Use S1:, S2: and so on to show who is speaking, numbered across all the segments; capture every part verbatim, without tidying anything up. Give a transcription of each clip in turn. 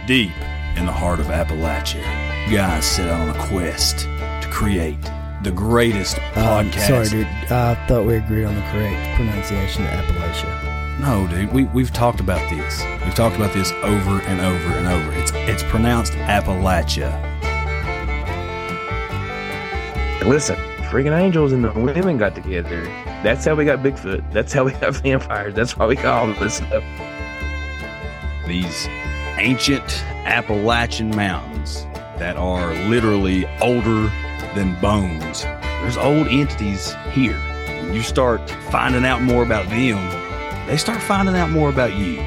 S1: Deep in the heart of Appalachia, guys set out on a quest to create the greatest
S2: um,
S1: podcast.
S2: Sorry, dude. I thought we agreed on the correct pronunciation of Appalachia.
S1: No, dude. We, we've talked about this. We've talked about this over and over and over. It's, it's pronounced Appalachia.
S3: Listen, freaking angels and the women got together. That's how we got Bigfoot. That's how we got vampires. That's why we got all of this stuff.
S1: These ancient Appalachian mountains that are literally older than bones. There's old entities here. When you start finding out more about them, they start finding out more about you.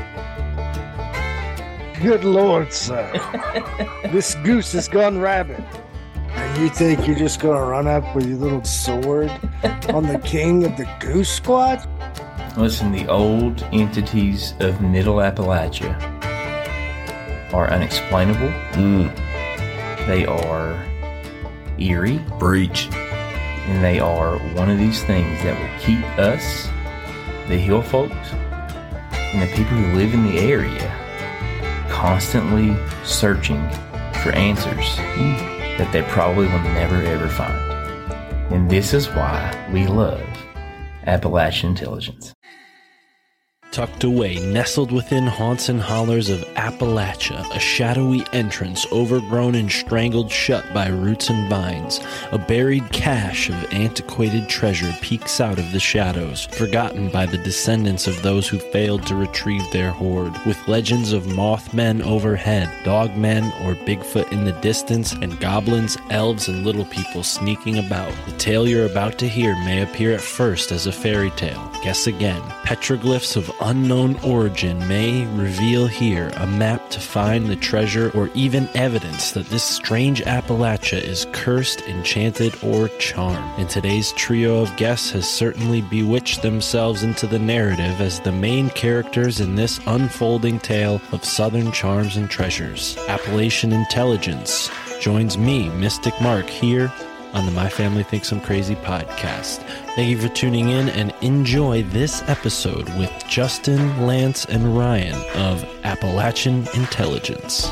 S4: Good Lord, sir. This goose has gone rabid. And you think you're just going to run up with your little sword on the king of the Goose Squad?
S5: Listen, the old entities of Middle Appalachia are unexplainable.
S1: Mm.
S5: They are eerie.
S1: Breach.
S5: And they are one of these things that will keep us, the hill folks, and the people who live in the area constantly searching for answers mm. that they probably will never ever find. And this is why we love Appalachian Intelligence.
S6: Tucked away, nestled within haunts and hollers of Appalachia, a shadowy entrance overgrown and strangled shut by roots and vines, a buried cache of antiquated treasure peeks out of the shadows, forgotten by the descendants of those who failed to retrieve their hoard, with legends of Mothmen overhead, dogmen or Bigfoot in the distance, and goblins, elves, and little people sneaking about. The tale you're about to hear may appear at first as a fairy tale. Guess again. Petroglyphs of unknown origin may reveal here a map to find the treasure, or even evidence that this strange Appalachia is cursed, enchanted, or charmed. And today's trio of guests has certainly bewitched themselves into the narrative as the main characters in this unfolding tale of southern charms and treasures. Appalachian Intelligence joins me, Mystic Mark, here on the My Family Thinks I'm Crazy podcast. Thank you for tuning in and enjoy this episode with Justin, Lance, and Ryan of Appalachian Intelligence.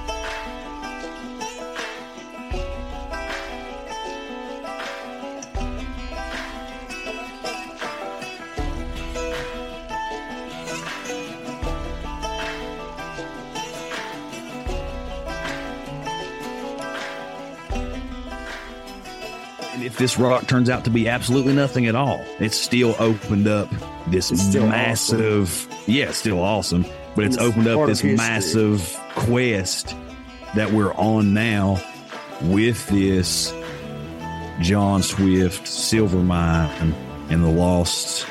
S1: If this rock turns out to be absolutely nothing at all, it's still opened up this massive, awesome. yeah, it's still awesome, but it's, it's opened up this massive quest that we're on now with this John Swift silver mine and the lost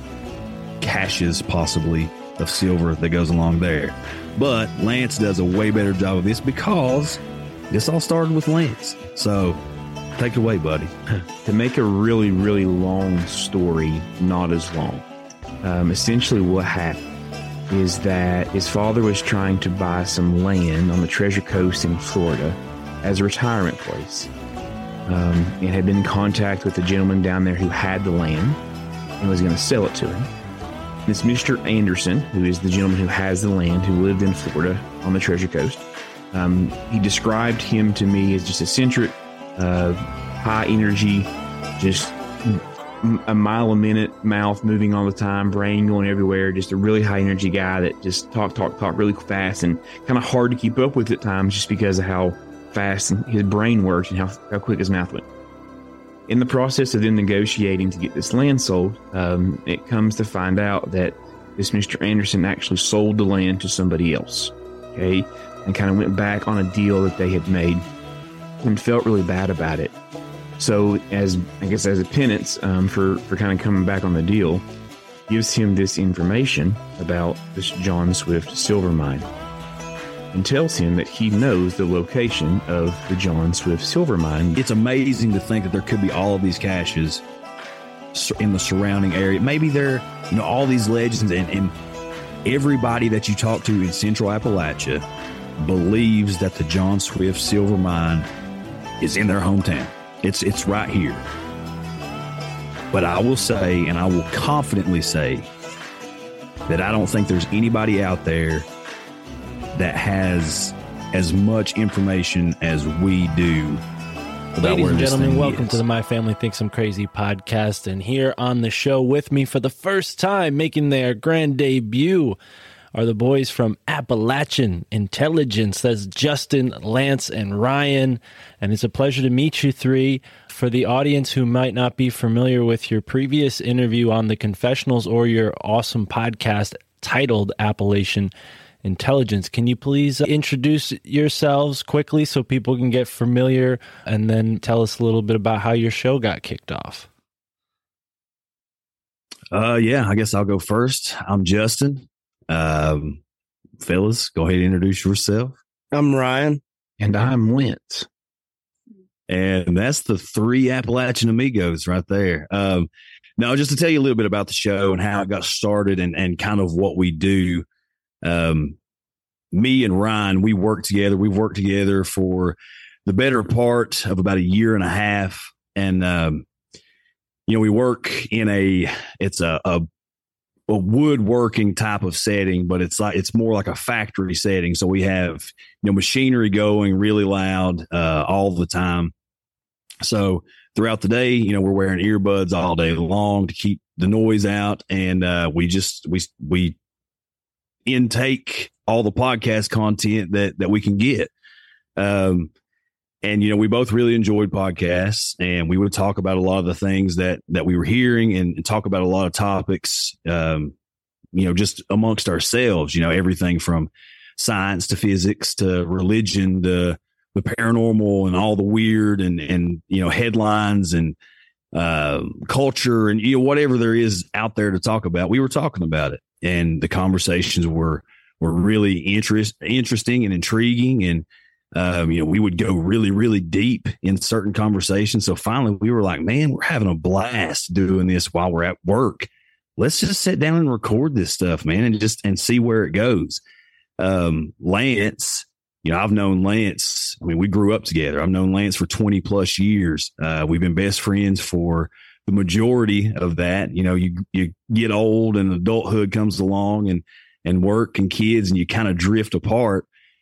S1: caches, possibly, of silver that goes along there. But Lance does a way better job of this because this all started with Lance. So take it away, buddy.
S7: To make a really, really long story not as long, um, essentially what happened is that his father was trying to buy some land on the Treasure Coast in Florida as a retirement place. Um, and had been in contact with the gentleman down there who had the land and was going to sell it to him. This Mister Anderson, who is the gentleman who has the land, who lived in Florida on the Treasure Coast, um, he described him to me as just eccentric, Uh, high energy, just a mile a minute, mouth moving all the time, brain going everywhere, just a really high energy guy that just talk, talk, talk really fast and kind of hard to keep up with at times just because of how fast his brain works and how, how quick his mouth went. In the process of them negotiating to get this land sold, um, it comes to find out that this Mister Anderson actually sold the land to somebody else, okay, and kind of went back on a deal that they had made and felt really bad about it. So as, I guess, as a penance um, for, for kind of coming back on the deal, gives him this information about this John Swift silver mine and tells him that he knows the location of the John Swift silver mine.
S1: It's amazing to think that there could be all of these caches in the surrounding area. Maybe there, you know, all these legends and, and everybody that you talk to in Central Appalachia believes that the John Swift silver mine is in their hometown. It's it's right here. But I will say, and I will confidently say, that I don't think there's anybody out there that has as much information as we do.
S6: Ladies and gentlemen, welcome is. to the My Family Thinks I'm Crazy podcast. And here on the show with me for the first time, making their grand debut, are the boys from Appalachian Intelligence. That's Justin, Lance, and Ryan. And it's a pleasure to meet you three. For the audience who might not be familiar with your previous interview on the Confessionals or your awesome podcast titled Appalachian Intelligence, can you please introduce yourselves quickly so people can get familiar, and then tell us a little bit about how your show got kicked off?
S1: Uh, yeah, I guess I'll go first. I'm Justin. Um, fellas, go ahead and introduce yourself.
S4: I'm Ryan.
S7: And I'm Lance.
S1: And that's the three Appalachian amigos right there. Um, now, just to tell you a little bit about the show and how it got started and, and kind of what we do. Um, me and Ryan, we work together. We've worked together for the better part of about a year and a half. And, um, you know, we work in a, it's a, a, a woodworking type of setting, but it's like, it's more like a factory setting. So we have, you know, machinery going really loud, uh, all the time. So throughout the day, you know, we're wearing earbuds all day long to keep the noise out. And, uh, we just, we, we, intake all the podcast content that that we can get. Um, and, you know, we both really enjoyed podcasts, and we would talk about a lot of the things that that we were hearing and, and talk about a lot of topics, um, you know, just amongst ourselves, you know, everything from science to physics to religion to the paranormal and all the weird and, and you know, headlines and uh, culture and, you know, whatever there is out there to talk about. We were talking about it. And the conversations were were really interest, interesting and intriguing. And, um, you know, we would go really, really deep in certain conversations. So finally we were like, man, we're having a blast doing this while we're at work. Let's just sit down and record this stuff, man, and just and see where it goes. Um, Lance, you know, I've known Lance. I mean, we grew up together. I've known Lance for twenty plus years. Uh, we've been best friends for the majority of that. You know, you you get old and adulthood comes along and and work and kids, and you kind of drift apart.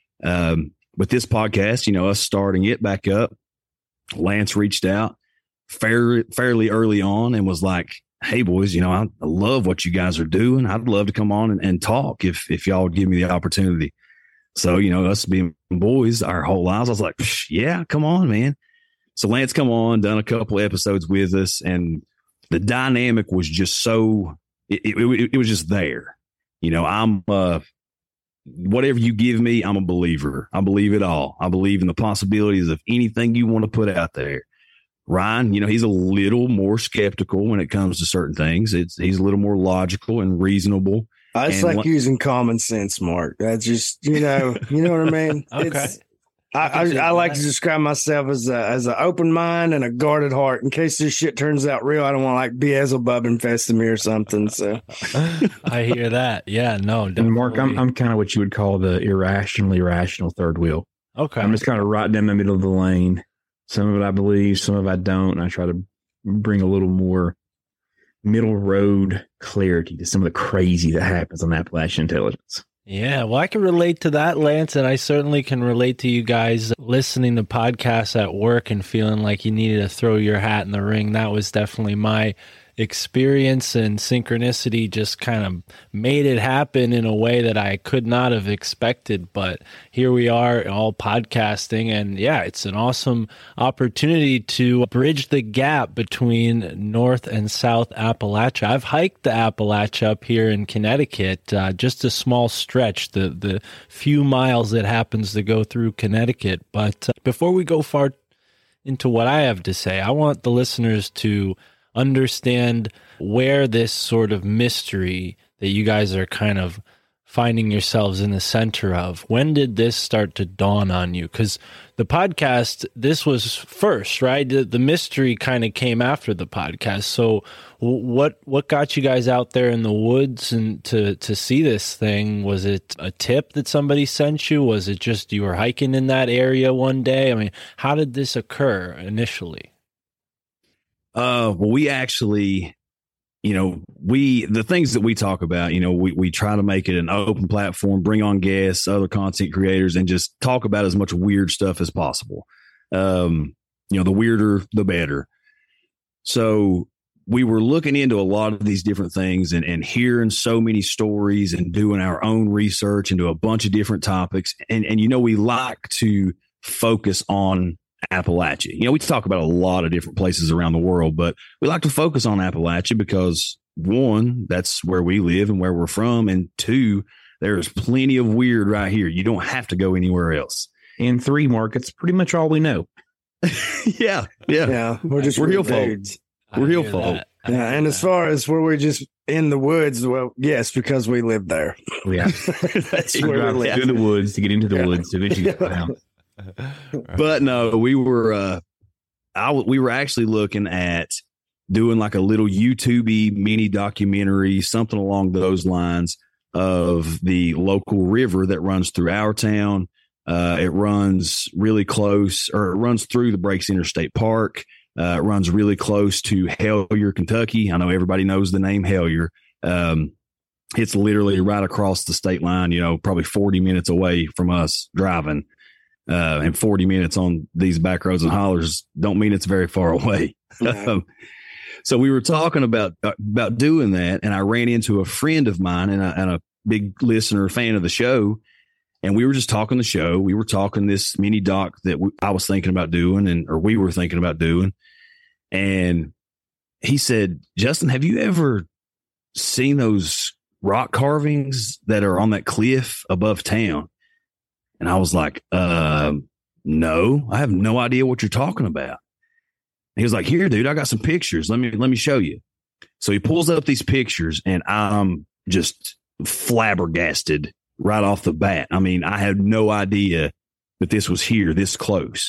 S1: Um, with this podcast, you know, us starting it back up, Lance reached out fair, fairly early on and was like, hey boys, you know, I, I love what you guys are doing. I'd love to come on and, and talk if if y'all would give me the opportunity. So, you know, us being boys our whole lives, I was like, yeah, come on, man. So Lance come on, done a couple episodes with us, and the dynamic was just so, it, it, it was just there. You know, I'm, uh, whatever you give me, I'm a believer. I believe it all. I believe in the possibilities of anything you want to put out there. Ryan, you know, he's a little more skeptical when it comes to certain things. It's He's a little more logical and reasonable.
S4: I just
S1: and
S4: like
S1: l-
S4: using common sense, Mark. That's just, you know, you know what I mean?
S6: Okay.
S4: It's, I, I, I like to describe myself as a, as an open mind and a guarded heart. In case this shit turns out real, I don't want to like Beelzebub infest me or something. So
S6: I hear that. Yeah, no. Definitely.
S7: And Mark, I'm I'm kind of what you would call the irrationally rational third wheel.
S6: Okay.
S7: I'm just kind of right down the middle of the lane. Some of it I believe, some of it I don't. And I try to bring a little more middle road clarity to some of the crazy that happens on Appalachian Intelligence.
S6: Yeah, well, I can relate to that, Lance, and I certainly can relate to you guys listening to podcasts at work and feeling like you needed to throw your hat in the ring. That was definitely my experience, and synchronicity just kind of made it happen in a way that I could not have expected. But here we are, all podcasting, and yeah, it's an awesome opportunity to bridge the gap between North and South Appalachia. I've hiked the Appalachia up here in Connecticut, uh, just a small stretch, the the few miles that happens to go through Connecticut. But uh, before we go far into what I have to say, I want the listeners to understand where this sort of mystery that you guys are kind of finding yourselves in the center of, when did this start to dawn on you? Because the podcast, this was first, right? The, the mystery kind of came after the podcast. So what what got you guys out there in the woods and to, to see this thing? Was it a tip that somebody sent you? Was it just you were hiking in that area one day? I mean, how did this occur initially?
S1: Uh, well, we actually, you know, we, the things that we talk about, you know, we, we try to make it an open platform, bring on guests, other content creators, and just talk about as much weird stuff as possible. Um, you know, the weirder, the better. So we were looking into a lot of these different things and, and hearing so many stories and doing our own research into a bunch of different topics. And, and, you know, we like to focus on Appalachia. You know, we talk about a lot of different places around the world, but we like to focus on Appalachia because, one, that's where we live and where we're from. And two, there's plenty of weird right here. You don't have to go anywhere else.
S7: And three, Mark, it's pretty much all we know.
S1: yeah. Yeah.
S4: Yeah. We're just
S1: we're hill
S4: dudes.
S1: folk. We're hill folk.
S4: Yeah. And as far as where we're just in the woods, well, yes, because we live there.
S7: Yeah.
S4: That's
S7: we
S4: where
S7: drive
S4: we live.
S7: through the woods to get into the
S4: Yeah.
S7: woods to eventually get down.
S1: But no, we were, uh, I, we were actually looking at doing like a little YouTube-y mini documentary, something along those lines of the local river that runs through our town. Uh, it runs really close, or it runs through the Breaks Interstate Park. Uh, it runs really close to Hellier, Kentucky. I know everybody knows the name Hellier. Um, it's literally right across the state line, you know, probably forty minutes away from us driving. Uh, and forty minutes on these back roads and hollers don't mean it's very far away.
S4: Right.
S1: um, so we were talking about uh, about doing that, and I ran into a friend of mine and a, and a big listener, fan of the show, and we were just talking the show. We were talking this mini doc that we, I was thinking about doing, and or we were thinking about doing, and he said, "Justin, have you ever seen those rock carvings that are on that cliff above town?" And I was like, uh, no, I have no idea what you're talking about. And he was like, here, dude, I got some pictures. Let me, let me show you. So he pulls up these pictures and I'm just flabbergasted right off the bat. I mean, I had no idea that this was here this close.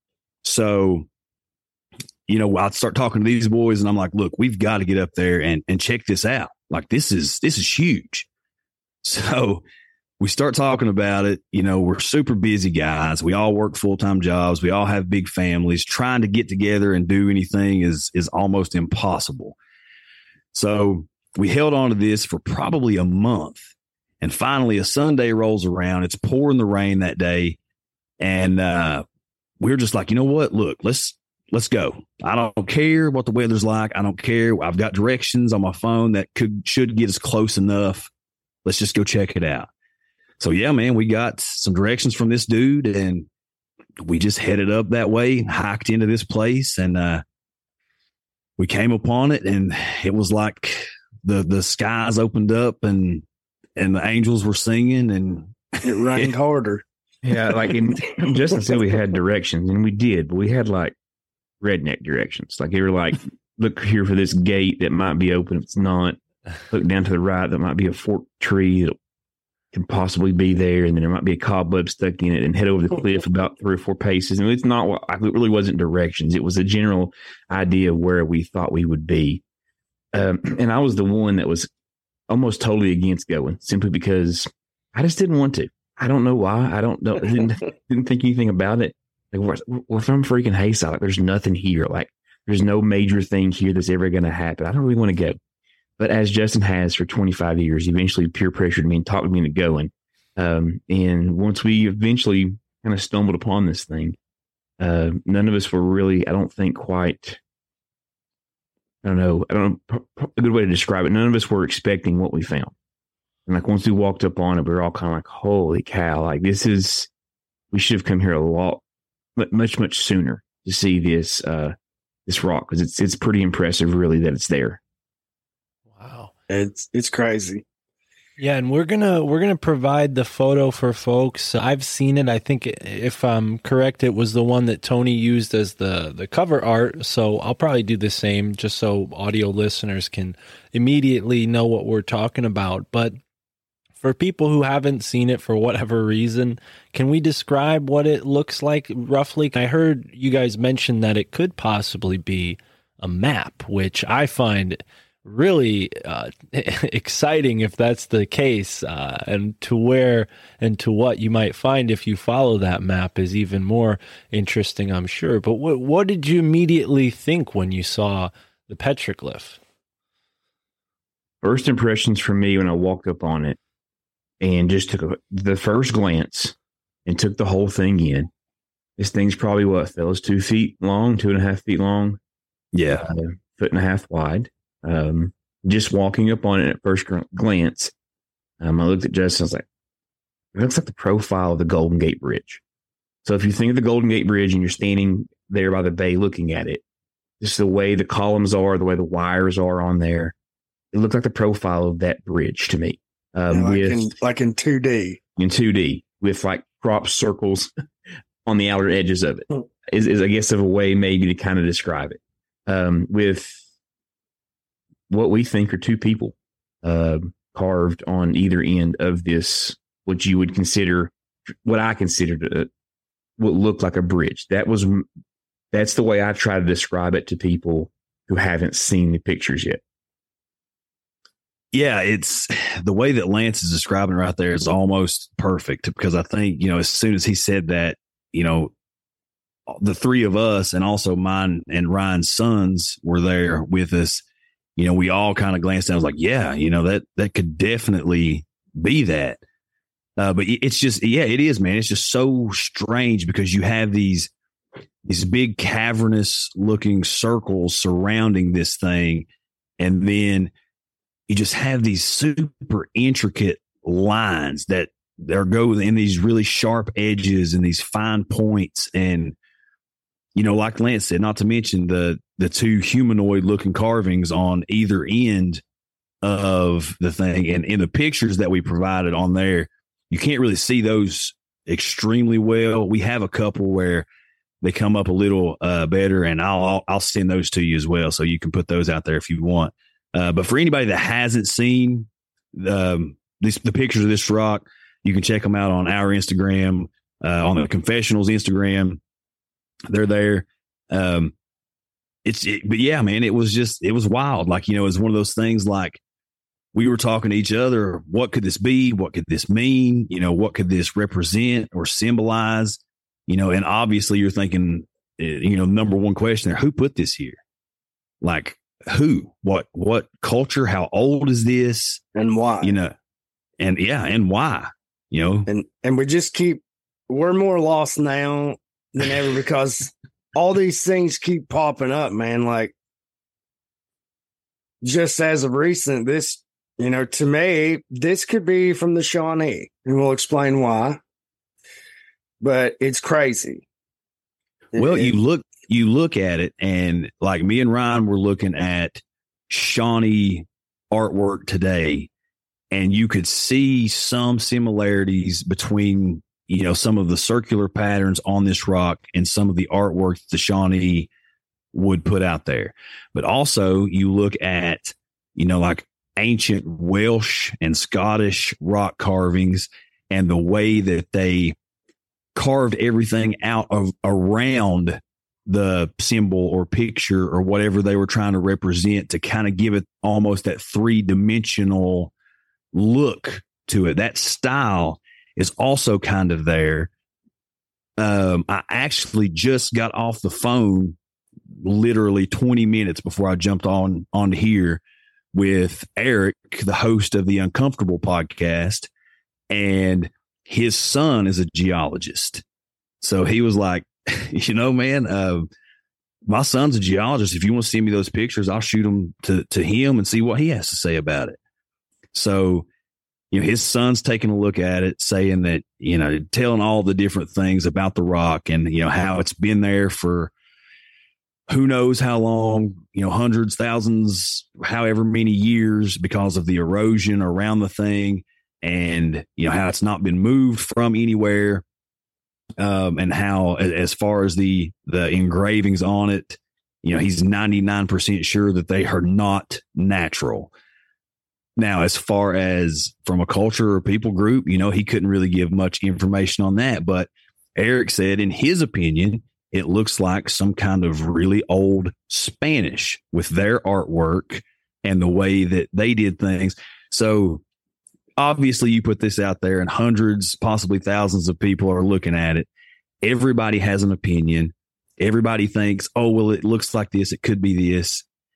S1: So, you know, I'd start talking to these boys and I'm like, look, we've got to get up there and, and check this out. Like, this is, this is huge. So we start talking about it. You know, we're super busy guys. We all work full-time jobs. We all have big families. Trying to get together and do anything is, is almost impossible. So we held on to this for probably a month. And finally a Sunday rolls around. It's pouring the rain that day. And, uh, we we're just like, you know what? Look, let's, let's go. I don't care what the weather's like. I don't care. I've got directions on my phone that could, should get us close enough. Let's just go check it out. So, yeah, man, we got some directions from this dude and we just headed up that way, hiked into this place, and uh, we came upon it. And it was like the, the skies opened up and and the angels were singing and
S4: It rained harder.
S7: Yeah, like in, Justin said we had directions, and we did, but we had like redneck directions. Like they were like, look here for this gate that might be open. If it's not, look down to the right. That might be a forked tree that can possibly be there, and then there might be a cobweb stuck in it, and head over the cliff about three or four paces. And it's not what it really wasn't directions. It was a general idea of where we thought we would be. Um, and I was the one that was almost totally against going, simply because I just didn't want to. I don't know why. I don't know. Didn't, didn't think anything about it. Like we're, we're from freaking Hayside. Like there's nothing here. Like there's no major thing here that's ever going to happen. I don't really want to go. But as Justin has for twenty-five years, he eventually peer pressured me and talked me into going. Um, and once we eventually kind of stumbled upon this thing, uh, none of us were really, I don't think quite, I don't know, I don't know, a good way to describe it. None of us were expecting what we found. And like once we walked up on it, we were all kind of like, holy cow, like this is, we should have come here a lot, much, much sooner to see this, uh, this rock. Cause it's, it's pretty impressive really that it's there.
S6: Wow.
S4: It's, it's crazy.
S6: Yeah, and we're gonna we're gonna provide the photo for folks. I've seen it. I think, if I'm correct, it was the one that Tony used as the the cover art. So I'll probably do the same, just so audio listeners can immediately know what we're talking about. But for people who haven't seen it for whatever reason, can we describe what it looks like roughly? I heard you guys mention that it could possibly be a map, which I find really uh, exciting if that's the case, uh, and to where and to what you might find if you follow that map is even more interesting, I'm sure. But what what did you immediately think when you saw the petroglyph?
S7: First impressions for me when I walked up on it and just took a, the first glance and took the whole thing in. This thing's probably what, fellas, two feet long, two and a half feet long.
S1: Yeah.
S7: Uh, foot and a half wide. Um, just walking up on it at first glance, um, I looked at Justin. I was like, it looks like the profile of the Golden Gate Bridge. So if you think of the Golden Gate Bridge and you're standing there by the bay looking at it, just the way the columns are, the way the wires are on there, it looked like the profile of that bridge to me. Um,
S4: yeah, like,
S7: with,
S4: in, like in two D.
S7: In two D, with like crop circles on the outer edges of it, is, is I guess of a way maybe to kind of describe it. Um, with what we think are two people uh, carved on either end of this, what you would consider, what I consider to what looked like a bridge. That was, that's the way I try to describe it to people who haven't seen the pictures yet.
S1: Yeah, it's the way that Lance is describing it right there is almost perfect, because I think, you know, as soon as he said that, you know, the three of us and also mine and Ryan's sons were there with us. You know, we all kind of glanced down. I was like, yeah, you know, that, that could definitely be that. Uh, but it's just, yeah, it is, man. It's just so strange because you have these, these big cavernous looking circles surrounding this thing. And then you just have these super intricate lines that they're go in these really sharp edges and these fine points. And, you know, like Lance said, not to mention the, the two humanoid looking carvings on either end of the thing. And in the pictures that we provided on there, you can't really see those extremely well. We have a couple where they come up a little uh, better, and I'll, I'll I'll send those to you as well, so you can put those out there if you want. Uh, but for anybody that hasn't seen um, this, the pictures of this rock, you can check them out on our Instagram, uh, on the Confessionals Instagram. They're there. Um, it's, it, but yeah, man, it was just, it was wild. Like, you know, it was one of those things like we were talking to each other. What could this be? What could this mean? You know, what could this represent or symbolize? You know, and obviously you're thinking, you know, number one question there, who put this here? Like who, what, what culture, how old is this?
S4: And why?
S1: You know, and yeah, and why, you know,
S4: and, and we just keep, we're more lost now than ever because all these things keep popping up, man. Like just as of recent, this, you know, to me, this could be from the Shawnee, and we'll explain why. But it's crazy.
S1: Well,
S4: it,
S1: you look, you look at it, and like me and Ryan were looking at Shawnee artwork today, and you could see some similarities between, you know, some of the circular patterns on this rock and some of the artwork the Shawnee would put out there. But also you look at, you know, like ancient Welsh and Scottish rock carvings and the way that they carved everything out of around the symbol or picture or whatever they were trying to represent to kind of give it almost that three dimensional look to it. That style is also kind of there. Um, I actually just got off the phone literally twenty minutes before I jumped on on here with Eric, the host of the Uncomfortable podcast, and his son is a geologist. So he was like, you know, man, uh, my son's a geologist. If you want to send me those pictures, I'll shoot them to, to him and see what he has to say about it. So, you know, his son's taking a look at it, saying that, you know, telling all the different things about the rock and, you know, how it's been there for who knows how long, you know, hundreds, thousands, however many years because of the erosion around the thing. And, you know, how it's not been moved from anywhere. Um, and how, as far as the, the engravings on it, you know, he's ninety-nine percent sure that they are not natural. Now, as far as from a culture or people group, you know, he couldn't really give much information on that. But Eric said, in his opinion, it looks like some kind of really old Spanish with their artwork and the way that they did things. So obviously you put this out there and hundreds, possibly thousands of people are looking at it. Everybody has an opinion. Everybody thinks, oh, well, it looks like this. It could be this.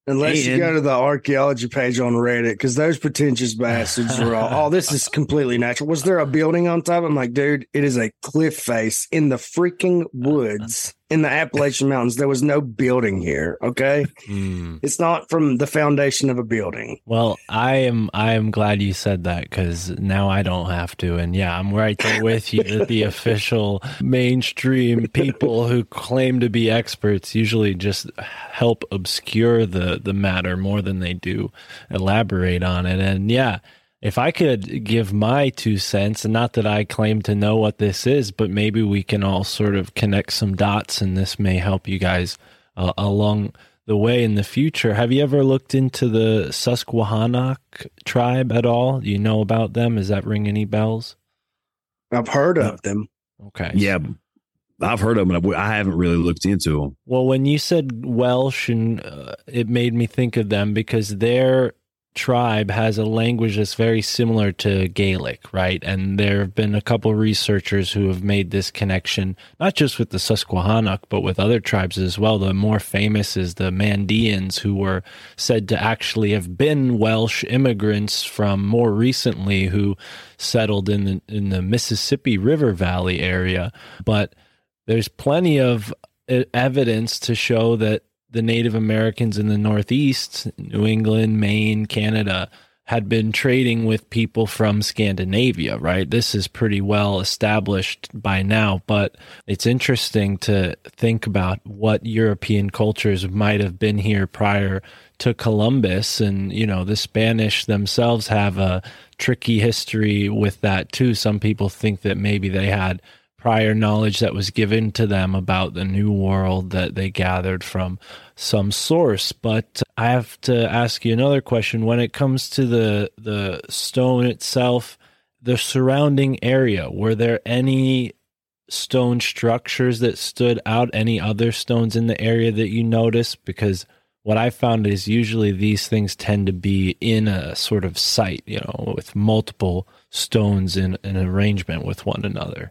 S4: Unless you
S1: And-
S4: go to the archaeology page on Reddit, because those pretentious bastards are all, oh, this is completely natural. Was there a building on top? I'm like, dude, it is a cliff face in the freaking woods in the Appalachian Mountains. There was no building here, okay?
S6: Hmm.
S4: It's not from the foundation of a building.
S6: Well, I am I am glad you said that, because now I don't have to. And yeah, I'm right there with you that the official mainstream people who claim to be experts usually just help obscure the, the matter more than they do elaborate on it. And yeah, if I could give my two cents, and not that I claim to know what this is, but maybe we can all sort of connect some dots, and this may help you guys uh, along the way in the future. Have you ever looked into the Susquehannock tribe at all? Do you know about them? Does that ring any bells?
S4: I've heard of them.
S6: Okay.
S1: Yeah, I've heard of them. But I haven't really looked into them.
S6: Well, when you said Welsh, and uh, it made me think of them because their tribe has a language that's very similar to Gaelic, right? And there have been a couple researchers who have made this connection, not just with the Susquehannock, but with other tribes as well. The more famous is the Mandeans, who were said to actually have been Welsh immigrants from more recently who settled in the, in the Mississippi River Valley area. But there's plenty of evidence to show that the Native Americans in the Northeast, New England, Maine, Canada, had been trading with people from Scandinavia, right? This is pretty well established by now, but it's interesting to think about what European cultures might have been here prior to Columbus. And, you know, the Spanish themselves have a tricky history with that too. Some people think that maybe they had prior knowledge that was given to them about the New World that they gathered from some source. But I have to ask you another question. When it comes to the the stone itself, the surrounding area, were there any stone structures that stood out, any other stones in the area that you noticed? Because what I found is usually these things tend to be in a sort of site, you know, with multiple stones in an arrangement with one another.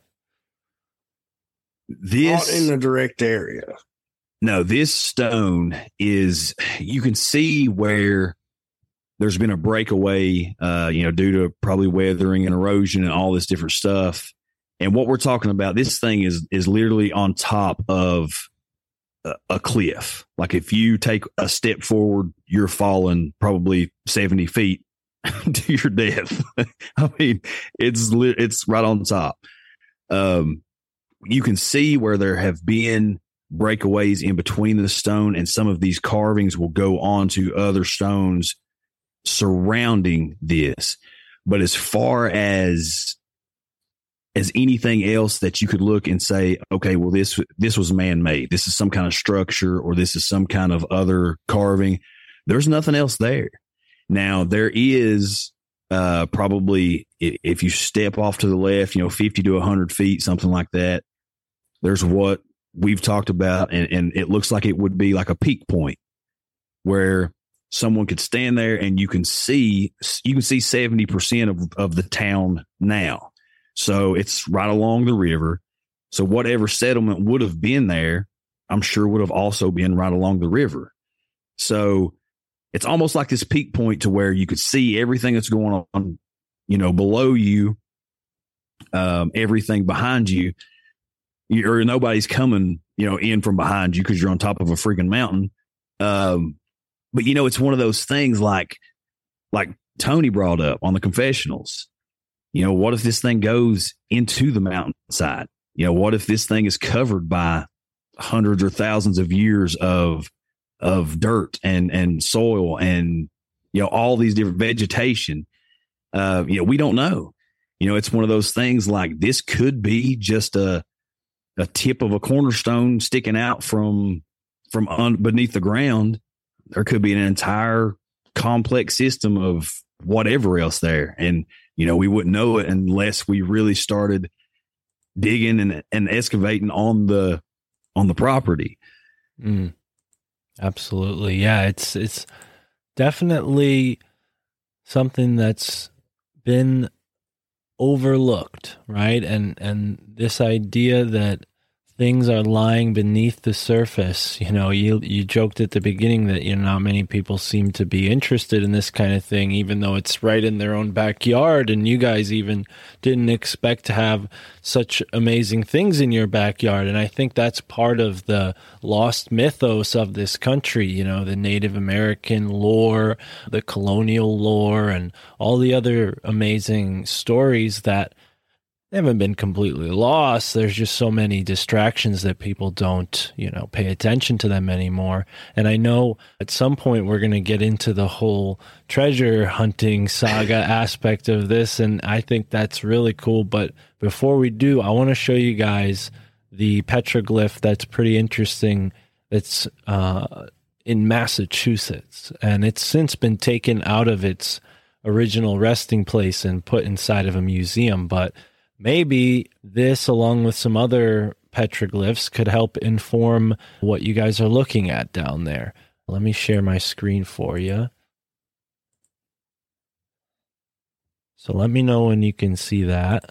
S1: This
S4: Not in the direct area.
S1: No, this stone is, you can see where there's been a breakaway, uh, you know, due to probably weathering and erosion and all this different stuff. And what we're talking about, this thing is is literally on top of a, a cliff. Like if you take a step forward, you're falling probably seventy feet to your death. I mean, it's li- it's right on top. Um, you can see where there have been breakaways in between the stone, and some of these carvings will go on to other stones surrounding this. But as far as as anything else that you could look and say, okay, well, this this was man-made, this is some kind of structure, or this is some kind of other carving, there's nothing else there. Now, there is uh, probably, if you step off to the left, you know, fifty to one hundred feet, something like that, there's what we've talked about, and, and it looks like it would be like a peak point where someone could stand there and you can see, you can see seventy percent of, of the town now. So it's right along the river. So whatever settlement would have been there, I'm sure would have also been right along the river. So it's almost like this peak point to where you could see everything that's going on, you know, below you, um, everything behind you. You, or nobody's coming, you know, in from behind you because you're on top of a freaking mountain. Um, but you know, it's one of those things like, like Tony brought up on the confessionals. You know, what if this thing goes into the mountainside? You know, what if this thing is covered by hundreds or thousands of years of of dirt and and soil and, you know, all these different vegetation? Uh, you know, we don't know. You know, it's one of those things like this could be just a a tip of a cornerstone sticking out from from un, beneath the ground. There could be an entire complex system of whatever else there. And, you know, we wouldn't know it unless we really started digging and, and excavating on the on the property.
S6: Mm, absolutely. Yeah, it's it's definitely something that's been overlooked, right? And and this idea that things are lying beneath the surface. You know, you you joked at the beginning that, you know, not many people seem to be interested in this kind of thing, even though it's right in their own backyard. And you guys even didn't expect to have such amazing things in your backyard. And I think that's part of the lost mythos of this country, you know, the Native American lore, the colonial lore, and all the other amazing stories that they haven't been completely lost. There's just so many distractions that people don't, you know, pay attention to them anymore. And I know at some point we're going to get into the whole treasure hunting saga aspect of this, and I think that's really cool. But before we do, I want to show you guys the petroglyph that's pretty interesting. It's uh, in Massachusetts, and it's since been taken out of its original resting place and put inside of a museum. But maybe this, along with some other petroglyphs, could help inform what you guys are looking at down there. Let me share my screen for you. So let me know when you can see that.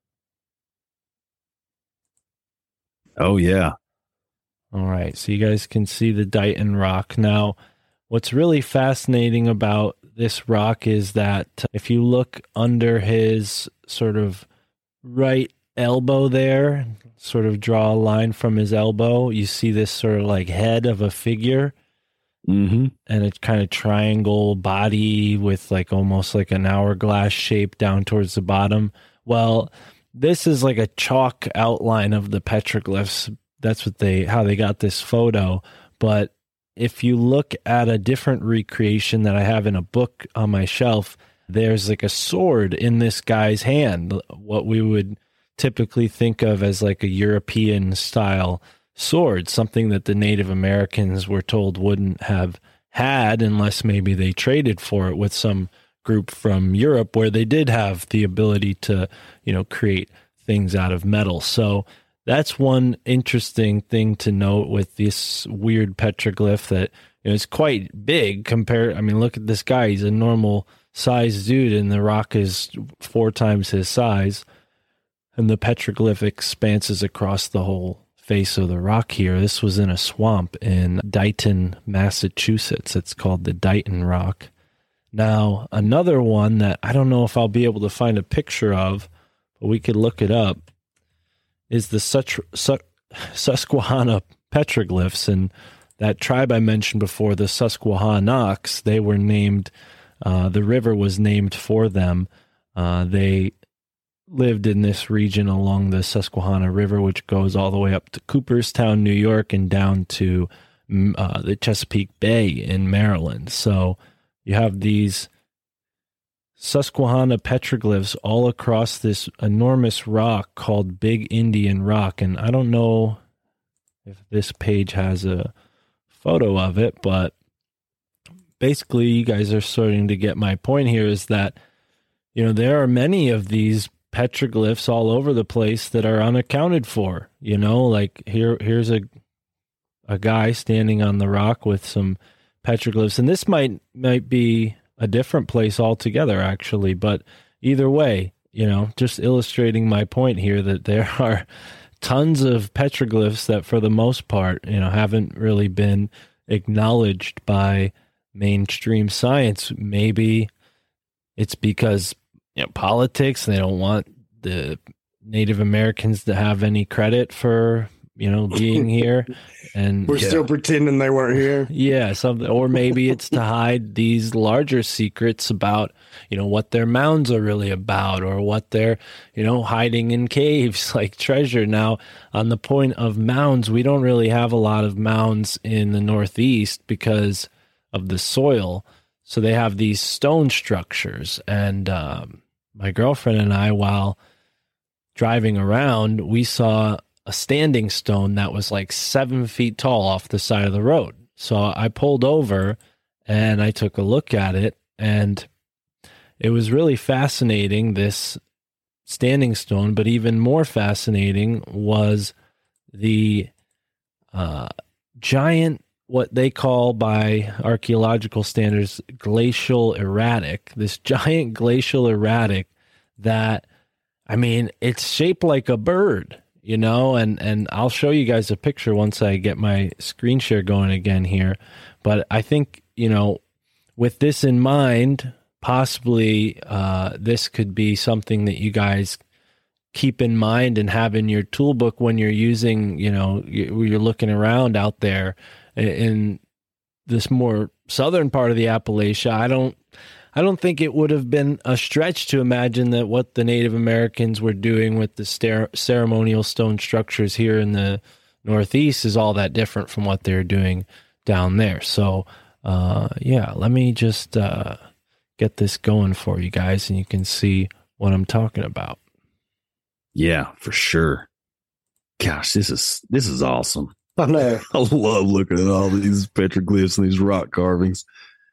S1: Oh, yeah.
S6: All right, so you guys can see the Dighton Rock. Now, what's really fascinating about this rock is that if you look under his sort of right elbow there, sort of draw a line from his elbow, you see this sort of like head of a figure,
S1: mm-hmm.
S6: and a kind of triangle body with like almost like an hourglass shape down towards the bottom. Well, this is like a chalk outline of the petroglyphs. That's what they, how they got this photo. But if you look at a different recreation that I have in a book on my shelf, there's like a sword in this guy's hand, what we would typically think of as like a European style sword, something that the Native Americans were told wouldn't have had unless maybe they traded for it with some group from Europe where they did have the ability to, you know, create things out of metal. So that's one interesting thing to note with this weird petroglyph that, you know, it's quite big compared. I mean, look at this guy. He's a normal size dude, and the rock is four times his size. And the petroglyph expanses across the whole face of the rock here. This was in a swamp in Dighton, Massachusetts. It's called the Dighton Rock. Now, another one that I don't know if I'll be able to find a picture of, but we could look it up, is the Sus- Sus- Susquehanna petroglyphs. And that tribe I mentioned before, the Susquehannocks, they were named, uh, the river was named for them. Uh, they lived in this region along the Susquehanna River, which goes all the way up to Cooperstown, New York, and down to uh, the Chesapeake Bay in Maryland. So you have these Susquehanna petroglyphs all across this enormous rock called Big Indian Rock. And I don't know if this page has a photo of it, but basically you guys are starting to get my point here, is that, you know, there are many of these petroglyphs all over the place that are unaccounted for. You know, like here, here's a a guy standing on the rock with some petroglyphs, and this might might be a different place altogether, actually. But either way, you know, just illustrating my point here that there are tons of petroglyphs that, for the most part, you know, haven't really been acknowledged by mainstream science. Maybe it's because, you know, politics, they don't want the Native Americans to have any credit for, you know, being here. And
S4: we're yeah. still pretending they weren't here.
S6: Yeah, something, or maybe it's to hide these larger secrets about, you know, what their mounds are really about, or what they're, you know, hiding in caves like treasure. Now, on the point of mounds, we don't really have a lot of mounds in the Northeast because of the soil. So they have these stone structures. And um, my girlfriend and I, while driving around, we saw a standing stone that was like seven feet tall off the side of the road. So I pulled over and I took a look at it, and it was really fascinating, this standing stone. But even more fascinating was the uh, giant, what they call by archaeological standards, glacial erratic, this giant glacial erratic that, I mean, it's shaped like a bird. you know, and, and I'll show you guys a picture once I get my screen share going again here. But I think, you know, with this in mind, possibly uh, this could be something that you guys keep in mind and have in your toolbook when you're using, you know, you're looking around out there in this more southern part of the Appalachia. I don't, I don't think it would have been a stretch to imagine that what the Native Americans were doing with the ster- ceremonial stone structures here in the Northeast is all that different from what they're doing down there. So, uh, yeah, let me just uh, get this going for you guys, and you can see what I'm talking about.
S1: Yeah, for sure. Gosh, this is this is awesome.
S4: I know.
S1: I love looking at all these petroglyphs and these rock carvings.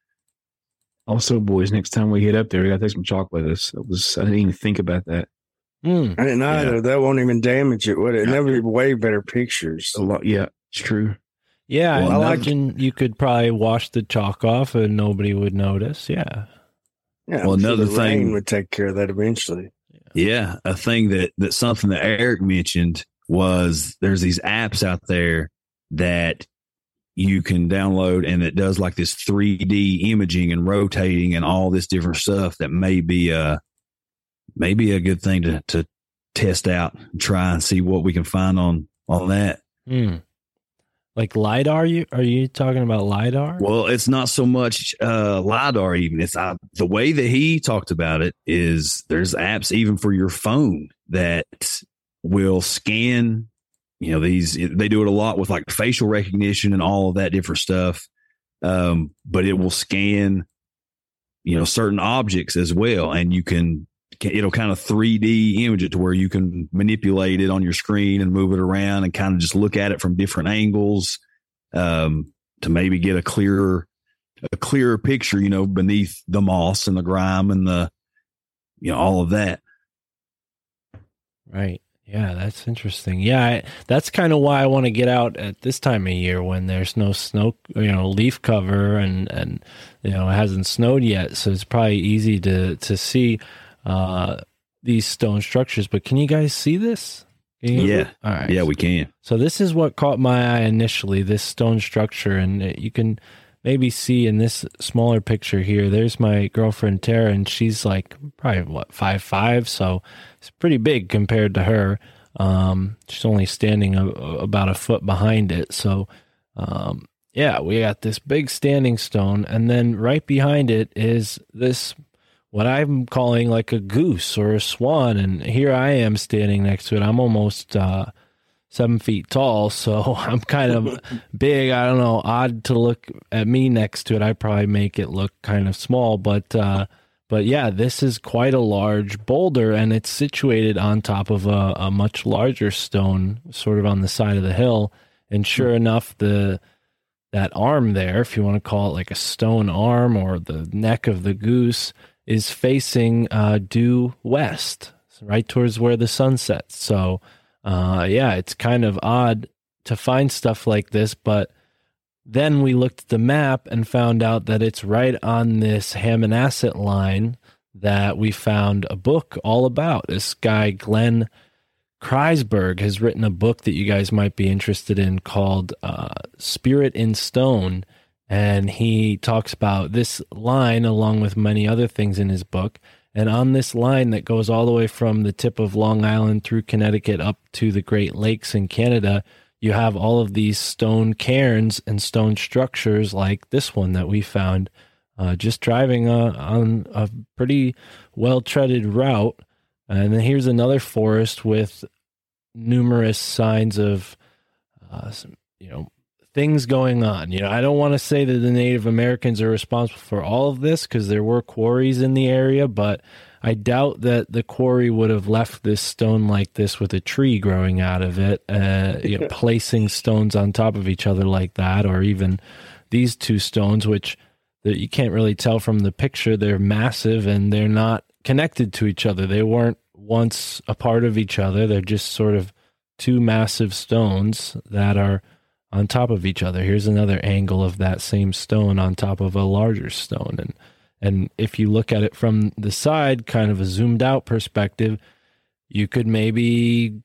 S7: Also, boys, next time we hit up there, we got to take some chalk with us. That was, I didn't even think about that.
S6: Mm.
S4: I didn't either. Yeah. That won't even damage it, would it? And that would be way better pictures.
S7: A lot, yeah, it's true.
S6: Yeah,
S1: well,
S6: I imagine you could probably wash the chalk off and nobody would notice. Yeah.
S4: Yeah.
S1: Well, another
S4: sure
S1: thing
S4: rain would take care of that eventually.
S1: Yeah, a thing that that something that Eric mentioned was there's these apps out there that you can download, and it does like this three D imaging and rotating and all this different stuff that may be a maybe a good thing to to test out and try and see what we can find on on that.
S6: Mm. Like LiDAR? You are you talking about LiDAR?
S1: Well, it's not so much uh, LiDAR even. It's uh, the way that he talked about it is there's apps even for your phone that will scan. You know, these, they do it a lot with like facial recognition and all of that different stuff. Um, but it will scan, you know, certain objects as well. And you can, it'll kind of three D image it to where you can manipulate it on your screen and move it around and kind of just look at it from different angles, um, to maybe get a clearer, a clearer picture, you know, beneath the moss and the grime and the, you know, all of that.
S6: Right. Yeah, that's interesting. Yeah, I, that's kind of why I want to get out at this time of year when there's no snow, you know, leaf cover and, and you know, it hasn't snowed yet. So it's probably easy to, to see uh, these stone structures. But can you guys see this?
S1: Yeah.
S6: All right.
S1: Yeah, we can.
S6: So this is what caught my eye initially, this stone structure. And it, you can maybe see in this smaller picture here, there's my girlfriend Tara, and she's like probably what, five five, so it's pretty big compared to her. Um, she's only standing a, about a foot behind it. So um, yeah, we got this big standing stone, and then right behind it is this what I'm calling like a goose or a swan, and here I am standing next to it. I'm almost uh seven feet tall, so I'm kind of big. I don't know, odd to look at me next to it. I probably make it look kind of small, but uh, but yeah, this is quite a large boulder, and it's situated on top of a, a much larger stone, sort of on the side of the hill. And sure enough, the that arm there, if you want to call it like a stone arm or the neck of the goose, is facing uh, due west, right towards where the sun sets. So. Uh, yeah, it's kind of odd to find stuff like this, but then we looked at the map and found out that it's right on this Hammonasset line that we found a book all about. This guy, Glenn Kreisberg, has written a book that you guys might be interested in called uh, Spirit in Stone, and he talks about this line along with many other things in his book. And on this line that goes all the way from the tip of Long Island through Connecticut up to the Great Lakes in Canada, you have all of these stone cairns and stone structures like this one that we found uh, just driving uh, on a pretty well-treaded route. And then here's another forest with numerous signs of, uh, some, you know, things going on. You know, I don't want to say that the Native Americans are responsible for all of this because there were quarries in the area, but I doubt that the quarry would have left this stone like this with a tree growing out of it, uh, you know, placing stones on top of each other like that, or even these two stones, which that you can't really tell from the picture. They're massive and they're not connected to each other. They weren't once a part of each other. They're just sort of two massive stones that are on top of each other. Here's another angle of that same stone on top of a larger stone. And and if you look at it from the side, kind of a zoomed out perspective, you could maybe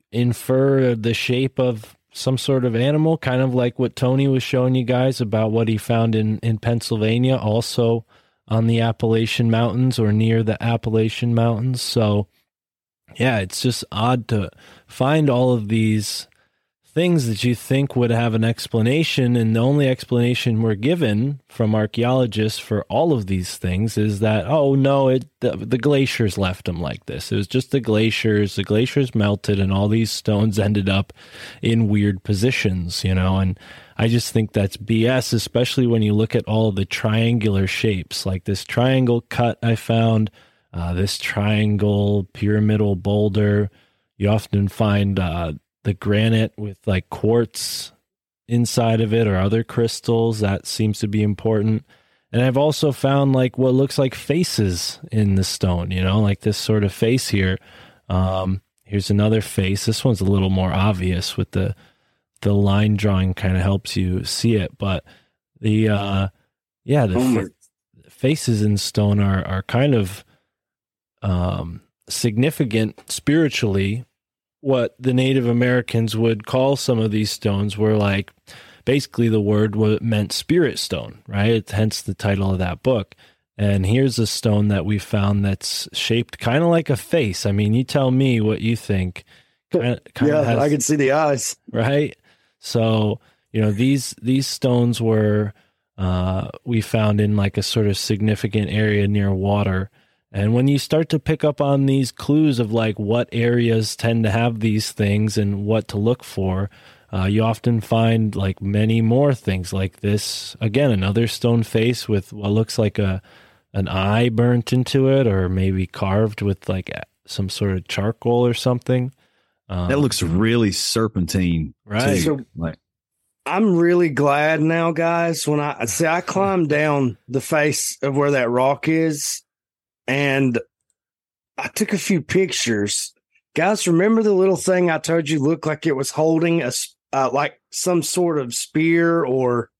S6: infer the shape of some sort of animal, kind of like what Tony was showing you guys about what he found in, in Pennsylvania, also on the Appalachian Mountains or near the Appalachian Mountains. So, yeah, it's just odd to find all of these things that you think would have an explanation, and the only explanation we're given from archaeologists for all of these things is that, oh no, it the, the glaciers left them like this. It was just the glaciers. The glaciers melted, and all these stones ended up in weird positions, you know. And I just think that's B S, especially when you look at all the triangular shapes, like this triangle cut I found, uh, this triangle pyramidal boulder. You often find uh, the granite with like quartz inside of it or other crystals. That seems to be important. And I've also found like what looks like faces in the stone, you know, like this sort of face here. Um, here's another face. This one's a little more obvious with the, the line drawing kind of helps you see it. But the, uh, yeah, the fa- faces in stone are, are kind of, um, significant spiritually. What the Native Americans would call some of these stones were like, basically the word meant spirit stone, right? Hence the title of that book. And here's a stone that we found that's shaped kind of like a face. I mean, you tell me what you think. Kinda, kinda
S4: yeah,
S6: has,
S4: I can see the eyes.
S6: Right? So, you know, these these stones were, uh, we found in like a sort of significant area near water. And when you start to pick up on these clues of like what areas tend to have these things and what to look for, uh, you often find like many more things like this. Again, another stone face with what looks like a an eye burnt into it, or maybe carved with like some sort of charcoal or something. Um,
S1: that looks really serpentine,
S6: right?
S1: Too.
S4: So,
S1: like,
S4: I'm really glad now, guys. When I see, I climbed down the face of where that rock is. And I took a few pictures. Guys, remember the little thing I told you looked like it was holding a, uh, like some sort of spear or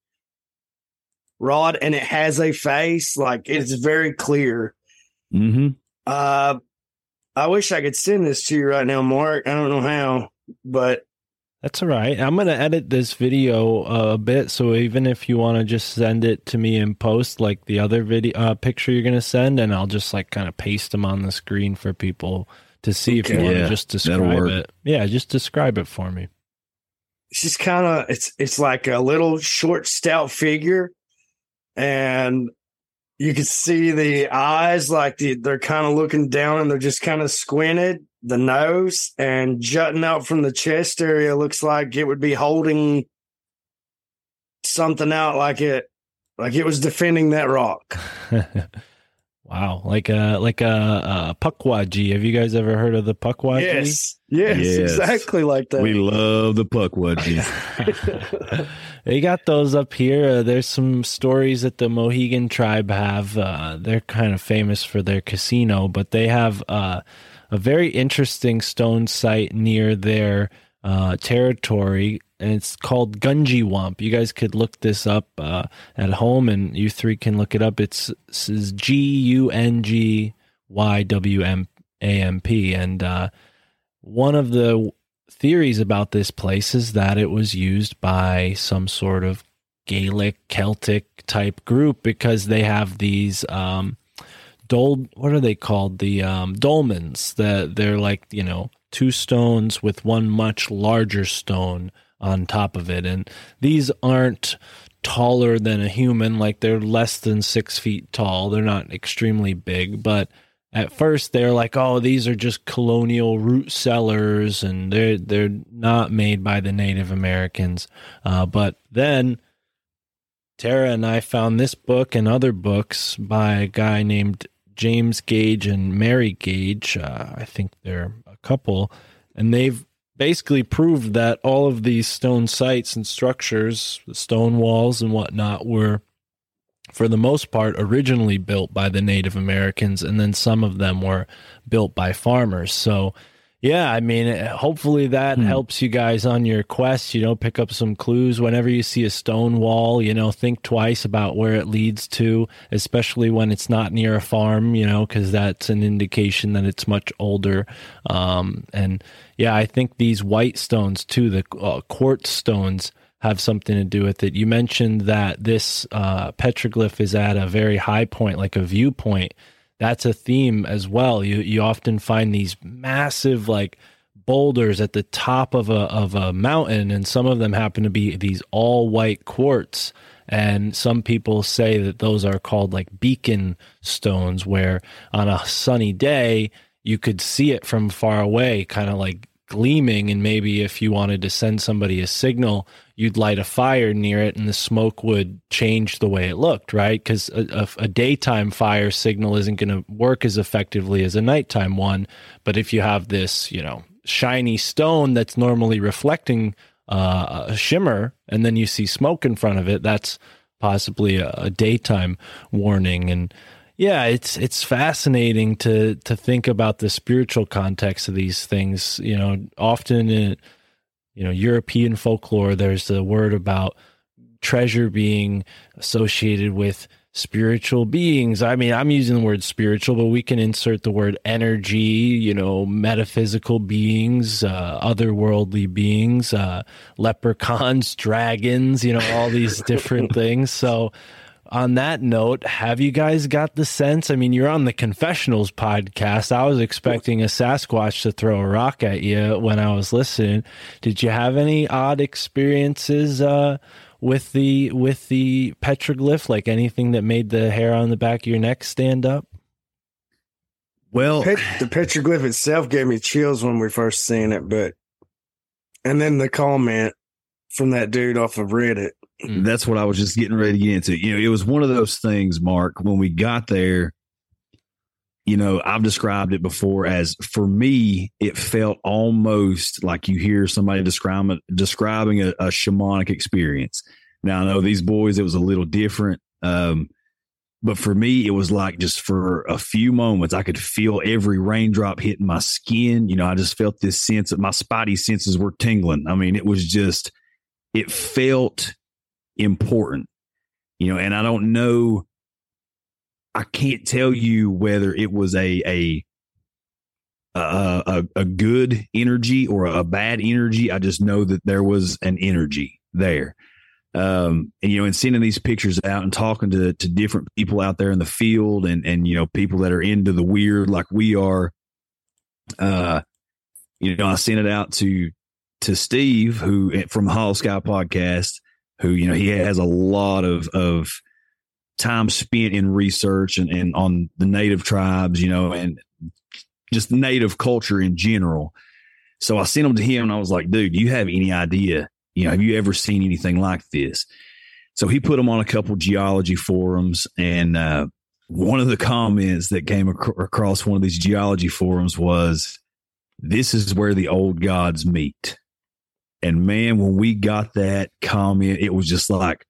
S4: rod, and it has a face? Like, it's very clear.
S1: mm-hmm.
S4: Uh, I wish I could send this to you right now, Mark. I don't know how, but
S6: that's all right. I'm going to edit this video uh, a bit, so even if you want to just send it to me in post, like the other video uh, picture you're going to send, and I'll just like kind of paste them on the screen for people to see.
S4: Okay.
S6: If you want
S1: Yeah,
S6: to just describe it. Yeah, just describe it for me.
S4: it's just kind of it's it's like a little short, stout figure, and you can see the eyes, like the, they're kind of looking down, and they're just kind of squinted. The nose and jutting out from the chest area looks like it would be holding something out, like it, like it was defending that rock.
S6: Wow, like a like a, a Pukwudgie. Have you guys ever heard of the Pukwudgie?
S4: Yes, yes,
S1: Yes.
S4: exactly like that.
S1: We love the Pukwudgie.
S6: They got those up here. Uh, there's some stories that the Mohegan tribe have. Uh, they're kind of famous for their casino, but they have uh, a very interesting stone site near their uh, territory, and it's called Gunjiwamp. You guys could look this up uh, at home, and you three can look it up. It's, it's G U N G Y W M A M P, and uh, one of the theories about this place is that it was used by some sort of Gaelic, Celtic type group, because they have these um, dol. What are they called? The um, dolmens. That they're like, you know, two stones with one much larger stone on top of it, and these aren't taller than a human. Like, they're less than six feet tall. They're not extremely big, but at first they're like, oh, these are just colonial root cellars, and they're they're not made by the Native Americans. Uh, but then Tara and I found this book and other books by a guy named James Gage and Mary Gage. Uh, I think they're a couple, and they've basically proved that all of these stone sites and structures, the stone walls and whatnot, were, for the most part, originally built by the Native Americans, and then some of them were built by farmers. So Yeah, I mean, hopefully that hmm. helps you guys on your quest, you know, pick up some clues. Whenever you see a stone wall, you know, think twice about where it leads to, especially when it's not near a farm, you know, because that's an indication that it's much older. Um, and yeah, I think these white stones too, the uh, quartz stones, have something to do with it. You mentioned that this uh, petroglyph is at a very high point, like a viewpoint. That's a theme as well. You you often find these massive like boulders at the top of a of a mountain, and some of them happen to be these all white quartz. And some people say that those are called like beacon stones, where on a sunny day you could see it from far away, kind of like gleaming, and maybe if you wanted to send somebody a signal, you'd light a fire near it and the smoke would change the way it looked, right? Because a, a, a daytime fire signal isn't going to work as effectively as a nighttime one. But if you have this, you know, shiny stone that's normally reflecting uh, a shimmer, and then you see smoke in front of it, that's possibly a, a daytime warning. And yeah, it's it's fascinating to to think about the spiritual context of these things. You know, often in you know European folklore, there's the word about treasure being associated with spiritual beings. I mean, I'm using the word spiritual, but we can insert the word energy. You know, metaphysical beings, uh, otherworldly beings, uh, leprechauns, dragons. You know, all these different things. So. On that note, have you guys got the sense? I mean, you're on the Confessionals podcast. I was expecting a Sasquatch to throw a rock at you when I was listening. Did you have any odd experiences uh, with the with the petroglyph? Like anything that made the hair on the back of your neck stand up?
S1: Well,
S4: the petroglyph itself gave me chills when we first seen it, but and then the comment from that dude off of Reddit.
S1: That's what I was just getting ready to get into. You know, it was one of those things, Mark, when we got there, you know, I've described it before as, for me, it felt almost like you hear somebody describe, describing a, a shamanic experience. Now, I know these boys, it was a little different. Um, but for me, it was like just for a few moments, I could feel every raindrop hitting my skin. You know, I just felt this sense that my spidey senses were tingling. I mean, it was just, it felt important, you know, and I don't know, I can't tell you whether it was a a a, a, a good energy or a bad energy. I just know that there was an energy there. Um, and, you know, and sending these pictures out and talking to, to different people out there in the field and, and, you know, people that are into the weird like we are, uh, you know, I sent it out to, to Steve, who from Hollow Sky Podcast, who, you know, he has a lot of, of time spent in research and, and on the native tribes, you know, and just native culture in general. So I sent them to him and I was like, dude, do you have any idea? You know, have you ever seen anything like this? So he put them on a couple geology forums. And uh, one of the comments that came ac- across one of these geology forums was, this is where the old gods meet. And man, when we got that comment, it was just like,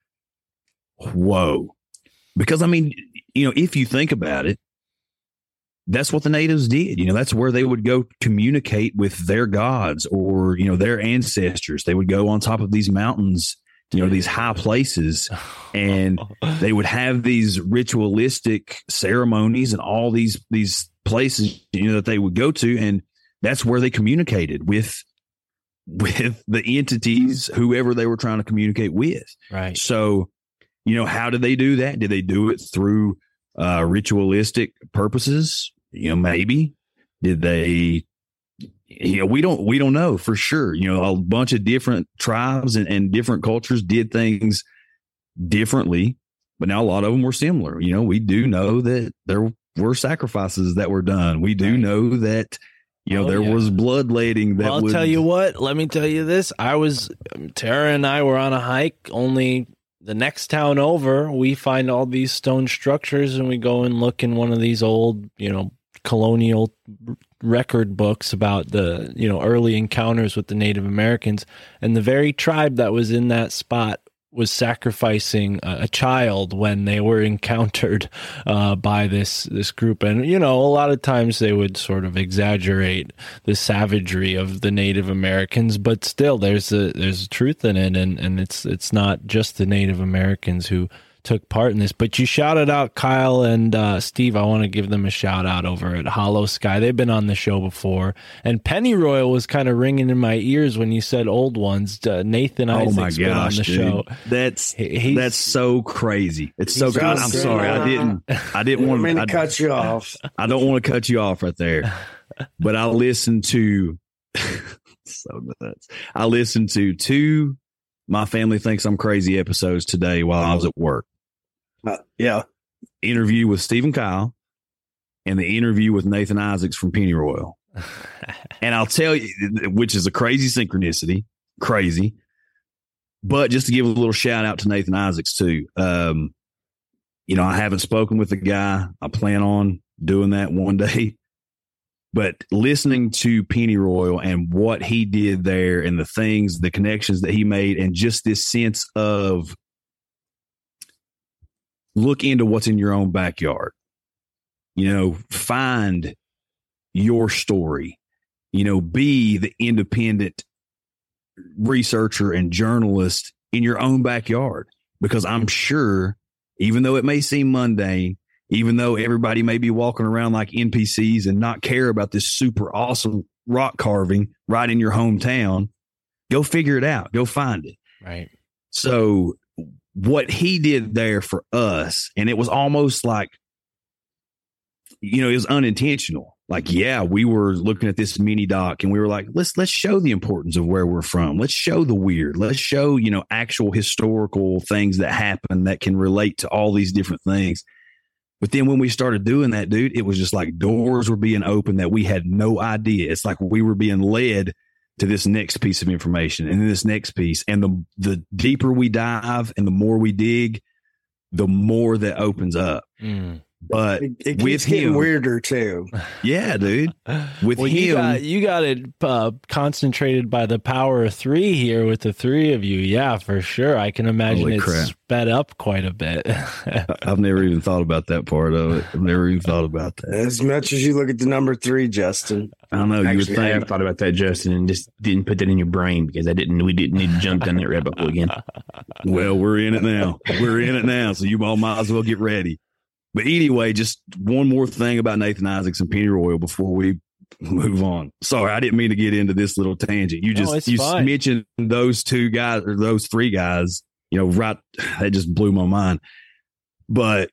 S1: whoa. Because, I mean, you know, if you think about it, that's what the natives did. You know, that's where they would go communicate with their gods or, you know, their ancestors. They would go on top of these mountains, you know, these high places, and they would have these ritualistic ceremonies and all these, these places, you know, that they would go to. And that's where they communicated with with the entities, whoever they were trying to communicate with.
S6: Right.
S1: So, you know, how did they do that? Did they do it through uh, ritualistic purposes? You know, maybe. Did they, you know, we don't, we don't know for sure. You know, a bunch of different tribes and, and different cultures did things differently, but now a lot of them were similar. You know, we do know that there were sacrifices that were done. We do right. know that, you know, oh, there yeah. was bloodletting that
S6: well, I'll
S1: would...
S6: tell you what, let me tell you this. I was, Tara and I were on a hike only the next town over. We find all these stone structures and we go and look in one of these old, you know, colonial record books about the, you know, early encounters with the Native Americans. And the very tribe that was in that spot was sacrificing a, a child when they were encountered uh, by this this group. And, you know, a lot of times they would sort of exaggerate the savagery of the Native Americans, but still there's a there's a truth in it, and, and it's it's not just the Native Americans who took part in this. But you shouted out Kyle and uh, Steve. I want to give them a shout out over at Hollow Sky. They've been on the show before. And Pennyroyal was kind of ringing in my ears when you said old ones. Uh, Nathan Isaac's
S1: oh my gosh,
S6: been on the
S1: dude.
S6: show.
S1: That's
S6: He's,
S1: that's so crazy. It's so good. I'm sorry. I didn't I didn't want
S4: to
S1: I,
S4: cut you off.
S1: I don't want to cut you off right there. But I listened to so nuts. I listened to two My Family Thinks I'm Crazy episodes today while I was at work.
S4: Uh, yeah.
S1: Interview with Stephen Kyle and the interview with Nathan Isaacs from Pennyroyal. And I'll tell you, which is a crazy synchronicity, crazy. But just to give a little shout out to Nathan Isaacs too. Um, you know, I haven't spoken with the guy. I plan on doing that one day. But listening to Pennyroyal and what he did there and the things, the connections that he made, and just this sense of look into what's in your own backyard, you know, find your story, you know, be the independent researcher and journalist in your own backyard, because I'm sure, even though it may seem mundane, even though everybody may be walking around like N P Cs and not care about this super awesome rock carving right in your hometown, go figure it out, go find it.
S6: Right.
S1: So what he did there for us, and it was almost like, you know, it was unintentional. Like, yeah, we were looking at this mini doc and we were like, let's, let's show the importance of where we're from. Let's show the weird. Let's show, you know, actual historical things that happen that can relate to all these different things. But then when we started doing that, dude, it was just like doors were being opened that we had no idea. It's like we were being led to this next piece of information and this next piece. And the the deeper we dive and the more we dig, the more that opens up.
S6: Mm.
S1: But
S4: it, it
S1: with
S4: keeps getting
S1: him,
S4: weirder too.
S1: Yeah, dude. With
S6: well,
S1: him,
S6: you got, you got it uh, concentrated by the power of three here with the three of you. Yeah, for sure. I can imagine
S1: Holy
S6: it's
S1: crap.
S6: sped up quite a bit.
S1: I've never even thought about that part of it. I've never even thought about that.
S4: As much as you look at the number three, Justin.
S1: I don't know. You would
S3: Actually, I
S1: think.
S3: have thought about that, Justin, and just didn't put that in your brain because I didn't. We didn't need to jump down that rabbit hole again.
S1: Well, we're in it now. We're in it now. So you all might as well get ready. But anyway, just one more thing about Nathan Isaacs and Pennyroyal before we move on. Sorry, I didn't mean to get into this little tangent. You just
S6: No,
S1: you
S6: fine.
S1: mentioned those two guys or those three guys, you know, right. That just blew my mind. But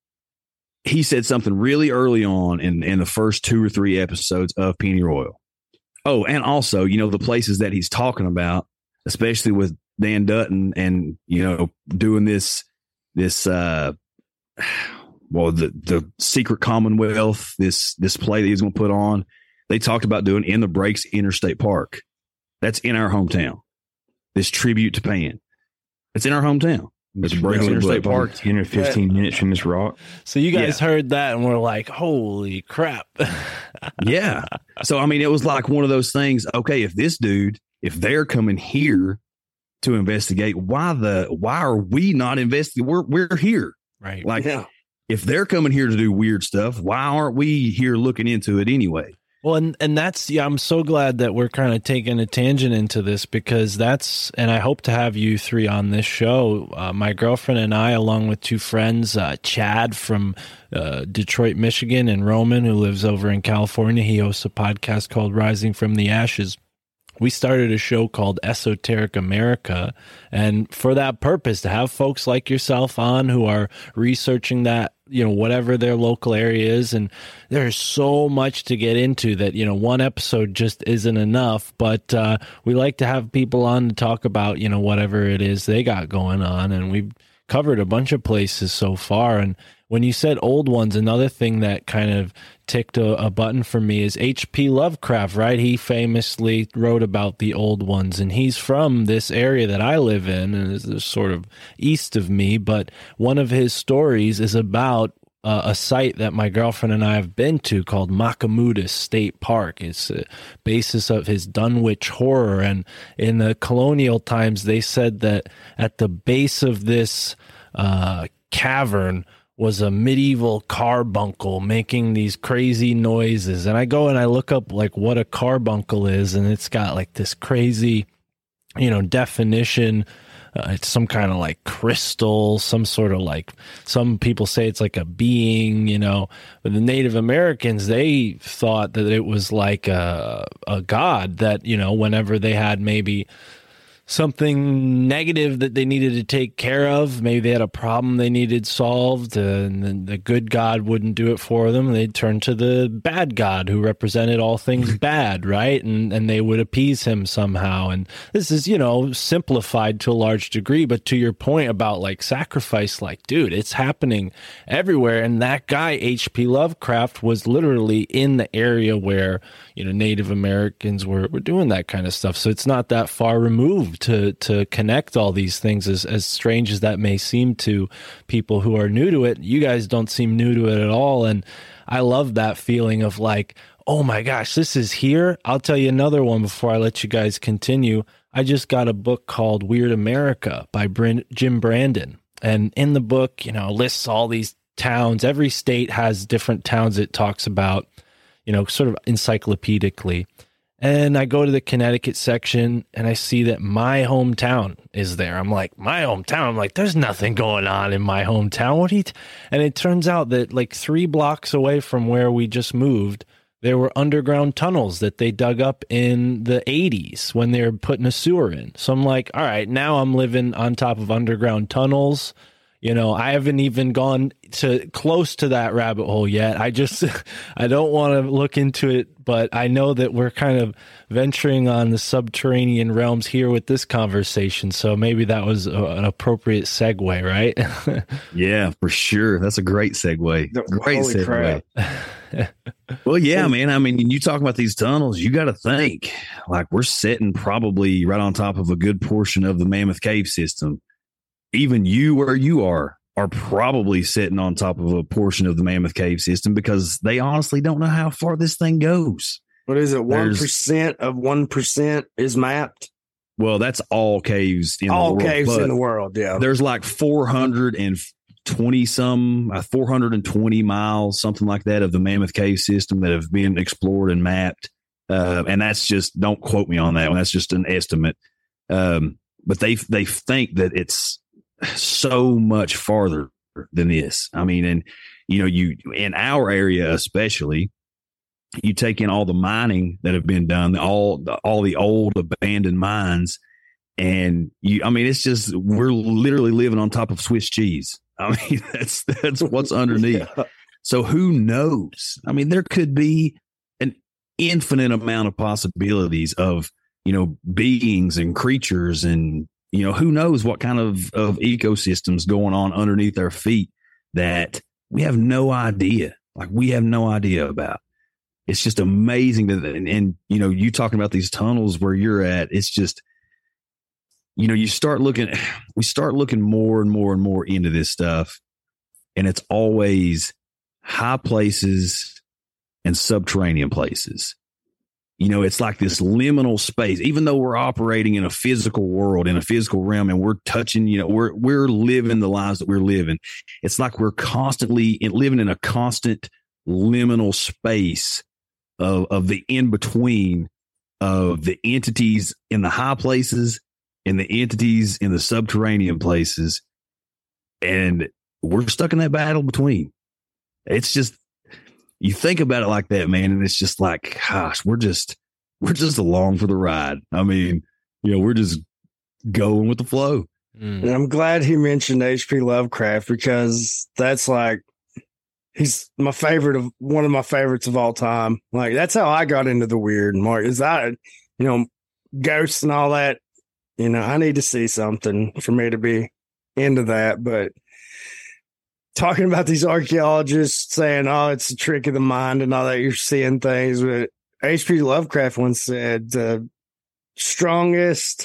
S1: he said something really early on in, in the first two or three episodes of Pennyroyal. Oh, and also, you know, the places that he's talking about, especially with Dan Dutton and, you know, doing this, this, uh, well, the, the Secret Commonwealth, this, this play that he's going to put on, they talked about doing In the Breaks Interstate Park. That's in our hometown. This tribute to Pan. It's in our hometown. It's Breaks Interstate Park.
S3: ten or fifteen minutes from this rock.
S6: So you guys
S1: Yeah.
S6: heard that and were like, holy crap.
S1: Yeah. So, I mean, it was like one of those things. Okay, if this dude, if they're coming here to investigate, why the, why are we not investigating? We're, we're here.
S6: Right.
S1: Like,
S4: Yeah.
S1: if they're coming here to do weird stuff, why aren't we here looking into it anyway?
S6: Well, and, and that's, yeah, I'm so glad that we're kind of taking a tangent into this because that's, and I hope to have you three on this show. Uh, my girlfriend and I, along with two friends, uh, Chad from uh, Detroit, Michigan, and Roman, who lives over in California. He hosts a podcast called Rising from the Ashes. We started a show called Esoteric America, and for that purpose, to have folks like yourself on who are researching that, you know, whatever their local area is. And there's so much to get into that, you know, one episode just isn't enough, but uh, we like to have people on to talk about, you know, whatever it is they got going on. And we've covered a bunch of places so far. And when you said old ones, another thing that kind of ticked a, a button for me is H P Lovecraft, right? He famously wrote about the old ones, and he's from this area that I live in, and is sort of east of me. But one of his stories is about uh, a site that my girlfriend and I have been to called Makamudas State Park. It's the basis of his Dunwich Horror. And in the colonial times, they said that at the base of this uh, cavern was a medieval carbuncle making these crazy noises. And I go and I look up like what a carbuncle is, and it's got like this crazy, you know, definition. Uh, it's some kind of like crystal, some sort of like, some people say it's like a being, you know, but the Native Americans, they thought that it was like a, a god that, you know, whenever they had maybe something negative that they needed to take care of, maybe they had a problem they needed solved, uh, and then the good God wouldn't do it for them. They'd turn to the bad God who represented all things bad, right? And and they would appease him somehow. And this is, you know, simplified to a large degree, but to your point about like sacrifice, like, dude, it's happening everywhere. And that guy, H P Lovecraft, was literally in the area where, you know, Native Americans were, were doing that kind of stuff. So it's not that far removed to to connect all these things, as, as strange as that may seem to people who are new to it. You guys don't seem new to it at all. And I love that feeling of like, oh my gosh, this is here. I'll tell you another one before I let you guys continue. I just got a book called Weird America by Bryn- Jim Brandon. And in the book, you know, lists all these towns. Every state has different towns it talks about, you know, sort of encyclopedically. And I go to the Connecticut section and I see that my hometown is there. I'm like, my hometown? I'm like, there's nothing going on in my hometown. What do you? T-? And it turns out that like three blocks away from where we just moved, there were underground tunnels that they dug up in the eighties when they were putting a sewer in. So I'm like, all right, now I'm living on top of underground tunnels. You know, I haven't even gone to close to that rabbit hole yet. I just, I don't want to look into it, but I know that we're kind of venturing on the subterranean realms here with this conversation. So maybe that was a, an appropriate segue, right?
S1: Yeah, for sure. That's a great segue. Great
S4: Holy
S1: segue.
S4: crap.
S1: Well, yeah, man. I mean, you talk about these tunnels, you got to think like we're sitting probably right on top of a good portion of the Mammoth Cave system. Even you, where you are, are probably sitting on top of a portion of the Mammoth Cave system because they honestly don't know how far this thing goes.
S4: What is it? one percent of one percent is mapped?
S1: Well, that's all caves in
S4: all
S1: the world. All
S4: caves in the world, yeah.
S1: There's like four hundred twenty some, uh, four hundred twenty miles, something like that, of the Mammoth Cave system that have been explored and mapped. Uh, and that's just, don't quote me on that one. That's just an estimate. Um, but they they think that it's so much farther than this. I mean, and you know, you in our area especially, you take in all the mining that have been done, all the, all the old abandoned mines, and you, I mean, it's just we're literally living on top of Swiss cheese. I mean, that's that's what's underneath. Yeah. So who knows? I mean, there could be an infinite amount of possibilities of, you know, beings and creatures and, you know, who knows what kind of, of ecosystems going on underneath our feet that we have no idea. Like we have no idea about. It's just amazing that, and, and, you know, you talking about these tunnels where you're at, it's just, you know, you start looking, we start looking more and more and more into this stuff. And it's always high places and subterranean places. You know, it's like this liminal space, even though we're operating in a physical world, in a physical realm, and we're touching, you know, we're, we're living the lives that we're living. It's like we're constantly in, living in a constant liminal space of, of the in-between of the entities in the high places and the entities in the subterranean places. And we're stuck in that battle between. It's just, you think about it like that, man, and it's just like, gosh, we're just we're just along for the ride. I mean, you know, we're just going with the flow.
S4: Mm. And I'm glad he mentioned H P Lovecraft because that's like he's my favorite of one of my favorites of all time. Like that's how I got into the weird. Mark is I, you know, ghosts and all that. You know, I need to see something for me to be into that, but. Talking about these archaeologists saying, oh, it's a trick of the mind and all that, you're seeing things. But H P Lovecraft once said the strongest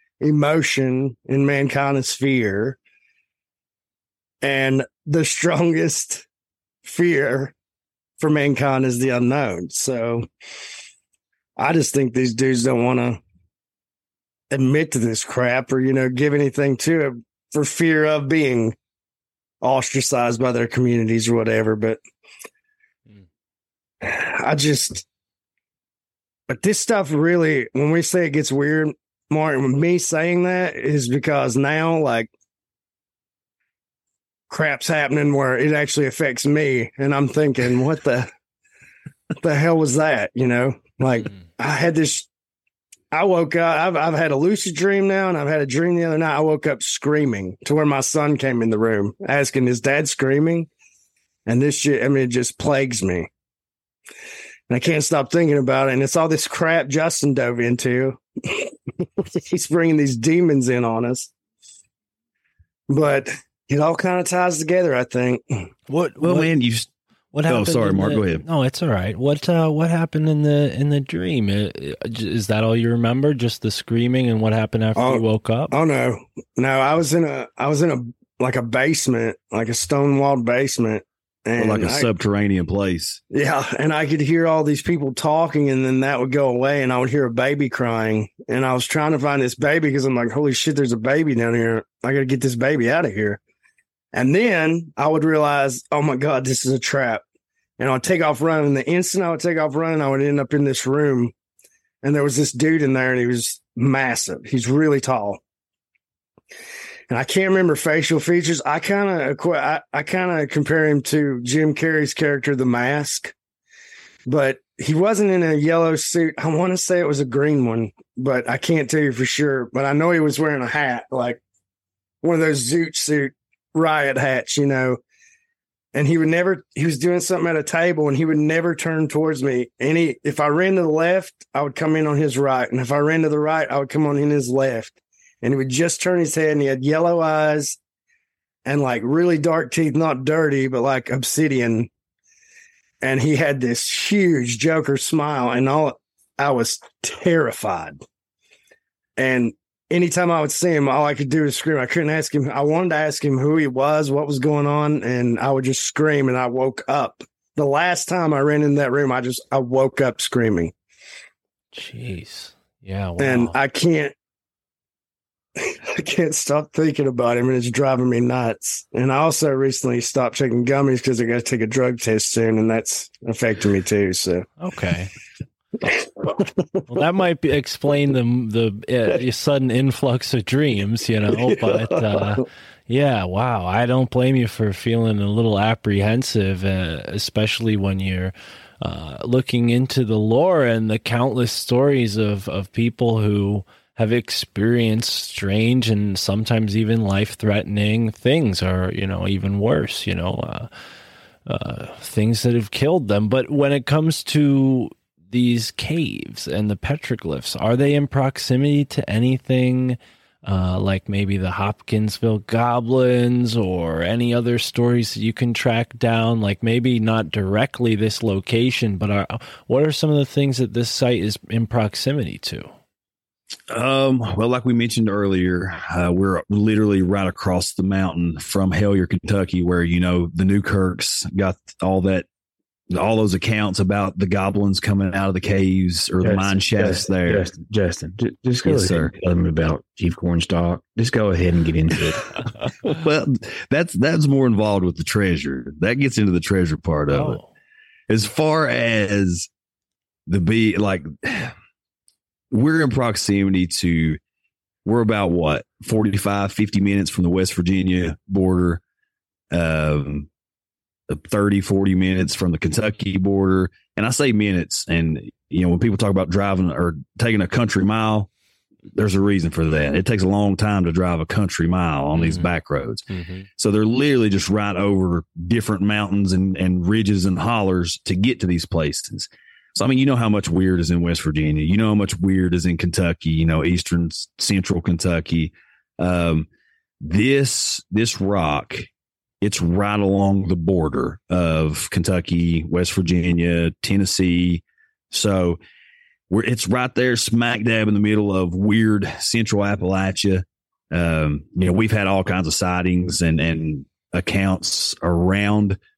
S4: emotion in mankind is fear. And the strongest fear for mankind is the unknown. So I just think these dudes don't want to admit to this crap or, you know, give anything to it for fear of being ostracized by their communities or whatever. But I just, but this stuff really, when we say it gets weird, Martin, me saying that is because now, like, crap's happening where it actually affects me. And I'm thinking, what the, what the hell was that? You know, like mm. I had this, I woke up, I've, I've had a lucid dream now, and I've had a dream the other night. I woke up screaming to where my son came in the room asking, is dad screaming? And this shit, I mean, it just plagues me. And I can't stop thinking about it. And it's all this crap Justin dove into. He's bringing these demons in on us. But it all kind of ties together, I think.
S6: What?
S1: Well,
S6: what,
S1: man, you.
S6: What
S1: oh,
S6: happened?
S1: sorry, Mark.
S6: The,
S1: go ahead.
S6: No, it's all right. What? Uh, what happened in the in the dream? Is that all you remember? Just the screaming and what happened after
S4: oh,
S6: you woke up?
S4: Oh no, no. I was in a. I was in a like a basement, like a stone walled basement.
S1: And or like a
S4: I,
S1: subterranean place.
S4: Yeah. And I could hear all these people talking, and then that would go away, and I would hear a baby crying. And I was trying to find this baby because I'm like, holy shit, there's a baby down here. I got to get this baby out of here. And then I would realize, oh my God, this is a trap. And I'd take off running. The instant I would take off running, I would end up in this room. And there was this dude in there, and he was massive. He's really tall. And I can't remember facial features. I kind of I, I kind of compare him to Jim Carrey's character, The Mask, but he wasn't in a yellow suit. I want to say it was a green one, but I can't tell you for sure. But I know he was wearing a hat, like one of those zoot suit riot hats, you know. And he would never. He was doing something at a table, and he would never turn towards me. And he, if I ran to the left, I would come in on his right, and if I ran to the right, I would come on in his left. And he would just turn his head, and he had yellow eyes and like really dark teeth, not dirty, but like obsidian. And he had this huge Joker smile, and all I was terrified. And anytime I would see him, all I could do was scream. I couldn't ask him. I wanted to ask him who he was, what was going on. And I would just scream, and I woke up. The last time I ran in that room, I just, I woke up screaming.
S6: Jeez. Yeah. Wow.
S4: And I can't, I can't stop thinking about him, and it's driving me nuts. And I also recently stopped taking gummies because I got to take a drug test soon, and that's affecting me too. So
S6: okay, well, that might be, explain the the uh, sudden influx of dreams, you know. But uh, yeah, wow, I don't blame you for feeling a little apprehensive, uh, especially when you're uh, looking into the lore and the countless stories of of people who have experienced strange and sometimes even life-threatening things, or, you know, even worse, you know, uh, uh, things that have killed them. But when it comes to these caves and the petroglyphs, are they in proximity to anything uh, like maybe the Hopkinsville goblins or any other stories that you can track down? Like maybe not directly this location, but are, what are some of the things that this site is in proximity to?
S1: Um, well, like we mentioned earlier, uh, we're literally right across the mountain from Hellier, Kentucky, where, you know, the Newkirks got all that, all those accounts about the goblins coming out of the caves or Justin, the mine shafts
S7: Justin,
S1: there.
S7: Justin, Justin, just go
S1: yes,
S7: ahead
S1: sir.
S7: and tell them about Chief Cornstalk. Just go ahead and get into it.
S1: Well, that's, that's more involved with the treasure. That gets into the treasure part of oh. it. As far as the be like, we're in proximity to, we're about what, forty-five, fifty minutes from the West Virginia border, um, thirty, forty minutes from the Kentucky border. And I say minutes, and, you know, when people talk about driving or taking a country mile, there's a reason for that. It takes a long time to drive a country mile on mm-hmm. these back roads. Mm-hmm. So they're literally just right over different mountains and, and ridges and hollers to get to these places. So, I mean, you know how much weird is in West Virginia. You know how much weird is in Kentucky, you know, eastern, central Kentucky. Um, this, this rock, it's right along the border of Kentucky, West Virginia, Tennessee. So we're, it's right there smack dab in the middle of weird central Appalachia. Um, you know, we've had all kinds of sightings and, and accounts around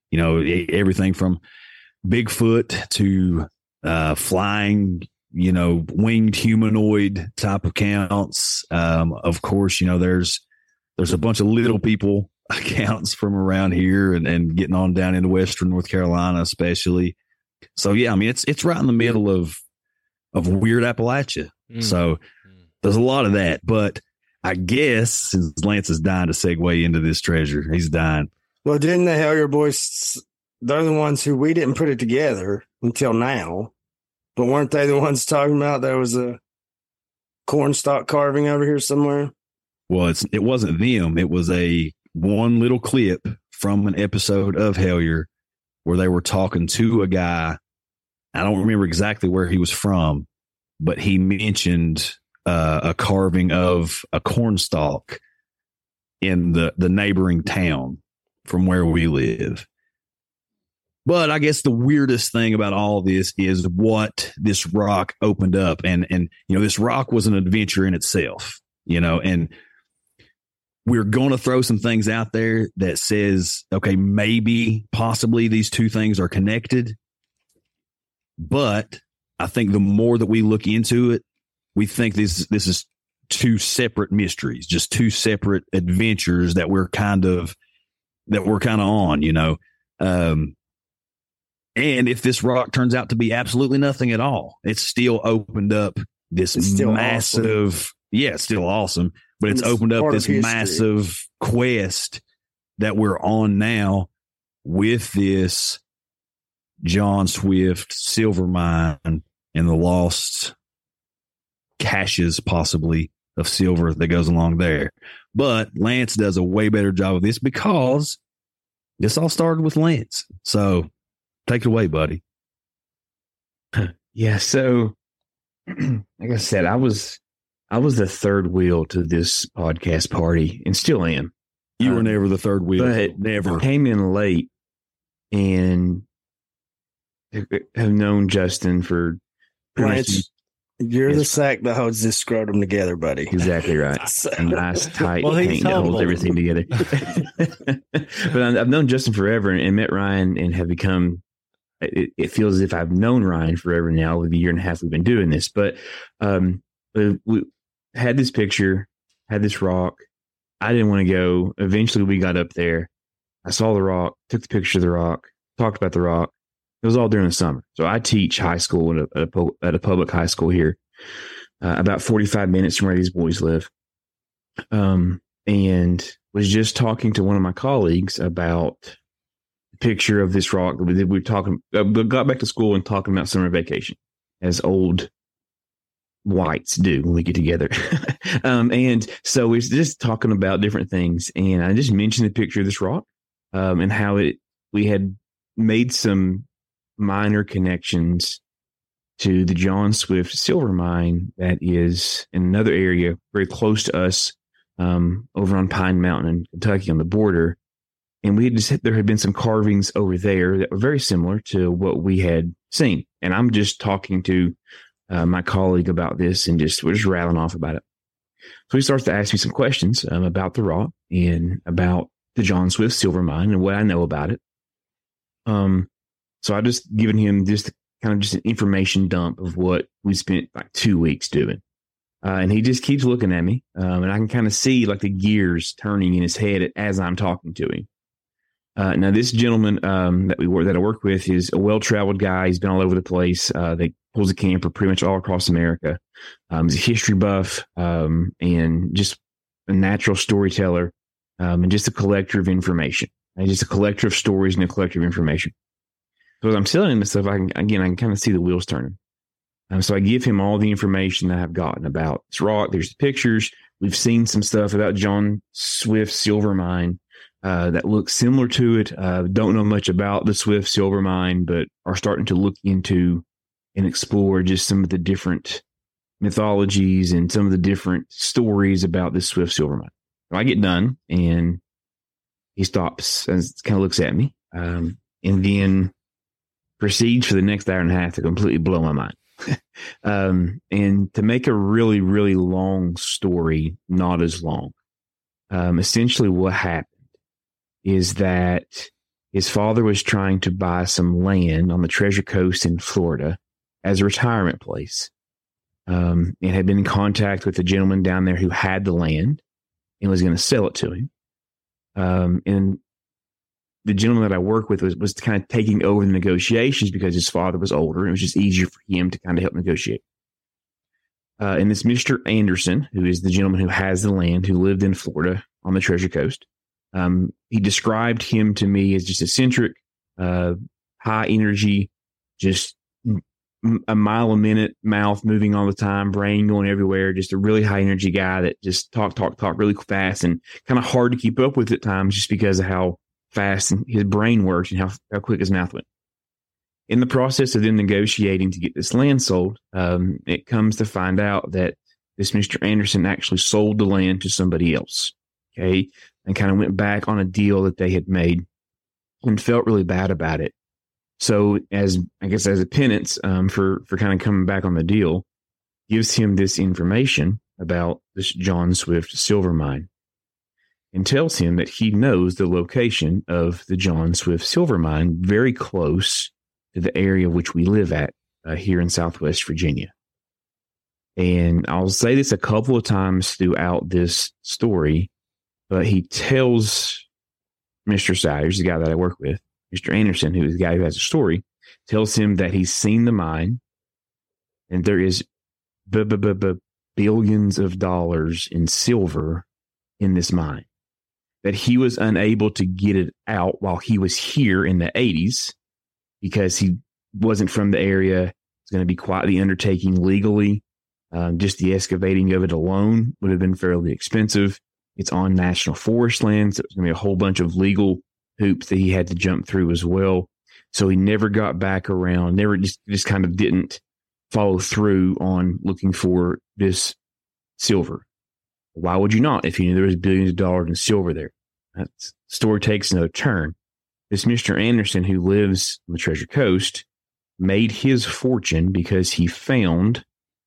S1: You know, everything from Bigfoot to uh, flying, you know, winged humanoid type accounts. Um, of course, you know, there's there's a bunch of little people accounts from around here and, and getting on down into Western North Carolina, especially. So, yeah, I mean, it's it's right in the middle of of weird Appalachia. Mm. So there's a lot of that. But I guess since Lance is dying to segue into this treasure, he's dying.
S4: Well, didn't the Hellier boys, they're the ones who we didn't put it together until now. But weren't they the ones talking about there was a cornstalk carving over here somewhere?
S1: Well, it's it wasn't them. It was a one little clip from an episode of Hellier where they were talking to a guy. I don't remember exactly where he was from, but he mentioned uh, a carving of a cornstalk in the, the neighboring town from where we live. But I guess the weirdest thing about all this is what this rock opened up. And, and, you know, this rock was an adventure in itself, you know, and we're going to throw some things out there that says, okay, maybe possibly these two things are connected. But I think the more that we look into it, we think this, this is two separate mysteries, just two separate adventures that we're kind of, that we're kind of on, you know. Um, and if this rock turns out to be absolutely nothing at all, it's still opened up this massive, awesome. yeah, it's still awesome, but it's, it's opened up this massive quest that we're on now with this John Swift silver mine and the lost caches possibly of silver that goes along there. But Lance does a way better job of this because this all started with Lance. So take it away, buddy.
S7: Yeah. So like I said, I was, I was the third wheel to this podcast party and still am.
S1: You um, were never the third wheel.
S7: But
S1: never.
S7: I came in late and have known Justin for
S4: Lance, you're the sack that holds this scrotum together, buddy.
S7: Exactly right. So, a nice tight well, paint that holds everything together. But I've known Justin forever and met Ryan and have become, it, it feels as if I've known Ryan forever now with the year and a half we've been doing this. But um, we, we had this picture, had this rock. I didn't want to go. Eventually we got up there. I saw the rock, took the picture of the rock, talked about the rock. It was all during the summer. So I teach high school at a, at a, at a public high school here, uh, about forty-five minutes from where these boys live. Um, and was just talking to one of my colleagues about the picture of this rock. We were talking, uh, got back to school and talking about summer vacation as old whites do when we get together. um, and so we was just talking about different things. And I just mentioned the picture of this rock um, and how it, we had made some minor connections to the John Swift silver mine that is in another area very close to us um, over on Pine Mountain in Kentucky on the border. And we had just, there had been some carvings over there that were very similar to what we had seen. And I'm just talking to uh, my colleague about this and just, we're just rattling off about it. So he starts to ask me some questions um, about the rock and about the John Swift silver mine and what I know about it. Um, So I just given him just kind of just an information dump of what we spent like two weeks doing. Uh, and he just keeps looking at me. Um, and I can kind of see like the gears turning in his head as I'm talking to him. Uh, now this gentleman um, that we work, that I work with is a well-traveled guy. He's been all over the place. Uh, they pulls a camper pretty much all across America. Um, he's a history buff um, and just a natural storyteller um, and just a collector of information. And just a collector of stories and a collector of information. So as I'm telling him this stuff, I can, again, I can kind of see the wheels turning. Um, so I give him all the information that I've gotten about this rock. There's the pictures. We've seen some stuff about John Swift silver mine uh, that looks similar to it. Uh, don't know much about the Swift silver mine, but are starting to look into and explore just some of the different mythologies and some of the different stories about this Swift silver mine. So I get done and he stops and kind of looks at me um, and then proceeds for the next hour and a half to completely blow my mind. um, and to make a really, really long story not as long, um, essentially what happened is that his father was trying to buy some land on the Treasure Coast in Florida as a retirement place, um, and had been in contact with the gentleman down there who had the land and was going to sell it to him. Um, and the gentleman that I work with was, was kind of taking over the negotiations because his father was older, and it was just easier for him to kind of help negotiate. Uh, and this Mister Anderson, who is the gentleman who has the land, who lived in Florida on the Treasure Coast, um, he described him to me as just eccentric, uh, high energy, just m- a mile a minute, mouth moving all the time, brain going everywhere, just a really high energy guy that just talk, talk, talk really fast and kind of hard to keep up with at times just because of how fast his brain works and how, how quick his mouth went. In the process of them negotiating to get this land sold, um, it comes to find out that this Mister Anderson actually sold the land to somebody else, okay, and kind of went back on a deal that they had made and felt really bad about it. So as, I guess, as a penance um, for, for kind of coming back on the deal, gives him this information about this John Swift silver mine and tells him that he knows the location of the John Swift silver mine very close to the area which we live at uh, here in Southwest Virginia. And I'll say this a couple of times throughout this story, but he tells Mister Salyers, the guy that I work with, Mister Anderson, who is the guy who has a story, tells him that he's seen the mine and there is b- b- b- b- billions of dollars in silver in this mine, that he was unable to get it out while he was here in the eighties because he wasn't from the area. It's going to be quite the undertaking legally. Um, just the excavating of it alone would have been fairly expensive. It's on national forest land, so it's going to be a whole bunch of legal hoops that he had to jump through as well. So he never got back around, never just, just kind of didn't follow through on looking for this silver. Why would you not if you knew there was billions of dollars in silver there? That story takes another turn. This Mister Anderson, who lives on the Treasure Coast, made his fortune because he found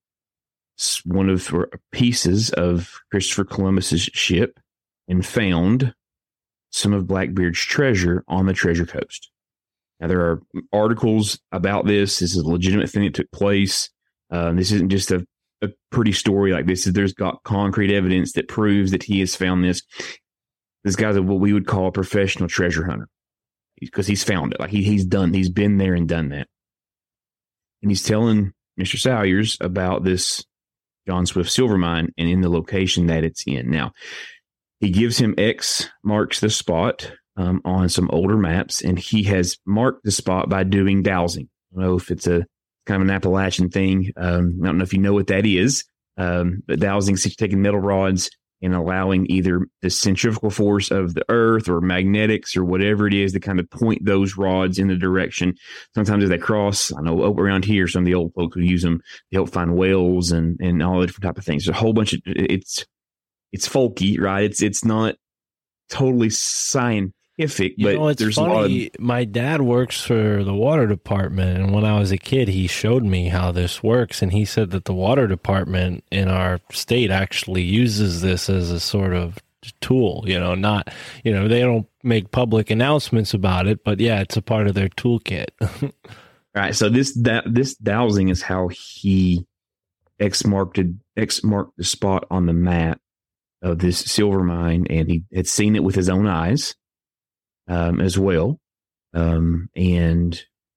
S7: one of pieces of Christopher Columbus's ship and found some of Blackbeard's treasure on the Treasure Coast. Now, there are articles about this. This is a legitimate thing that took place. Um, this isn't just a, a pretty story like this. There's got concrete evidence that proves that he has found this. This guy's what we would call a professional treasure hunter because he's found it. Like he, he's done, he's been there and done that. And he's telling Mister Salyers about this John Swift silver mine and in the location that it's in. Now, he gives him X marks the spot um, on some older maps, and he has marked the spot by doing dowsing. I don't know if it's a kind of an Appalachian thing. Um, I don't know if you know what that is, um, but dowsing is taking metal rods and allowing either the centrifugal force of the earth or magnetics or whatever it is to kind of point those rods in the direction. Sometimes as they cross, I know around here, some of the old folks would use them to help find whales and, and all the different type of things. There's a whole bunch of, it's, it's folky, right? It's, it's not totally scientific,
S6: you
S7: but
S6: know, it's
S7: there's
S6: funny.
S7: a lot of,
S6: my dad works for the water department, and when I was a kid, he showed me how this works, and he said that the water department in our state actually uses this as a sort of tool, you know, not, you know, they don't make public announcements about it, but yeah, it's a part of their toolkit.
S7: right. So this, that, this dowsing is how he X marked, X marked the spot on the map of this silver mine, and he had seen it with his own eyes. Um, as well. Um, and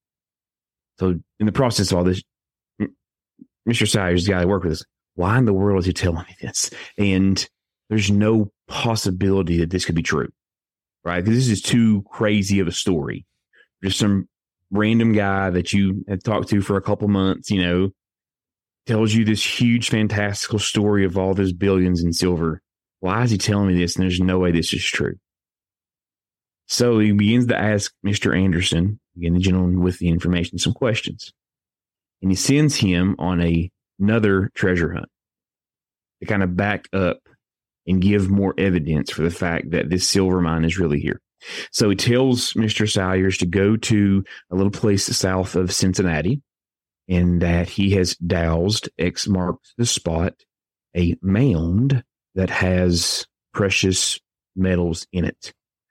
S7: so in the process of all this, Mister Salyers, the guy I work with, is, why in the world is he telling me this? And there's no possibility that this could be true, right? Because this is too crazy of a story. Just some random guy that you had talked to for a couple months, you know, tells you this huge, fantastical story of all those billions in silver. Why is he telling me this? And there's no way this is true. So he begins to ask Mister Anderson, again, the gentleman with the information, some questions. And he sends him on a, another treasure hunt to kind of back up and give more evidence for the fact that this silver mine is really here. So he tells Mister Salyers to go to a little place south of Cincinnati, and that he has dowsed, X marks the spot, a mound that has precious metals in it.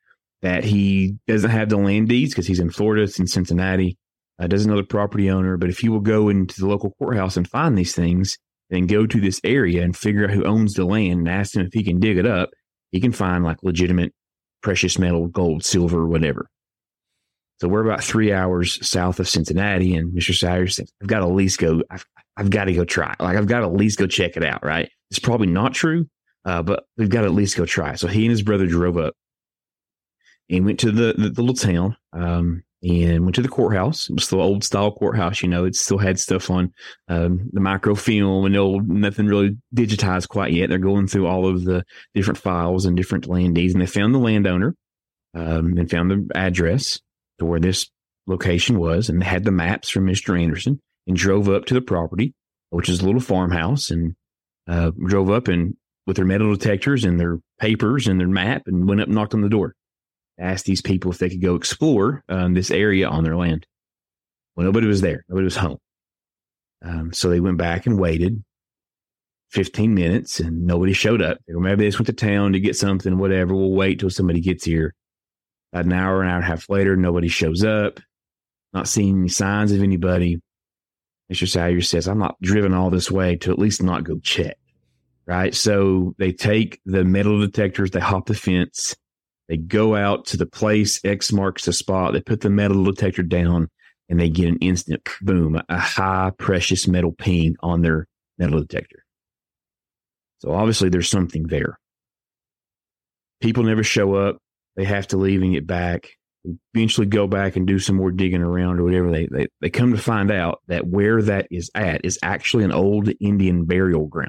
S7: that he doesn't have the land deeds because he's in Florida, it's in Cincinnati, uh, doesn't know the property owner. But if he will go into the local courthouse and find these things, then go to this area and figure out who owns the land and ask him if he can dig it up, he can find like legitimate precious metal, gold, silver, whatever. So we're about three hours south of Cincinnati, and Mister Sayers says, I've got to at least go, I've, I've got to go try. Like, I've got to at least go check it out, right? It's probably not true, uh, but we've got to at least go try. So he and his brother drove up and went to the, the, the little town um, and went to the courthouse. It was the old style courthouse, you know, it still had stuff on um, the microfilm and old, nothing really digitized quite yet. They're going through all of the different files and different land deeds, and they found the landowner um, and found the address to where this location was, and they had the maps from Mister Anderson, and drove up to the property, which is a little farmhouse, and uh, drove up and with their metal detectors and their papers and their map, and went up and knocked on the door. Asked these people if they could go explore um, this area on their land. Well, nobody was there. Nobody was home. Um, so they went back and waited fifteen minutes, and nobody showed up. They were, maybe they just went to town to get something, whatever. We'll wait till somebody gets here. About an hour, an hour and a half later, nobody shows up. Not seeing any signs of anybody. Mister Sayers says, I'm not driven all this way to at least not go check. Right? So they take the metal detectors, they hop the fence, they go out to the place, X marks the spot, they put the metal detector down, and they get an instant boom, a high precious metal ping on their metal detector. So obviously there's something there. People never show up. They have to leave and get back. Eventually go back and do some more digging around or whatever. They, they they come to find out that where that is at is actually an old Indian burial ground.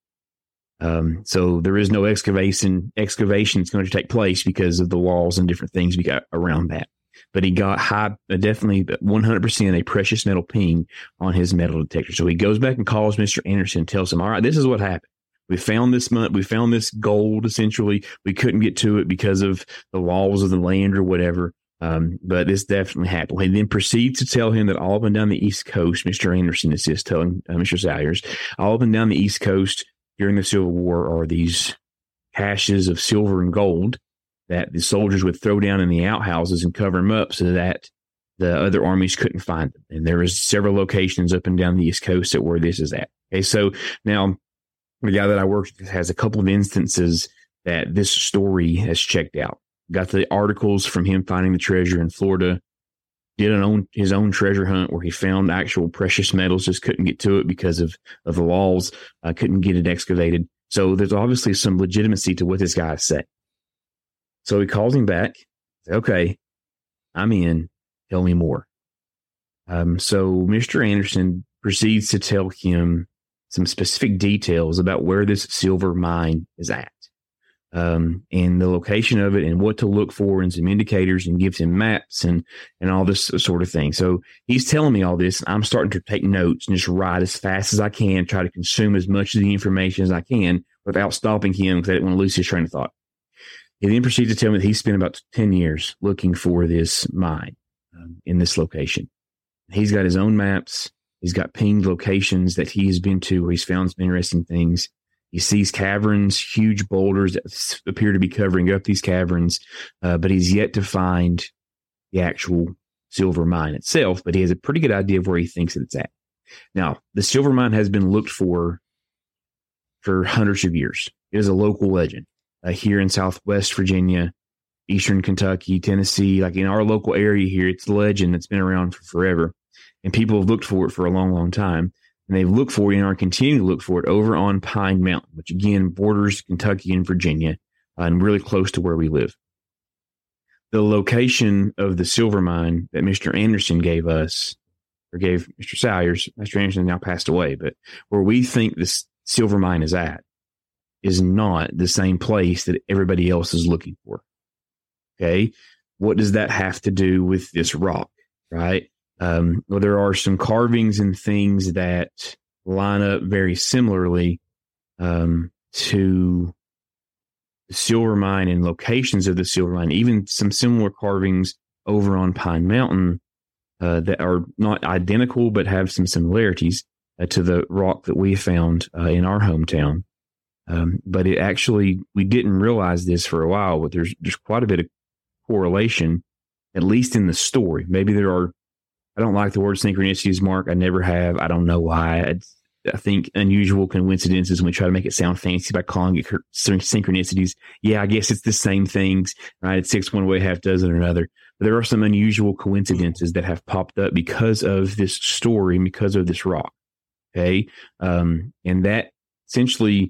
S7: Um, so there is no excavation excavation that's going to take place because of the walls and different things we got around that. But he got high, definitely one hundred percent a precious metal ping on his metal detector. So he goes back and calls Mister Anderson and tells him, all right, this is what happened. We found this month. We found this gold. Essentially, we couldn't get to it because of the laws of the land or whatever. Um, but this definitely happened. He then proceeds to tell him that all up and down the East Coast, Mister Anderson is just telling uh, Mister Sayers, all up and down the East Coast during the Civil War are these caches of silver and gold that the soldiers would throw down in the outhouses and cover them up so that the other armies couldn't find them. And there is several locations up and down the East Coast that where this is at. Okay, so now the guy that I worked with has a couple of instances that this story has checked out. Got the articles from him finding the treasure in Florida, did an own, his own treasure hunt where he found actual precious metals, just couldn't get to it because of, of the laws, uh, couldn't get it excavated. So there's obviously some legitimacy to what this guy said. So he calls him back. Okay, I'm in. Tell me more. Um, so Mister Anderson proceeds to tell him some specific details about where this silver mine is at. Um, and the location of it and what to look for and some indicators, and gives him maps and, and all this sort of thing. So he's telling me all this. I'm starting to take notes and just write as fast as I can, try to consume as much of the information as I can without stopping him because I didn't want to lose his train of thought. He then proceeds to tell me that he spent about ten years looking for this mine um, in this location. He's got his own maps. He's got pinged locations that he has been to where he's found some interesting things. He sees caverns, huge boulders that appear to be covering up these caverns, uh, but he's yet to find the actual silver mine itself, but he has a pretty good idea of where he thinks that it's at. Now, the silver mine has been looked for for hundreds of years. It is a local legend uh, here in Southwest Virginia, Eastern Kentucky, Tennessee, like in our local area here. It's a legend that's been around for forever, and people have looked for it for a long, long time. And they've looked for it and are continuing to look for it over on Pine Mountain, which again borders Kentucky and Virginia, uh, and really close to where we live. The location of the silver mine that Mister Anderson gave us, or gave Mister Sayers, Mister Anderson now passed away, but where we think this silver mine is at is not the same place that everybody else is looking for. Okay. What does that have to do with this rock, right? Um, well, there are some carvings and things that line up very similarly um, to the silver mine and locations of the silver mine, even some similar carvings over on Pine Mountain uh, that are not identical but have some similarities uh, to the rock that we found uh, in our hometown. Um, but it actually, we didn't realize this for a while, but there's, there's quite a bit of correlation, at least in the story. Maybe there are, I don't like the word synchronicities, Mark. I never have. I don't know why. I, I think unusual coincidences, when we try to make it sound fancy by calling it synchronicities. Yeah, I guess it's the same things, right? It's six one way, half dozen another. But there are some unusual coincidences that have popped up because of this story and because of this rock. Okay. Um, and that essentially,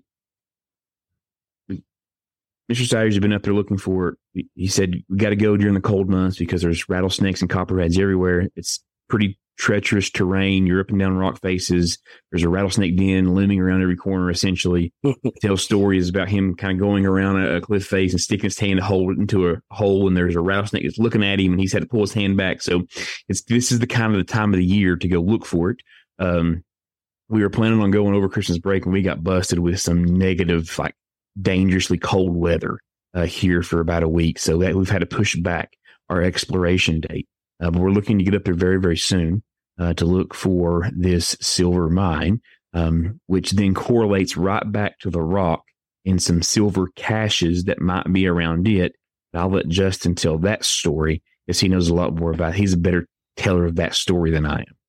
S7: Mister Sayers has been up there looking for it. He said, we got to go during the cold months because there's rattlesnakes and copperheads everywhere. It's pretty treacherous terrain. You're up and down rock faces. There's a rattlesnake den looming around every corner, essentially. Tell stories about him kind of going around a, a cliff face and sticking his hand to hold it into a hole, and there's a rattlesnake that's looking at him, and he's had to pull his hand back. So it's this is the kind of the time of the year to go look for it. Um, we were planning on going over Christmas break, and we got busted with some negative, like, dangerously cold weather uh, here for about a week. So that we've had to push back our exploration date. Uh, but we're looking to get up there very, very soon uh, to look for this silver mine, um, which then correlates right back to the rock and some silver caches that might be around it. But I'll let Justin tell that story because he knows a lot more about it. He's a better teller of that story than I am.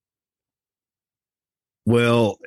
S1: Well,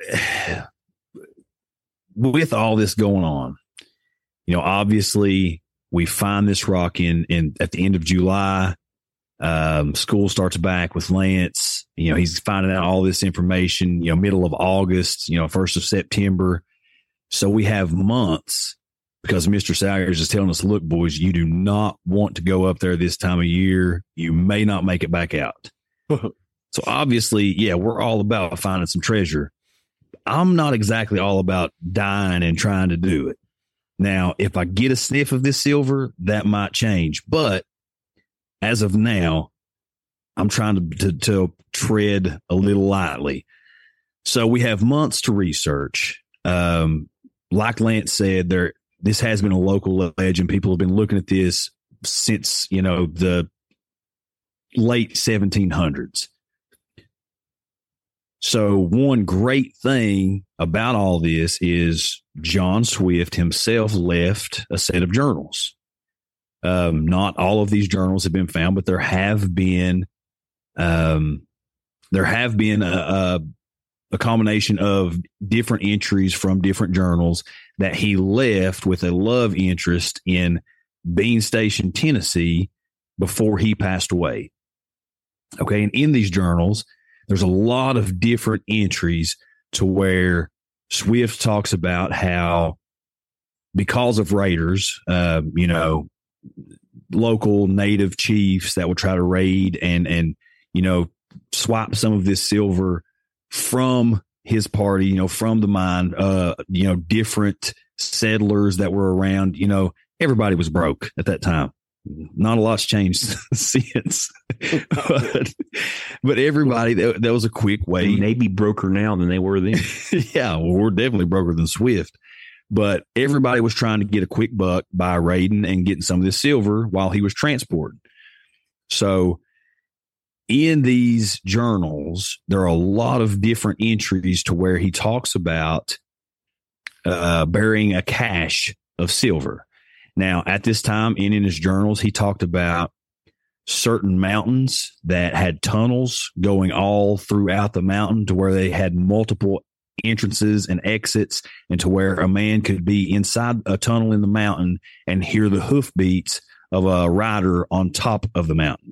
S1: with all this going on, you know, obviously we find this rock in, in at the end of July. Um, school starts back with Lance. You know, he's finding out all this information, you know, middle of August, you know, first of September. So we have months because Mister Sayers is telling us, look, boys, you do not want to go up there this time of year. You may not make it back out. So obviously, yeah, we're all about finding some treasure. I'm not exactly all about dying and trying to do it. Now, if I get a sniff of this silver, that might change. But as of now, I'm trying to, to, to tread a little lightly. So we have months to research. Um, like Lance said, there this has been a local legend. People have been looking at this since, you know, the late seventeen hundreds. So one great thing about all this is John Swift himself left a set of journals. Um, not all of these journals have been found, but there have been, um, there have been a, a, a combination of different entries from different journals that he left with a love interest in Bean Station, Tennessee, before he passed away. Okay. And in these journals, there's a lot of different entries to where Swift talks about how, because of raiders, uh, you know, local native chiefs that would try to raid and, and, you know, swipe some of this silver from his party, you know, from the mine, uh, you know, different settlers that were around, you know, everybody was broke at that time. Not a lot's changed since, but, but everybody, that, that was a quick way.
S7: They may be broker now than they were then.
S1: Yeah, well, we're definitely broker than Swift, but everybody was trying to get a quick buck by raiding and getting some of this silver while he was transporting. So in these journals, there are a lot of different entries to where he talks about uh, burying a cache of silver. Now, at this time, and in his journals, he talked about certain mountains that had tunnels going all throughout the mountain to where they had multiple entrances and exits, and to where a man could be inside a tunnel in the mountain and hear the hoofbeats of a rider on top of the mountain.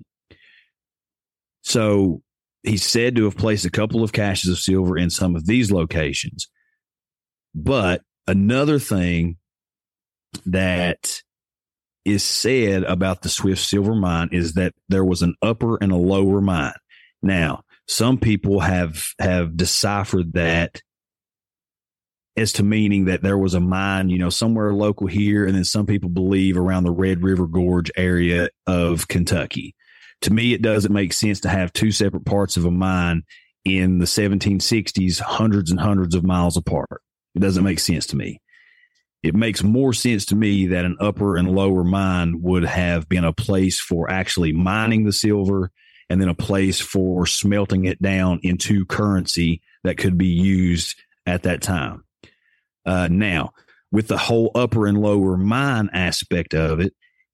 S1: So he's said to have placed a couple of caches of silver in some of these locations. But another thing that is said about the Swift silver mine is that there was an upper and a lower mine. Now, some people have have deciphered that as to meaning that there was a mine, you know, somewhere local here, and then some people believe around the Red River Gorge area of Kentucky. To me, it doesn't make sense to have two separate parts of a mine in the seventeen sixties, hundreds and hundreds of miles apart. It doesn't make sense to me. It makes more sense to me that an upper and lower mine would have been a place for actually mining the silver, and then a place for smelting it down into currency that could be used at that time. Uh, now, with the whole upper and lower mine aspect of it,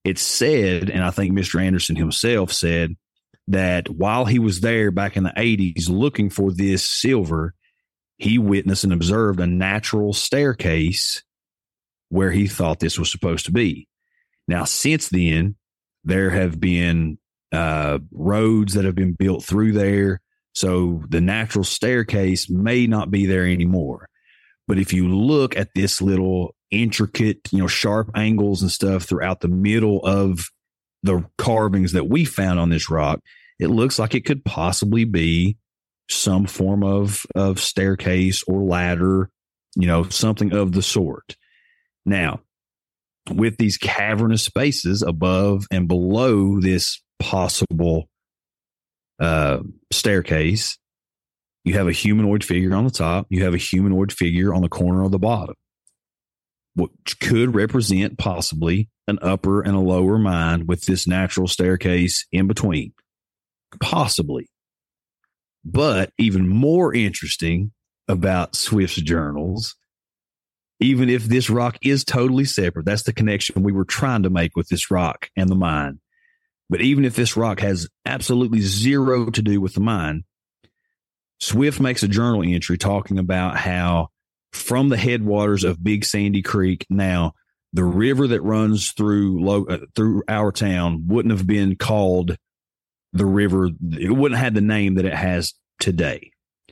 S1: it's said, and I think Mister Anderson himself said, that while he was there back in the eighties looking for this silver, he witnessed and observed a natural staircase where he thought this was supposed to be. Now, since then, there have been uh, roads that have been built through there. So the natural staircase may not be there anymore. But if you look at this little intricate, you know, sharp angles and stuff throughout the middle of the carvings that we found on this rock, it looks like it could possibly be some form of, of staircase or ladder, you know, something of the sort. Now, with these cavernous spaces above and below this possible uh, staircase, you have a humanoid figure on the top. You have a humanoid figure on the corner of the bottom, which could represent possibly an upper and a lower mine with this natural staircase in between. Possibly. But even more interesting about Swift's journals, even if this rock is totally separate, that's the connection we were trying to make with this rock and the mine. But even if this rock has absolutely zero to do with the mine, Swift makes a journal entry talking about how from the headwaters of Big Sandy Creek, now the river that runs through uh, through our town wouldn't have been called the river. It wouldn't have had the name that it has today.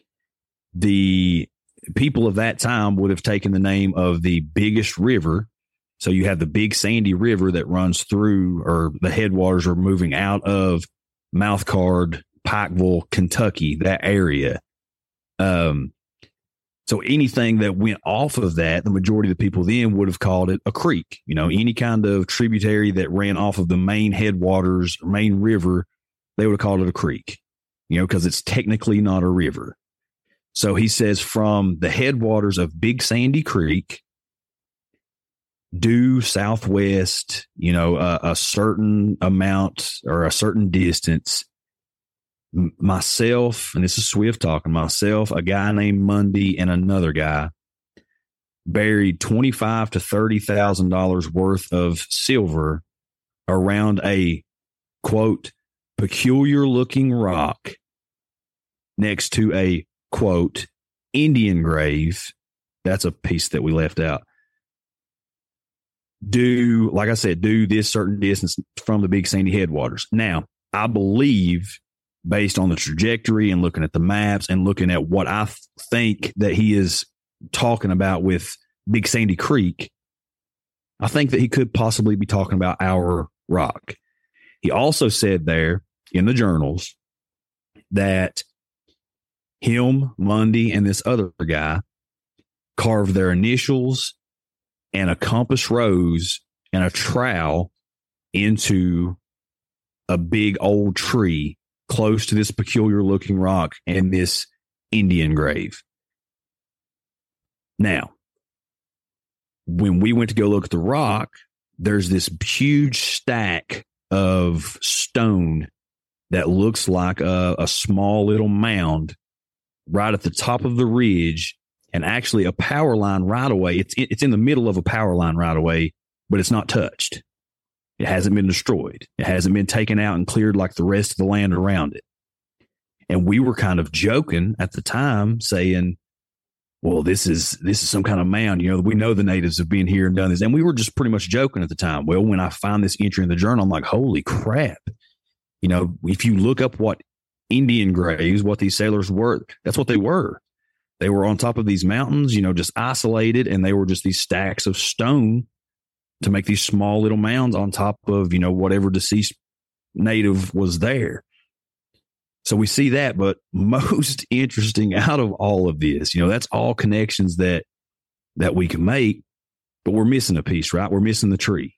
S1: The people of that time would have taken the name of the biggest river. So you have the Big Sandy River that runs through, or the headwaters are moving out of Mouthcard, Pikeville, Kentucky, that area. Um, so anything that went off of that, the majority of the people then would have called it a creek. You know, any kind of tributary that ran off of the main headwaters, main river, they would have called it a creek, you know, because it's technically not a river. So he says from the headwaters of Big Sandy Creek, due southwest, you know, a, a certain amount or a certain distance, myself, and this is Swift talking, myself, a guy named Mundy, and another guy buried twenty-five to thirty thousand dollars worth of silver around a quote peculiar looking rock next to a quote Indian grave. That's a piece that we left out. Do, like I said, do this certain distance from the Big Sandy headwaters. Now, I believe, based on the trajectory and looking at the maps and looking at what I th- think that he is talking about with Big Sandy Creek, I think that he could possibly be talking about our rock. He also said there in the journals that him, Mundy, and this other guy carved their initials and a compass rose and a trowel into a big old tree close to this peculiar looking rock and this Indian grave. Now, when we went to go look at the rock, there's this huge stack of stone that looks like a, a small little mound right at the top of the ridge, and actually a power line right away. It's it's in the middle of a power line right away, but it's not touched. It hasn't been destroyed. It hasn't been taken out and cleared like the rest of the land around it. And we were kind of joking at the time, saying, well, this is this is some kind of mound. You know, we know the natives have been here and done this. And we were just pretty much joking at the time. Well, when I find this entry in the journal, I'm like, holy crap. You know, if you look up what Indian graves, what these sailors were, that's what they were. They were on top of these mountains, you know, just isolated, and they were just these stacks of stone to make these small little mounds on top of, you know, whatever deceased native was there. So we see that, but most interesting out of all of this, you know, that's all connections that that we can make, but we're missing a piece, right? We're missing the tree.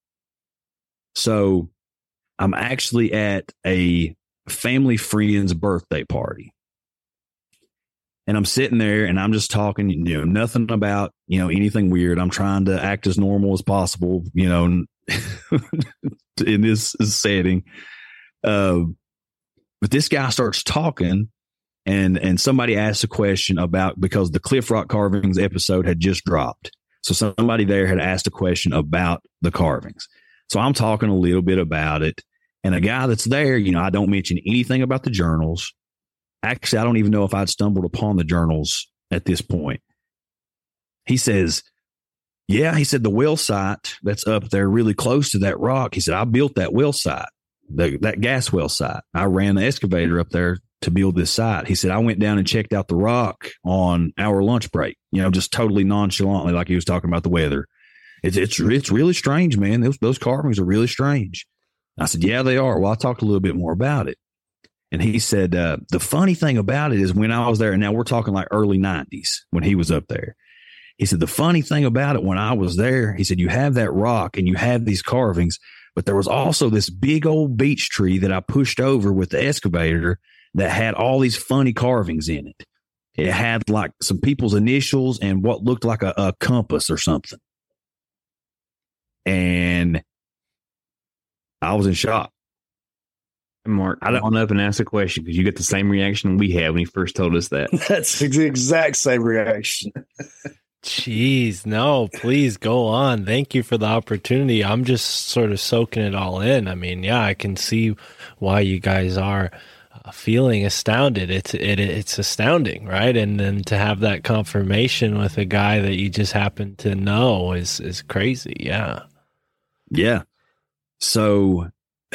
S1: So I'm actually at a family friend's birthday party. And I'm sitting there and I'm just talking, you know, nothing about, you know, anything weird. I'm trying to act as normal as possible, you know, in this setting. Uh, but this guy starts talking, and, and somebody asks a question about, because the Cliff Rock Carvings episode had just dropped. So somebody there had asked a question about the carvings. So I'm talking a little bit about it. And a guy that's there, you know, I don't mention anything about the journals. Actually, I don't even know if I'd stumbled upon the journals at this point. He says, yeah, he said the well site that's up there really close to that rock. He said, I built that well site, the, that gas well site. I ran the excavator up there to build this site. He said, I went down and checked out the rock on our lunch break, you know, just totally nonchalantly, like he was talking about the weather. It's, it's, it's really strange, man. Those, those carvings are really strange. I said, yeah, they are. Well, I talked a little bit more about it. And he said, uh, the funny thing about it is when I was there, and now we're talking like early nineties when he was up there. He said, the funny thing about it when I was there, he said, you have that rock and you have these carvings, but there was also this big old beech tree that I pushed over with the excavator that had all these funny carvings in it. It had like some people's initials and what looked like a, a compass or something. And I was in shock.
S7: Mark, I don't want up and ask a question because you get the same reaction we had when he first told us that.
S4: That's the exact same reaction.
S6: Jeez, no, please go on. Thank you for the opportunity. I'm just sort of soaking it all in. I mean, yeah, I can see why you guys are uh, feeling astounded. It's it, it's astounding, right? And then to have that confirmation with a guy that you just happen to know is is crazy. Yeah.
S1: Yeah. So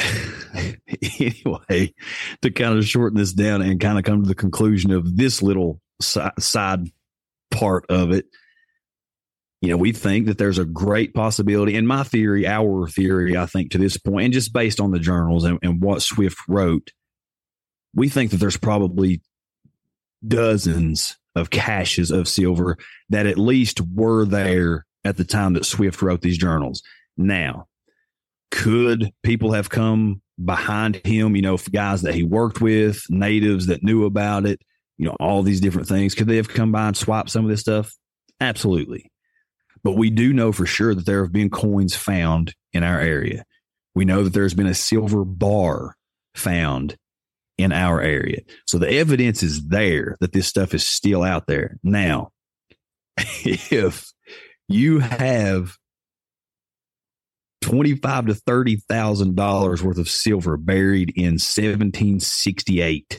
S1: anyway, to kind of shorten this down and kind of come to the conclusion of this little si- side part of it, you know, we think that there's a great possibility. And my theory, our theory, I think to this point, and just based on the journals and, and what Swift wrote, we think that there's probably dozens of caches of silver that at least were there at the time that Swift wrote these journals. Now, could people have come behind him, you know, guys that he worked with, natives that knew about it, you know, all these different things? Could they have come by and swapped some of this stuff? Absolutely. But we do know for sure that there have been coins found in our area. We know that there's been a silver bar found in our area. So the evidence is there that this stuff is still out there. Now, if you have twenty-five to thirty thousand dollars worth of silver buried in seventeen sixty-eight,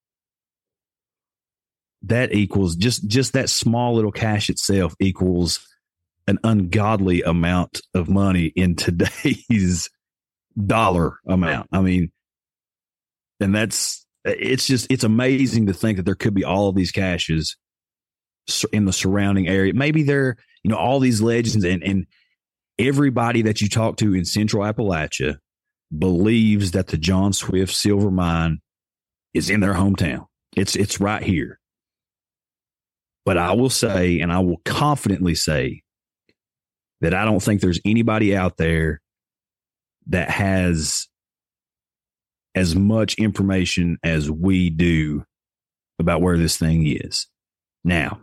S1: that equals just just that small little cache itself equals an ungodly amount of money in today's dollar amount. I mean, and that's it's just it's amazing to think that there could be all of these caches in the surrounding area. Maybe they're, you know, all these legends and and everybody that you talk to in Central Appalachia believes that the John Swift silver mine is in their hometown. It's it's right here. But I will say, and I will confidently say, that I don't think there's anybody out there that has as much information as we do about where this thing is. Now,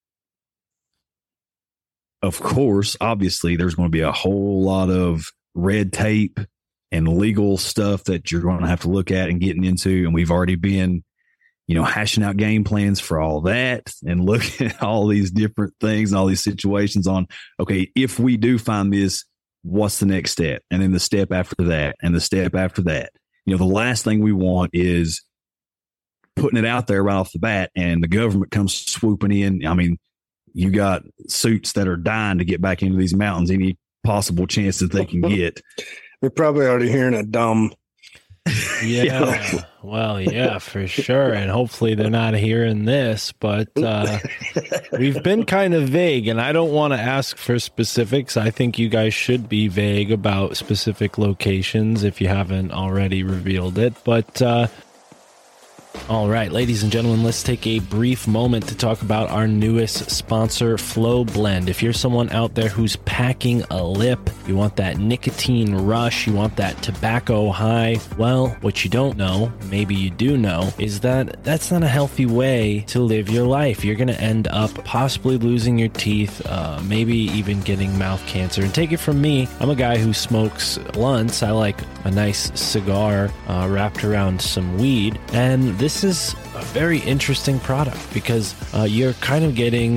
S1: of course, obviously, there's going to be a whole lot of red tape and legal stuff that you're going to have to look at and getting into. And we've already been, you know, hashing out game plans for all that and looking at all these different things and all these situations on, okay, if we do find this, what's the next step? And then the step after that and the step after that. You know, the last thing we want is putting it out there right off the bat and the government comes swooping in. I mean, you got suits that are dying to get back into these mountains any possible chance that they can get.
S4: They're probably already hearing a dumb.
S6: Yeah, well, yeah, for sure. And hopefully they're not hearing this, but uh, we've been kind of vague, and I don't want to ask for specifics. I think you guys should be vague about specific locations if you haven't already revealed it. But uh, all right, ladies and gentlemen, let's take a brief moment to talk about our newest sponsor, Flow Blend. If you're someone out there who's packing a lip, you want that nicotine rush, you want that tobacco high, well, what you don't know, maybe you do know, is that that's not a healthy way to live your life. You're going to end up possibly losing your teeth, uh, maybe even getting mouth cancer. And take it from me, I'm a guy who smokes blunts. I like a nice cigar uh, wrapped around some weed, and this is a very interesting product because uh, you're kind of getting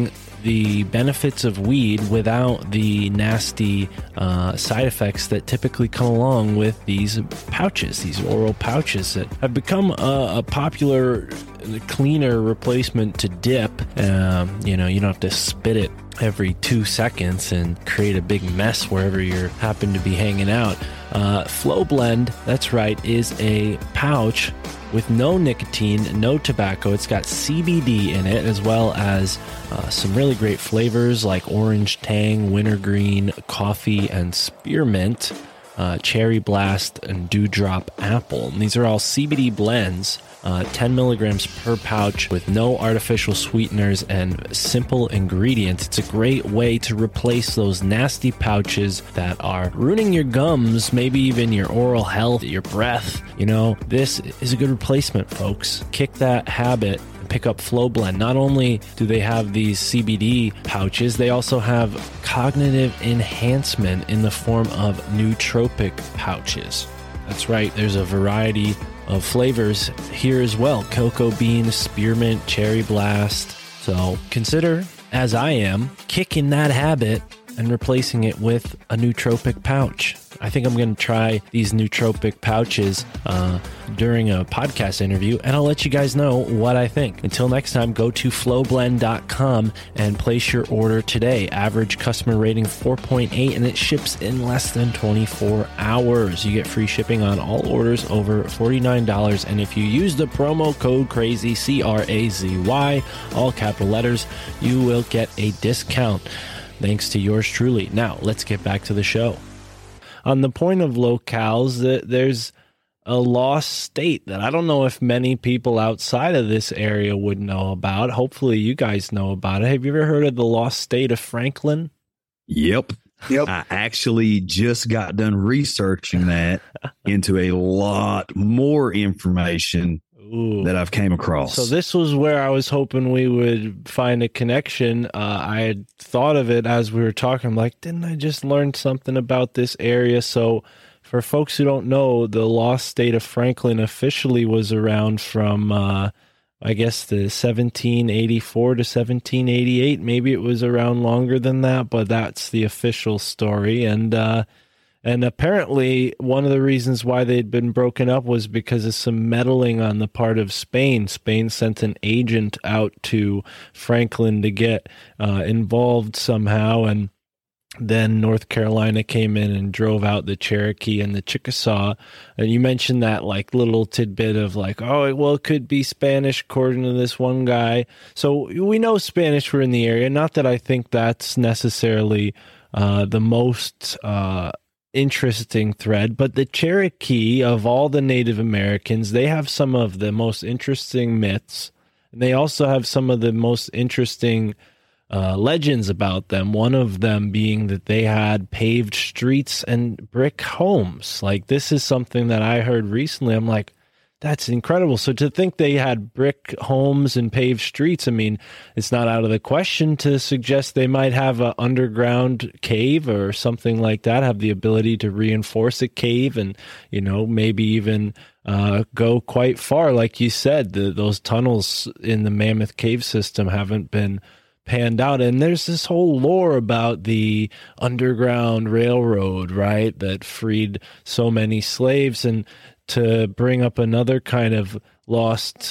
S6: the benefits of weed without the nasty uh, side effects that typically come along with these pouches, these oral pouches that have become a, a popular, cleaner replacement to dip. Um, you know, you don't have to spit it every two seconds and create a big mess wherever you happen to be hanging out. Uh, Flow Blend, that's right, is a pouch with no nicotine, no tobacco. It's got C B D in it, as well as uh, some really great flavors like orange tang, wintergreen, coffee, and spearmint, uh, cherry blast, and dewdrop apple. And these are all C B D blends, uh, ten milligrams per pouch with no artificial sweeteners and simple ingredients. It's a great way to replace those nasty pouches that are ruining your gums, maybe even your oral health, your breath. You know, this is a good replacement, folks. Kick that habit. Pick up Flow Blend. Not only do they have these C B D pouches, they also have cognitive enhancement in the form of nootropic pouches. That's right, there's a variety of flavors here as well. Cocoa bean, spearmint, cherry blast. So consider, as I am, kicking that habit and replacing it with a nootropic pouch. I think I'm going to try these nootropic pouches uh, during a podcast interview, and I'll let you guys know what I think. Until next time, go to flow blend dot com and place your order today. Average customer rating four point eight, and it ships in less than twenty-four hours. You get free shipping on all orders over forty-nine dollars, and if you use the promo code CRAZY, C R A Z Y, all capital letters, you will get a discount. Thanks to yours truly. Now, let's get back to the show. On the point of locales, there's a lost state that I don't know if many people outside of this area would know about. Hopefully you guys know about it. Have you ever heard of the lost state of Franklin?
S1: Yep.
S4: Yep.
S1: I actually just got done researching that into a lot more information
S6: Ooh.
S1: that I've came across.
S6: So this was where I was hoping we would find a connection. Uh, I had thought of it as we were talking. I'm like, didn't I just learn something about this area? So for folks who don't know, the lost state of Franklin officially was around from, uh, I guess, the seventeen eighty-four to seventeen eighty-eight. Maybe it was around longer than that, but that's the official story. And, uh, And apparently one of the reasons why they'd been broken up was because of some meddling on the part of Spain. Spain sent an agent out to Franklin to get uh, involved somehow, and then North Carolina came in and drove out the Cherokee and the Chickasaw. And you mentioned that like little tidbit of like, oh, well, it could be Spanish according to this one guy. So we know Spanish were in the area. Not that I think that's necessarily uh, the most uh interesting thread, but the Cherokee, of all the Native Americans, they have some of the most interesting myths, and they also have some of the most interesting uh, legends about them. One of them being that they had paved streets and brick homes. Like, this is something that I heard recently. I'm like, that's incredible. So to think they had brick homes and paved streets, I mean, it's not out of the question to suggest they might have an underground cave or something like that, have the ability to reinforce a cave and, you know, maybe even uh, go quite far. Like you said, the, those tunnels in the Mammoth Cave system haven't been panned out. And there's this whole lore about the Underground Railroad, right, that freed so many slaves. And to bring up another kind of lost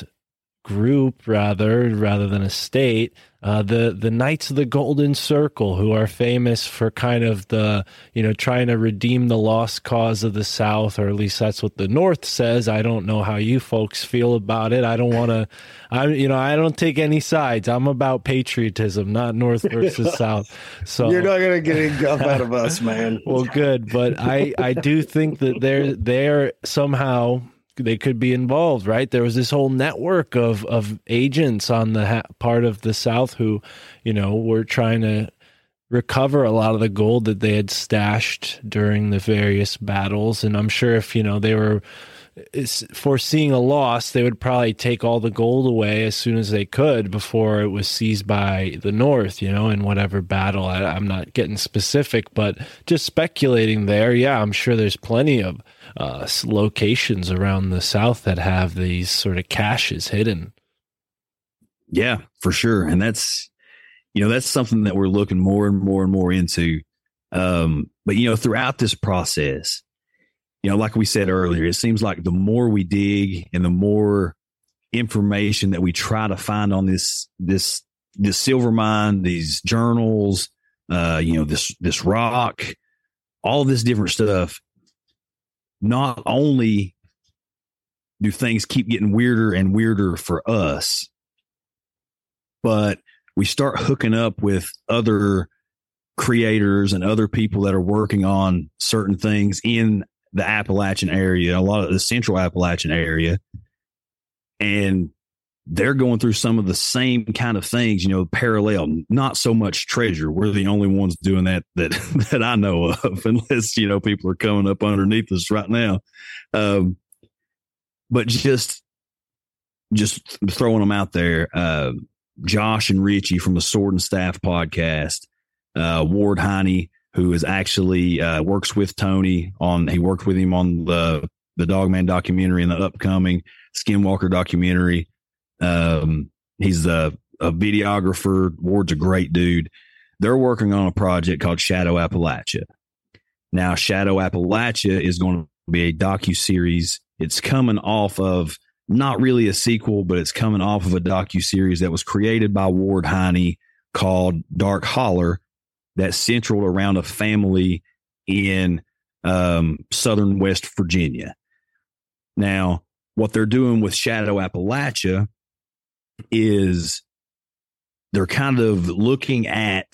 S6: group, rather rather than a state, uh, the the Knights of the Golden Circle, who are famous for kind of the, you know, trying to redeem the lost cause of the South, or at least that's what the North says. I don't know how you folks feel about it. I don't want to, I you know, I don't take any sides. I'm about patriotism, not North versus South. So
S4: you're not gonna get any guff out of us, man.
S6: Well, good, but I I do think that they're they're somehow, they could be involved, right? There was this whole network of, of agents on the ha- part of the South who, you know, were trying to recover a lot of the gold that they had stashed during the various battles. And I'm sure if, you know, they were foreseeing a loss, they would probably take all the gold away as soon as they could before it was seized by the North, you know, in whatever battle. I, I'm not getting specific, but just speculating there. Yeah, I'm sure there's plenty of uh, locations around the South that have these sort of caches hidden.
S1: Yeah, for sure. And that's, you know, that's something that we're looking more and more and more into. Um, but, you know, throughout this process, you know, like we said earlier, it seems like the more we dig and the more information that we try to find on this, this, this silver mine, these journals, uh, you know, this, this rock, all this different stuff, not only do things keep getting weirder and weirder for us, but we start hooking up with other creators and other people that are working on certain things in the Appalachian area, a lot of the central Appalachian area. And they're going through some of the same kind of things, you know, parallel, not so much treasure. We're the only ones doing that, that, that I know of, unless, you know, people are coming up underneath us right now. Um, but just, just throwing them out there. Uh, Josh and Richie from the Sword and Staff podcast, uh, Ward Heine, who is actually, uh, works with Tony on, he worked with him on the, the Dogman documentary and the upcoming Skinwalker documentary. Um, he's a, a videographer. Ward's a great dude. They're working on a project called Shadow Appalachia. Now, Shadow Appalachia is going to be a docuseries. It's coming off of not really a sequel, but it's coming off of a docuseries that was created by Ward Heine called Dark Holler, that's central around a family in um, southern West Virginia. Now, what they're doing with Shadow Appalachia is they're kind of looking at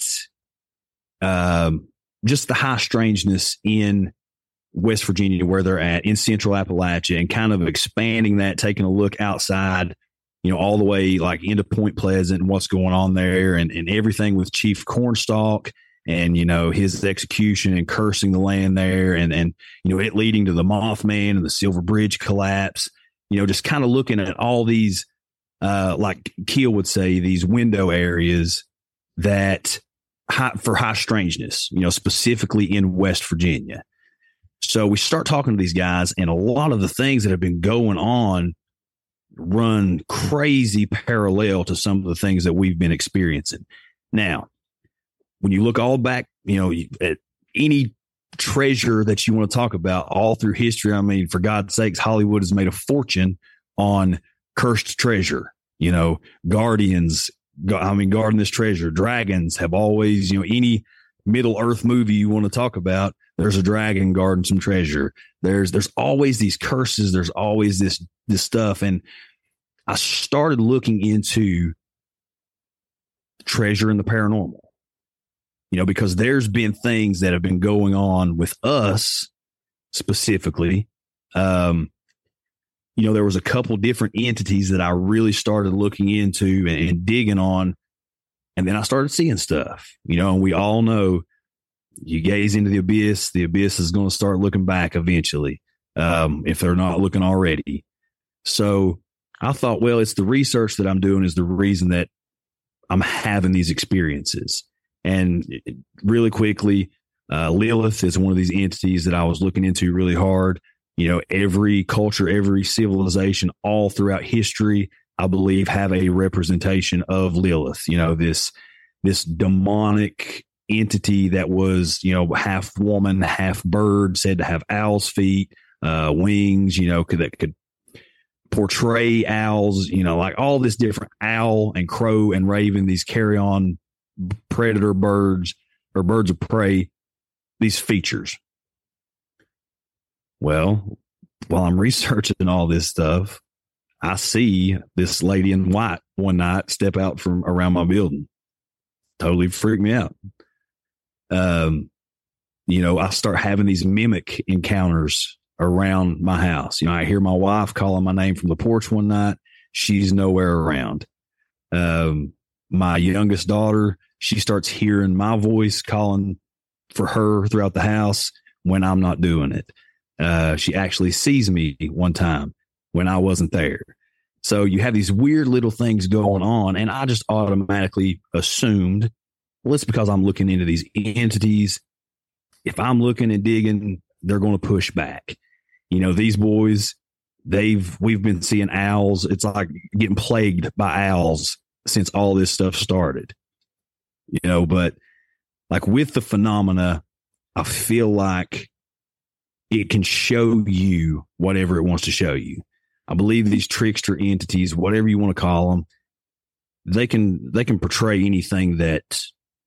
S1: um, just the high strangeness in West Virginia, where they're at in central Appalachia, and kind of expanding that, taking a look outside, you know, all the way like into Point Pleasant and what's going on there, and, and everything with Chief Cornstalk and, you know, his execution and cursing the land there, and, and, you know, it leading to the Mothman and the Silver Bridge collapse, you know, just kind of looking at all these, uh, like Keel would say, these window areas that high, for high strangeness, you know, specifically in West Virginia. So we start talking to these guys, and a lot of the things that have been going on run crazy parallel to some of the things that we've been experiencing. Now, when you look all back, you know, at any treasure that you want to talk about all through history, I mean, for God's sakes, Hollywood has made a fortune on cursed treasure, you know, guardians, I mean, guarding this treasure, dragons have always, you know, any Middle Earth movie you want to talk about, there's a dragon guarding some treasure. There's, there's always these curses. There's always this, this stuff. And I started looking into treasure and the paranormal, you know, because there's been things that have been going on with us specifically. Um, you know, there was a couple different entities that I really started looking into and, and digging on. And then I started seeing stuff, you know, and we all know you gaze into the abyss, the abyss is going to start looking back eventually, um, if they're not looking already. So I thought, well, it's the research that I'm doing is the reason that I'm having these experiences. And really quickly, uh, Lilith is one of these entities that I was looking into really hard. You know, every culture, every civilization all throughout history, I believe, have a representation of Lilith, you know, this, this demonic entity that was, you know, half woman, half bird, said to have owl's feet, uh, wings, you know, could, that could portray owls, you know, like all this different owl and crow and raven, these carrion predator birds or birds of prey, these features. Well, while I'm researching all this stuff, I see this lady in white one night step out from around my building. Totally freaked me out. Um, you know, I start having these mimic encounters around my house. You know, I hear my wife calling my name from the porch one night. She's nowhere around. Um, my youngest daughter, she starts hearing my voice calling for her throughout the house when I'm not doing it. Uh, she actually sees me one time when I wasn't there. So you have these weird little things going on, and I just automatically assumed, well, it's because I'm looking into these entities. If I'm looking and digging, they're going to push back. You know, these boys, they've, we've been seeing owls. It's like getting plagued by owls since all this stuff started. you know, but like with the phenomena, I feel like it can show you whatever it wants to show you. I believe these trickster entities, whatever you want to call them, they can they can portray anything that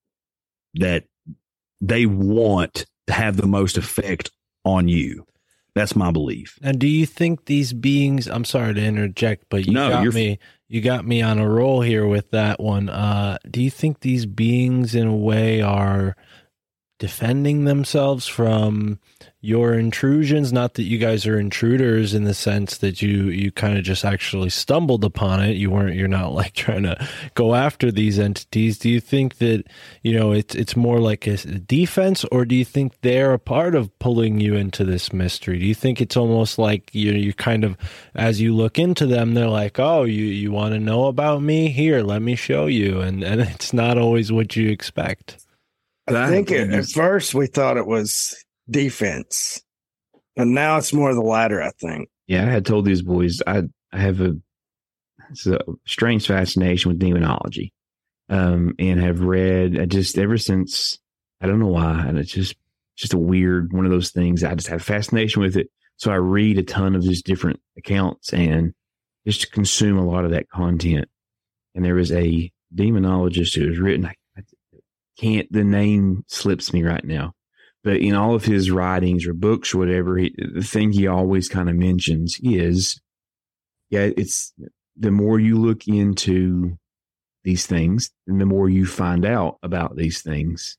S1: that they want to have the most effect on you. That's my belief.
S6: And do you think these beings, I'm sorry to interject, but you
S1: No,
S6: got
S1: you're-
S6: me you got me on a roll here with that one. Uh, do you think these beings in a way are defending themselves from your intrusions? Not that you guys are intruders in the sense that you you kind of just actually stumbled upon it. You weren't you're not like trying to go after these entities. Do you think that, you know, it's it's more like a defense, or do you think they're a part of pulling you into this mystery? Do you think it's almost like you you kind of, as you look into them, they're like, oh, you you want to know about me? Here, let me show you. And and it's not always what you expect.
S4: I think it, at first we thought it was defense, and now it's more the latter, I think.
S7: Yeah, I had told these boys I I have a, it's a strange fascination with demonology, um, and have read I just ever since, I don't know why, and it's just just a weird one of those things. I just have fascination with it, so I read a ton of these different accounts and just to consume a lot of that content. And there was a demonologist who has written, I, I can't the name slips me right now. But in all of his writings or books or whatever, he, the thing he always kind of mentions is, yeah, it's the more you look into these things and the more you find out about these things,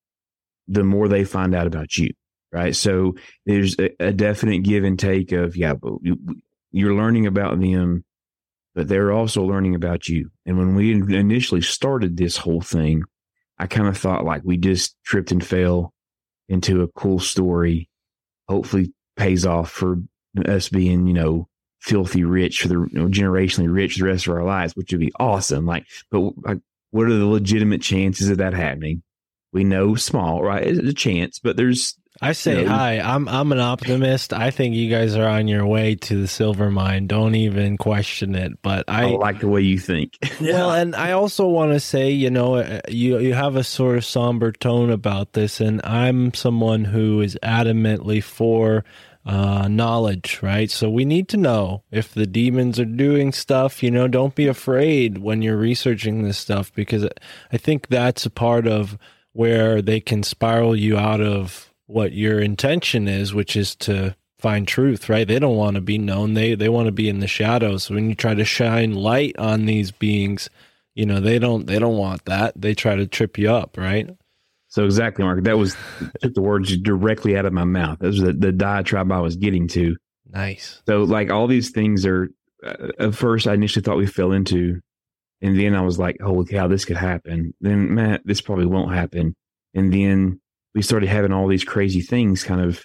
S7: the more they find out about you, right? So there's a, a definite give and take of, yeah, but you're learning about them, but they're also learning about you. And when we initially started this whole thing, I kind of thought like we just tripped and fell into a cool story, hopefully pays off for us being, you know, filthy rich for the, you know, generationally rich for the rest of our lives, which would be awesome. Like, but like, what are the legitimate chances of that happening? We know small, right? It's a chance, but there's,
S6: I say
S7: you know,
S6: hi. I'm I'm an optimist. I think you guys are on your way to the silver mine. Don't even question it. But I,
S7: I like the way you think.
S6: Well, and I also want to say, you know, you you have a sort of somber tone about this, and I'm someone who is adamantly for uh, knowledge, right? So we need to know if the demons are doing stuff. You know, don't be afraid when you're researching this stuff, because I think that's a part of where they can spiral you out of what your intention is, which is to find truth, right? They don't want to be known. They they want to be in the shadows. When you try to shine light on these beings, you know, they don't they don't want that. They try to trip you up, right?
S7: So exactly, Mark. That was took the words directly out of my mouth. That was the, the diatribe I was getting to.
S6: Nice.
S7: So like all these things are, uh, at first I initially thought we fell into, and then I was like, holy cow, this could happen. Then, Matt, this probably won't happen. And then we started having all these crazy things kind of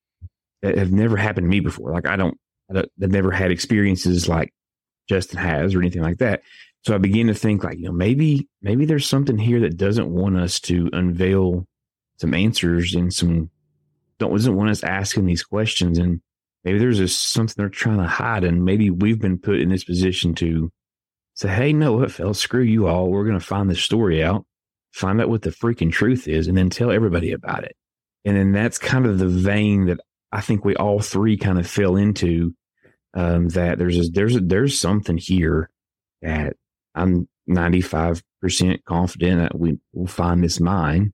S7: that have never happened to me before. Like I don't, I don't I've never had experiences like Justin has or anything like that. So I began to think like, you know, maybe, maybe there's something here that doesn't want us to unveil some answers and some, don't, doesn't want us asking these questions. And maybe there's just something they're trying to hide. And maybe we've been put in this position to say, hey, no, what, fellas, screw you all. We're going to find this story out, find out what the freaking truth is, and then tell everybody about it. And then that's kind of the vein that I think we all three kind of fell into, um, that there's a, there's a, there's something here that I'm ninety-five percent confident that we will find this mine,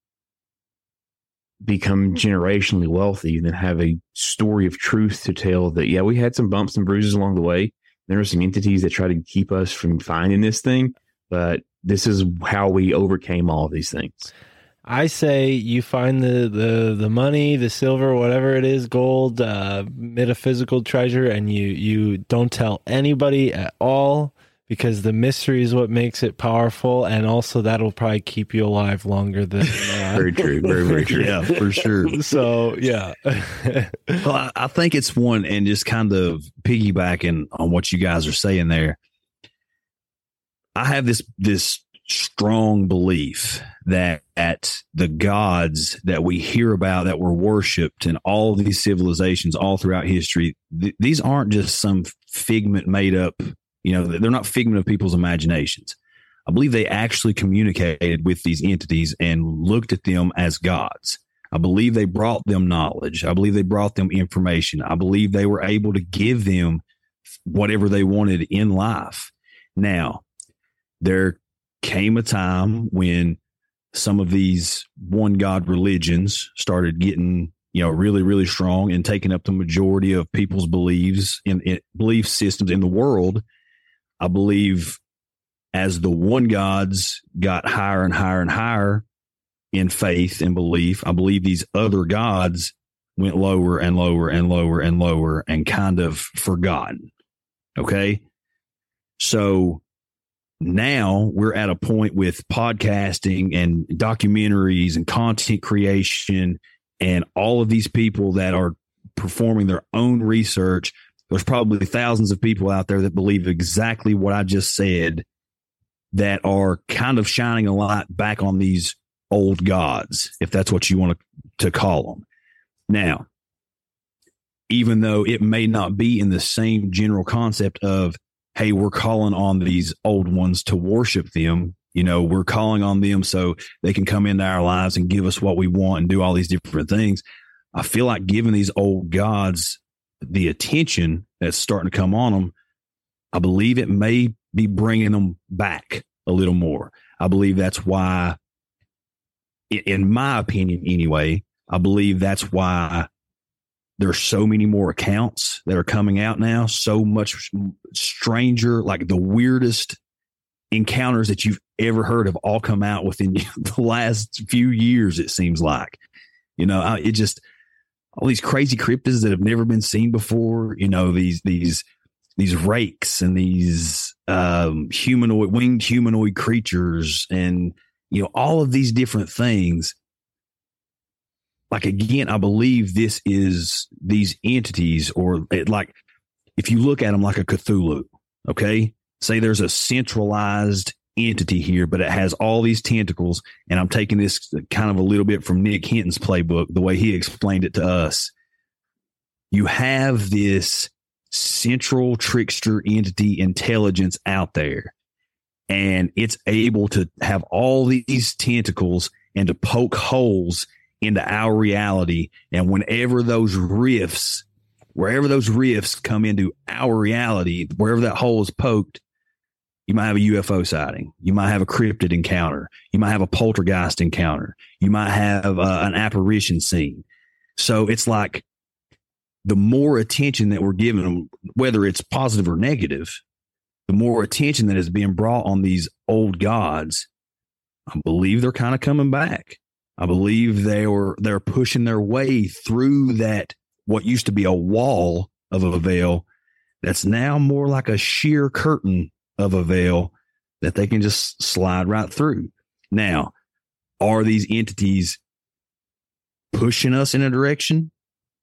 S7: become generationally wealthy, and then have a story of truth to tell that, yeah, we had some bumps and bruises along the way. There are some entities that try to keep us from finding this thing, but this is how we overcame all of these things.
S6: I say you find the, the, the money, the silver, whatever it is, gold, uh, metaphysical treasure, and you, you don't tell anybody at all, because the mystery is what makes it powerful, and also that'll probably keep you alive longer than... Uh,
S7: very true, very, very true.
S1: Yeah, for sure.
S6: So, yeah.
S1: Well, I, I think it's one, and just kind of piggybacking on what you guys are saying there, I have this this strong belief that at the gods that we hear about, that were worshipped in all of these civilizations all throughout history, th- these aren't just some figment made up, you know, they're not figment of people's imaginations. I believe they actually communicated with these entities and looked at them as gods. I believe they brought them knowledge. I believe they brought them information. I believe they were able to give them whatever they wanted in life. Now, there came a time when some of these one God religions started getting, you know, really, really strong and taking up the majority of people's beliefs in, in belief systems in the world. I believe as the one gods got higher and higher and higher in faith and belief, I believe these other gods went lower and lower and lower and lower and kind of forgotten. Okay. So now we're at a point with podcasting and documentaries and content creation and all of these people that are performing their own research. There's probably thousands of people out there that believe exactly what I just said that are kind of shining a light back on these old gods, if that's what you want to, to call them. Now, even though it may not be in the same general concept of, hey, we're calling on these old ones to worship them, you know, we're calling on them so they can come into our lives and give us what we want and do all these different things. I feel like giving these old gods the attention that's starting to come on them, I believe it may be bringing them back a little more. I believe that's why, in my opinion anyway, I believe that's why there's so many more accounts that are coming out now, so much stranger, like the weirdest encounters that you've ever heard of all come out within the last few years, it seems like. You know, it just, all these crazy cryptids that have never been seen before, you know, these, these, these rakes and these um, humanoid, winged humanoid creatures and, you know, all of these different things. Like, again, I believe this is these entities, or it, like, if you look at them like a Cthulhu, okay, say there's a centralized entity here, but it has all these tentacles. And I'm taking this kind of a little bit from Nick Hinton's playbook, the way he explained it to us. You have this central trickster entity intelligence out there, and it's able to have all these tentacles and to poke holes into our reality. And whenever those rifts, wherever those rifts come into our reality, wherever that hole is poked, you might have a U F O sighting. You might have a cryptid encounter. You might have a poltergeist encounter. You might have uh, an apparition scene. So it's like the more attention that we're giving them, whether it's positive or negative, the more attention that is being brought on these old gods, I believe they're kind of coming back. I believe they were, they're pushing their way through that, what used to be a wall of a veil that's now more like a sheer curtain of a veil that they can just slide right through. Now, are these entities pushing us in a direction?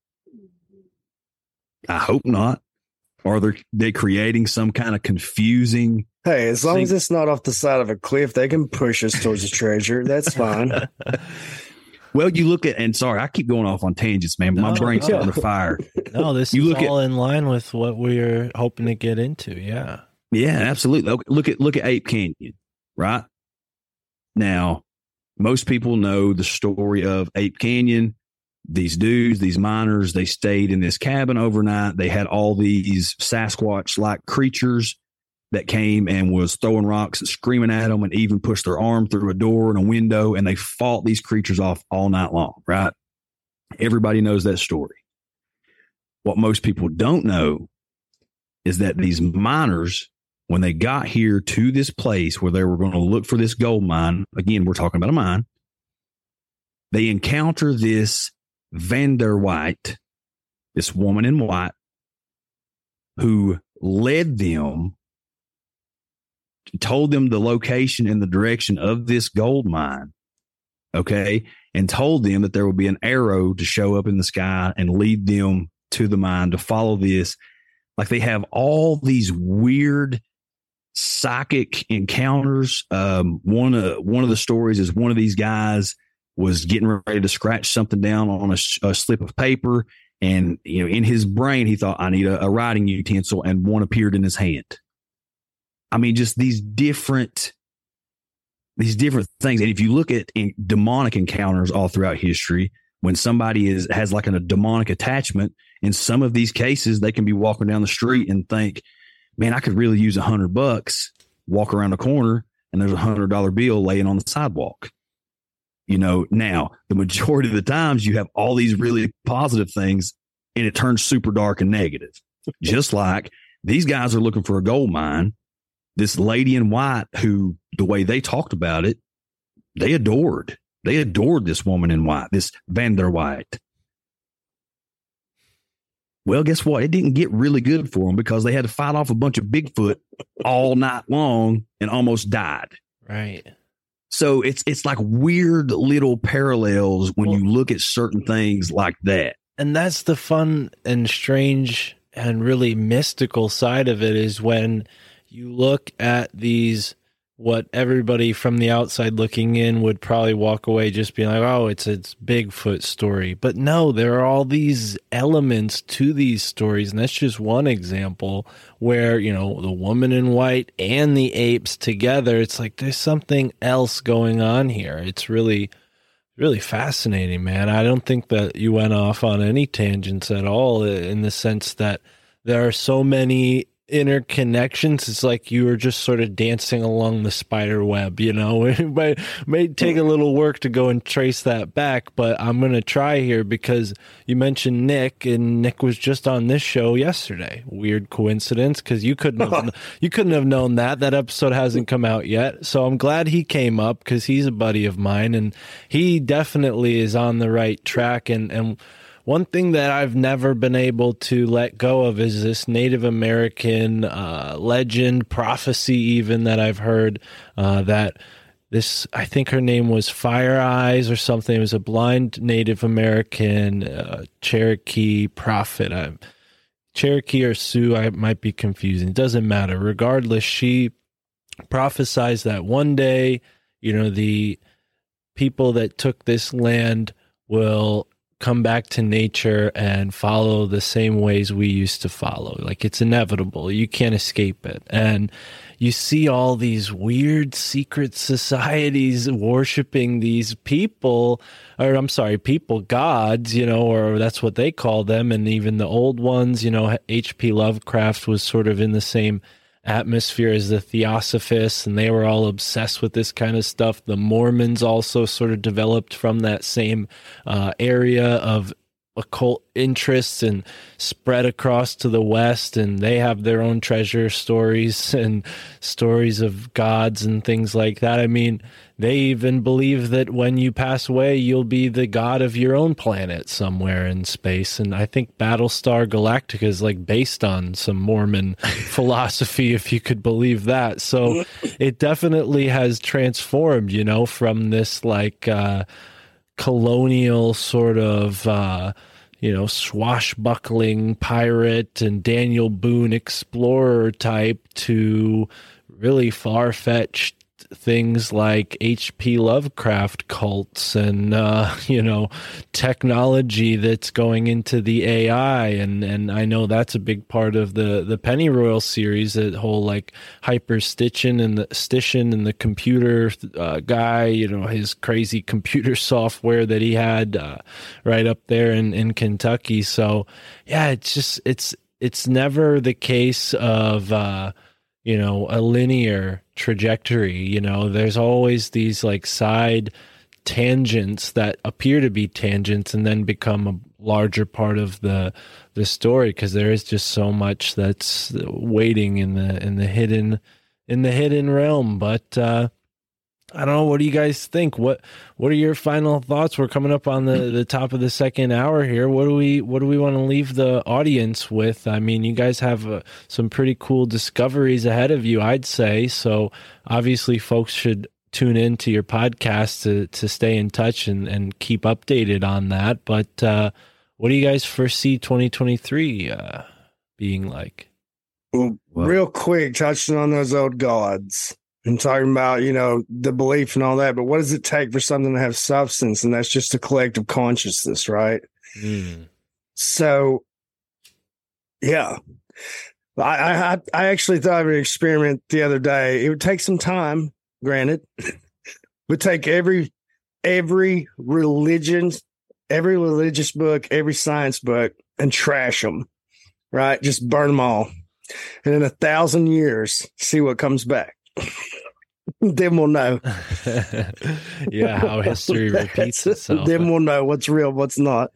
S1: I hope not. Are they, they creating some kind of confusing?
S4: Hey, as long
S1: thing?
S4: as it's not off the side of a cliff, they can push us towards the treasure. That's fine.
S1: Well, you look at, and sorry, I keep going off on tangents, man. My
S6: No,
S1: brain's
S6: no.
S1: on fire.
S6: No, this
S1: You
S6: is
S1: look
S6: all in line with what we're hoping to get into. Yeah.
S1: Yeah, absolutely. Okay, Look at look at Ape Canyon, right? Now, most people know the story of Ape Canyon. These dudes, these miners, they stayed in this cabin overnight. They had all these Sasquatch-like creatures that came and was throwing rocks and screaming at them and even pushed their arm through a door and a window, and they fought these creatures off all night long, right? Everybody knows that story. What most people don't know is that these miners, when they got here to this place where they were going to look for this gold mine, again, we're talking about a mine, they encounter this Vander White, this woman in white, who led them, told them the location and the direction of this gold mine, okay, and told them that there would be an arrow to show up in the sky and lead them to the mine to follow this. Like, they have all these weird psychic encounters. Um, one of one of the stories is one of these guys was getting ready to scratch something down on a, a slip of paper, and you know, in his brain, he thought, "I need a, a writing utensil," and one appeared in his hand. I mean, just these different these different things. And if you look at in demonic encounters all throughout history, when somebody is has like an, a demonic attachment, in some of these cases, they can be walking down the street and think, man, I could really use a hundred bucks, walk around the corner, and there's a hundred dollar bill laying on the sidewalk. You know, now the majority of the times you have all these really positive things and it turns super dark and negative. Just like these guys are looking for a gold mine. This lady in white, who the way they talked about it, they adored. They adored this woman in white, this Van der White. Well, guess what? It didn't get really good for them because they had to fight off a bunch of Bigfoot all night long and almost died.
S6: Right.
S1: So it's it's like weird little parallels when well, you look at certain things like that.
S6: And that's the fun and strange and really mystical side of it, is when you look at these, what everybody from the outside looking in would probably walk away just being like, oh, it's a Bigfoot story. But no, there are all these elements to these stories. And that's just one example where, you know, the woman in white and the apes together, it's like there's something else going on here. It's really, really fascinating, man. I don't think that you went off on any tangents at all, in the sense that there are so many interconnections. It's like you were just sort of dancing along the spider web, you know. It might, may take a little work to go and trace that back, but I'm going to try here because you mentioned Nick, and Nick was just on this show yesterday. Weird coincidence, because you couldn't have you couldn't have known that. That episode hasn't come out yet, so I'm glad he came up because he's a buddy of mine, and he definitely is on the right track. And and one thing that I've never been able to let go of is this Native American uh, legend, prophecy even, that I've heard, uh, that this, I think her name was Fire Eyes or something. It was a blind Native American uh, Cherokee prophet. I, Cherokee or Sioux, I might be confusing. It doesn't matter. Regardless, she prophesied that one day, you know, the people that took this land will come back to nature and follow the same ways we used to follow. Like, it's inevitable. You can't escape it. And you see all these weird secret societies worshiping these people, or I'm sorry, people, gods, you know, or that's what they call them. And even the old ones, you know, H P Lovecraft was sort of in the same atmosphere as the Theosophists, and they were all obsessed with this kind of stuff. The Mormons also sort of developed from that same uh, area of occult interests and spread across to the West, and they have their own treasure stories and stories of gods and things like that. I mean, they even believe that when you pass away, you'll be the god of your own planet somewhere in space. And I think Battlestar Galactica is like based on some Mormon philosophy, if you could believe that. So it definitely has transformed, you know, from this like uh, colonial sort of, uh, you know, swashbuckling pirate and Daniel Boone explorer type to really far-fetched things like H P Lovecraft cults and, uh, you know, technology that's going into the A I. And, and I know that's a big part of the, the Pennyroyal series, that whole like hyper stitching and the Stition and the computer uh, guy, you know, his crazy computer software that he had uh, right up there in, in Kentucky. So yeah, it's just, it's, it's never the case of, uh, you know, a linear trajectory. You know, there's always these like side tangents that appear to be tangents and then become a larger part of the the story, because there is just so much that's waiting in the in the hidden in the hidden realm. But uh I don't know. What do you guys think? What What are your final thoughts? We're coming up on the, the top of the second hour here. What do we What do we want to leave the audience with? I mean, you guys have uh, some pretty cool discoveries ahead of you, I'd say. So obviously, folks should tune in to your podcast to to stay in touch and, and keep updated on that. But uh, what do you guys foresee twenty twenty-three uh, being like?
S4: Well, well, real quick, touching on those old gods. And talking about, you know, the belief and all that, but what does it take for something to have substance? And that's just a collective consciousness, right? Mm. So, yeah, I, I I actually thought of an experiment the other day. It would take some time, granted, But take every every religion, every religious book, every science book, and trash them, right? Just burn them all. And in a thousand years, see what comes back. Then we'll know.
S6: Yeah, how history repeats itself.
S4: Then we'll know what's real, what's not.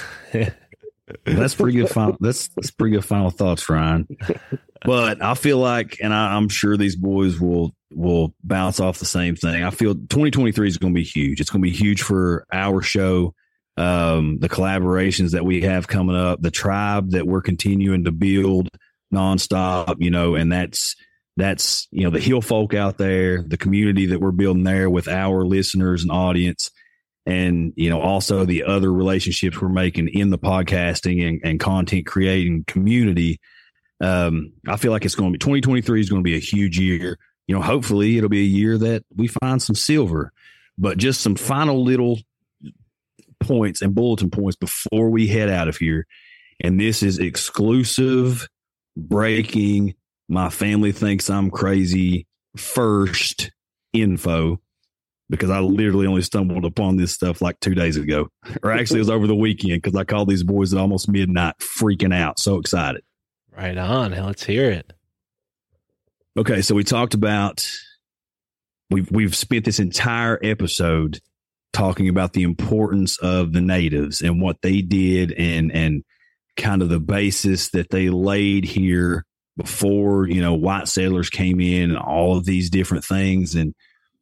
S1: That's pretty good. Final, that's that's pretty good final thoughts, Ryan. But I feel like, and I, I'm sure these boys will will bounce off the same thing. I feel twenty twenty-three is going to be huge. It's going to be huge for our show, um, the collaborations that we have coming up, the tribe that we're continuing to build nonstop. You know, and that's that's you know the Hill folk out there, the community that we're building there with our listeners and audience. And, you know, also the other relationships we're making in the podcasting and, and content creating community. Um, I feel like it's going to be twenty twenty-three is going to be a huge year. You know, hopefully it'll be a year that we find some silver, but just some final little points and bulletin points before we head out of here. And this is exclusive breaking. My family thinks I'm crazy first info. Because I literally only stumbled upon this stuff like two days ago. Or actually, it was over the weekend because I called these boys at almost midnight freaking out. So excited.
S6: Right on. Let's hear it.
S1: Okay, so we talked about, we've, we've spent this entire episode talking about the importance of the natives and what they did and, and kind of the basis that they laid here before, you know, white settlers came in and all of these different things. And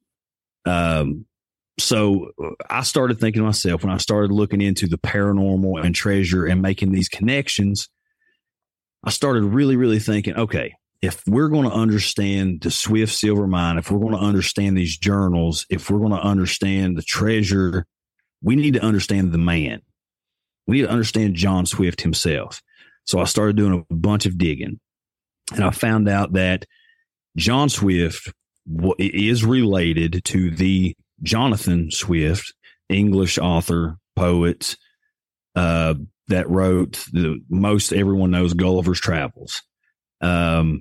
S1: Um, so I started thinking to myself when I started looking into the paranormal and treasure and making these connections, I started really, really thinking, okay, if we're going to understand the Swift Silver Mine, if we're going to understand these journals, if we're going to understand the treasure, we need to understand the man. We need to understand John Swift himself. So I started doing a bunch of digging and I found out that John Swift is related to the Jonathan Swift, English author, poet, uh, that wrote the most everyone knows Gulliver's Travels. Um,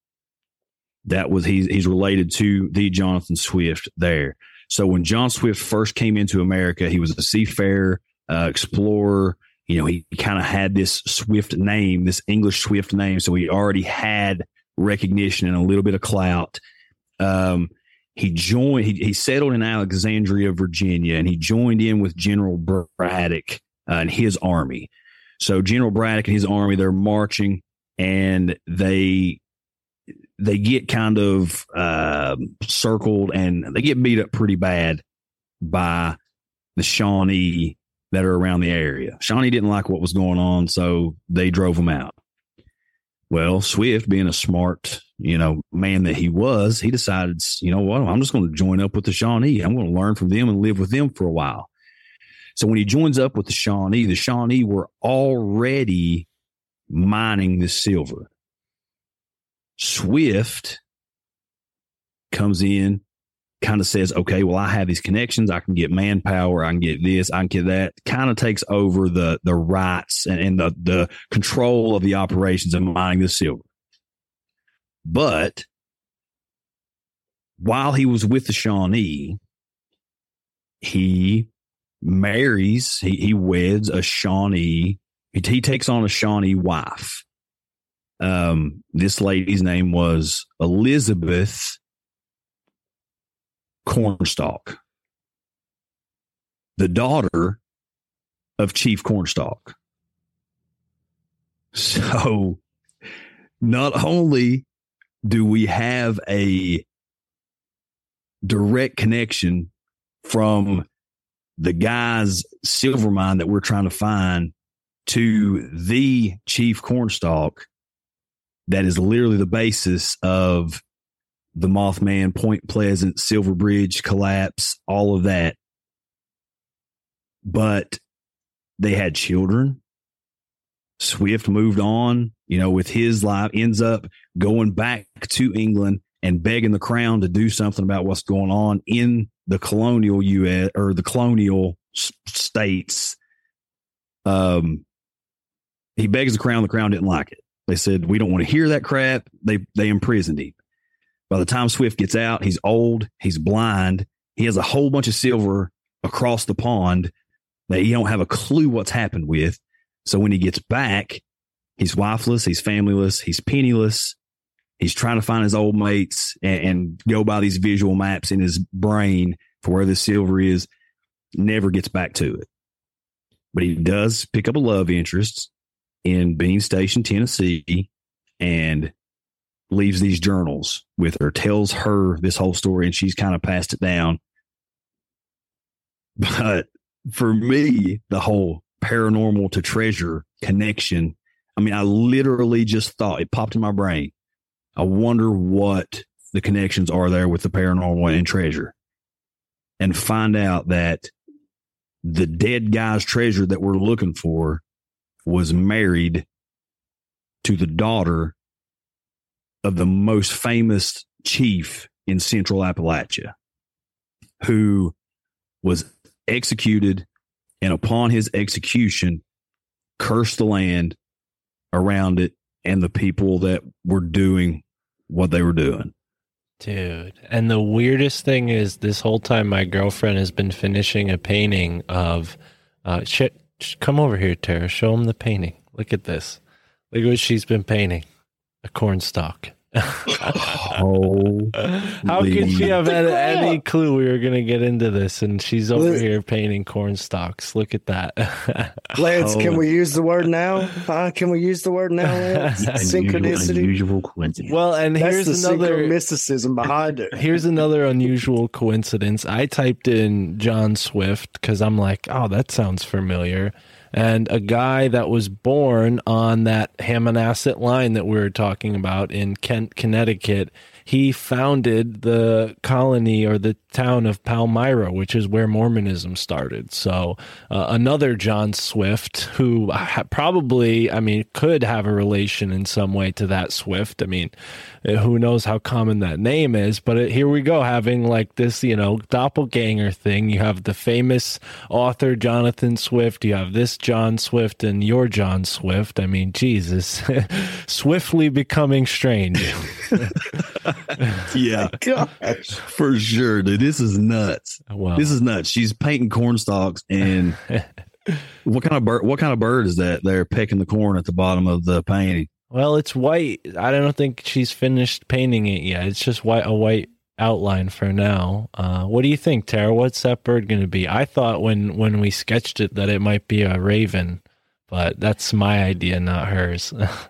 S1: that was he's he's related to the Jonathan Swift there. So when John Swift first came into America, he was a seafarer, uh, explorer. You know, he, he kind of had this Swift name, this English Swift name, so he already had recognition and a little bit of clout. Um, he joined, he, he settled in Alexandria, Virginia, and he joined in with General Braddock uh, and his army. So General Braddock and his army, they're marching and they, they get kind of, uh, circled and they get beat up pretty bad by the Shawnee that are around the area. Shawnee didn't like what was going on, so they drove them out. Well, Swift, being a smart, you know, man that he was, he decided, you know what, I'm just going to join up with the Shawnee. I'm going to learn from them and live with them for a while. So when he joins up with the Shawnee, the Shawnee were already mining this silver. Swift comes in, kind of says, okay, well, I have these connections. I can get manpower. I can get this. I can get that. Kind of takes over the the rights and, and the, the control of the operations of mining the silver. But while he was with the Shawnee, he marries, he, he weds a Shawnee. He, he takes on a Shawnee wife. Um, this lady's name was Elizabeth Cornstalk, the daughter of Chief Cornstalk. So not only do we have a direct connection from the guy's silver mine that we're trying to find to the Chief Cornstalk, that is literally the basis of the Mothman, Point Pleasant, Silver Bridge collapse, all of that. But they had children. Swift moved on, you know, with his life, ends up going back to England and begging the crown to do something about what's going on in the colonial U S or the colonial s- states. Um, he begs the crown. The crown didn't like it. They said, we don't want to hear that crap. They, they imprisoned him. By the time Swift gets out, he's old, he's blind, He has a whole bunch of silver across the pond that he don't have a clue what's happened with. So when he gets back, he's wifeless, he's familyless, he's penniless. He's trying to find his old mates and, and go by these visual maps in his brain for where the silver is. Never gets back to it. But he does pick up a love interest in Bean Station, Tennessee, and leaves these journals with her, tells her this whole story, and she's kind of passed it down. But for me, the whole paranormal to treasure connection, I mean, I literally just thought, it popped in my brain, I wonder what the connections are there with the paranormal and treasure, and find out that the dead guy's treasure that we're looking for was married to the daughter of the most famous chief in Central Appalachia, who was executed, and upon his execution, cursed the land around it and the people that were doing what they were doing.
S6: Dude. And the weirdest thing is, this whole time my girlfriend has been finishing a painting of, uh, shit, come over here, Tara, show him the painting. Look at this. Look at what she's been painting. A corn stalk.
S1: Oh,
S6: how could she have had any clue we were going to get into this? And she's over Lance, here painting corn stalks. Look at that.
S4: Lance, oh. Can we use the word now? Huh? Can we use the word now, Lance? Synchronicity.
S7: Unusual coincidence.
S6: Well, and
S4: That's
S6: here's
S4: the
S6: another
S4: mysticism behind it.
S6: Here's another unusual coincidence. I typed in John Swift because I'm like, oh, that sounds familiar. And a guy that was born on that Hammonasset line that we were talking about in Kent, Connecticut, he founded the colony or the town of Palmyra, which is where Mormonism started. So uh, another John Swift, who probably, I mean, could have a relation in some way to that Swift. I mean, who knows how common that name is, but it, here we go, having like this, you know, doppelganger thing. You have the famous author Jonathan Swift, you have this John Swift, and your John Swift. I mean, Jesus, swiftly becoming strange.
S1: Yeah, gosh, for sure, dude. This is nuts. Wow. This is nuts. She's painting corn stalks, and what kind of bird? What kind of bird is that? They're pecking the corn at the bottom of the painting.
S6: Well, it's white. I don't think she's finished painting it yet. It's just white, a white outline for now. Uh, what do you think, Tara? What's that bird going to be? I thought when when we sketched it that it might be a raven, but that's my idea, not hers.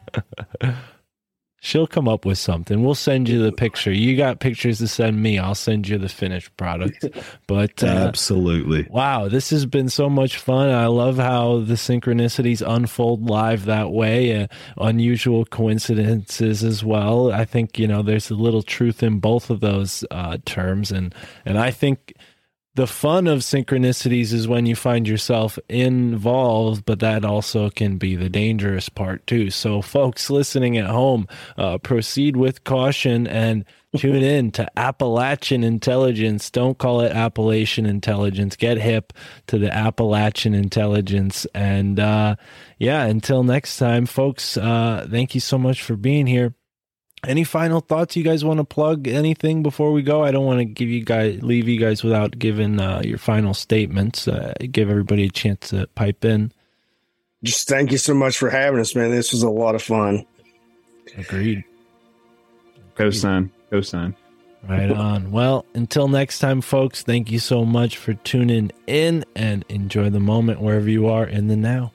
S6: She'll come up with something. We'll send you the picture. You got pictures to send me. I'll send you the finished product. But uh,
S1: absolutely.
S6: Wow, this has been so much fun. I love how the synchronicities unfold live that way. Uh, unusual coincidences as well. I think, you know, there's a little truth in both of those uh, terms. And, and I think the fun of synchronicities is when you find yourself involved, but that also can be the dangerous part too. So folks listening at home, uh, proceed with caution and tune in to Appalachian Intelligence. Don't call it Appalachian Intelligence. Get hip to the Appalachian Intelligence. And uh, yeah, until next time, folks, uh, thank you so much for being here. Any final thoughts you guys want to plug? Anything before we go? I don't want to give you guys leave you guys without giving uh, your final statements. Uh, give everybody a chance to pipe in.
S4: Just thank you so much for having us, man. This was a lot of fun.
S6: Agreed.
S7: Co-sign. Co-sign.
S6: Right on. Well, until next time, folks, thank you so much for tuning in, and enjoy the moment wherever you are in the now.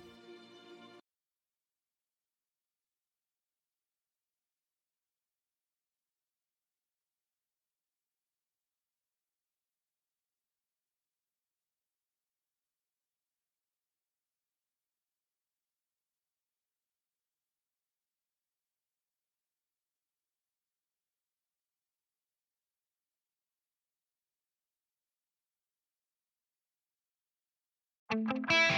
S8: Thank you.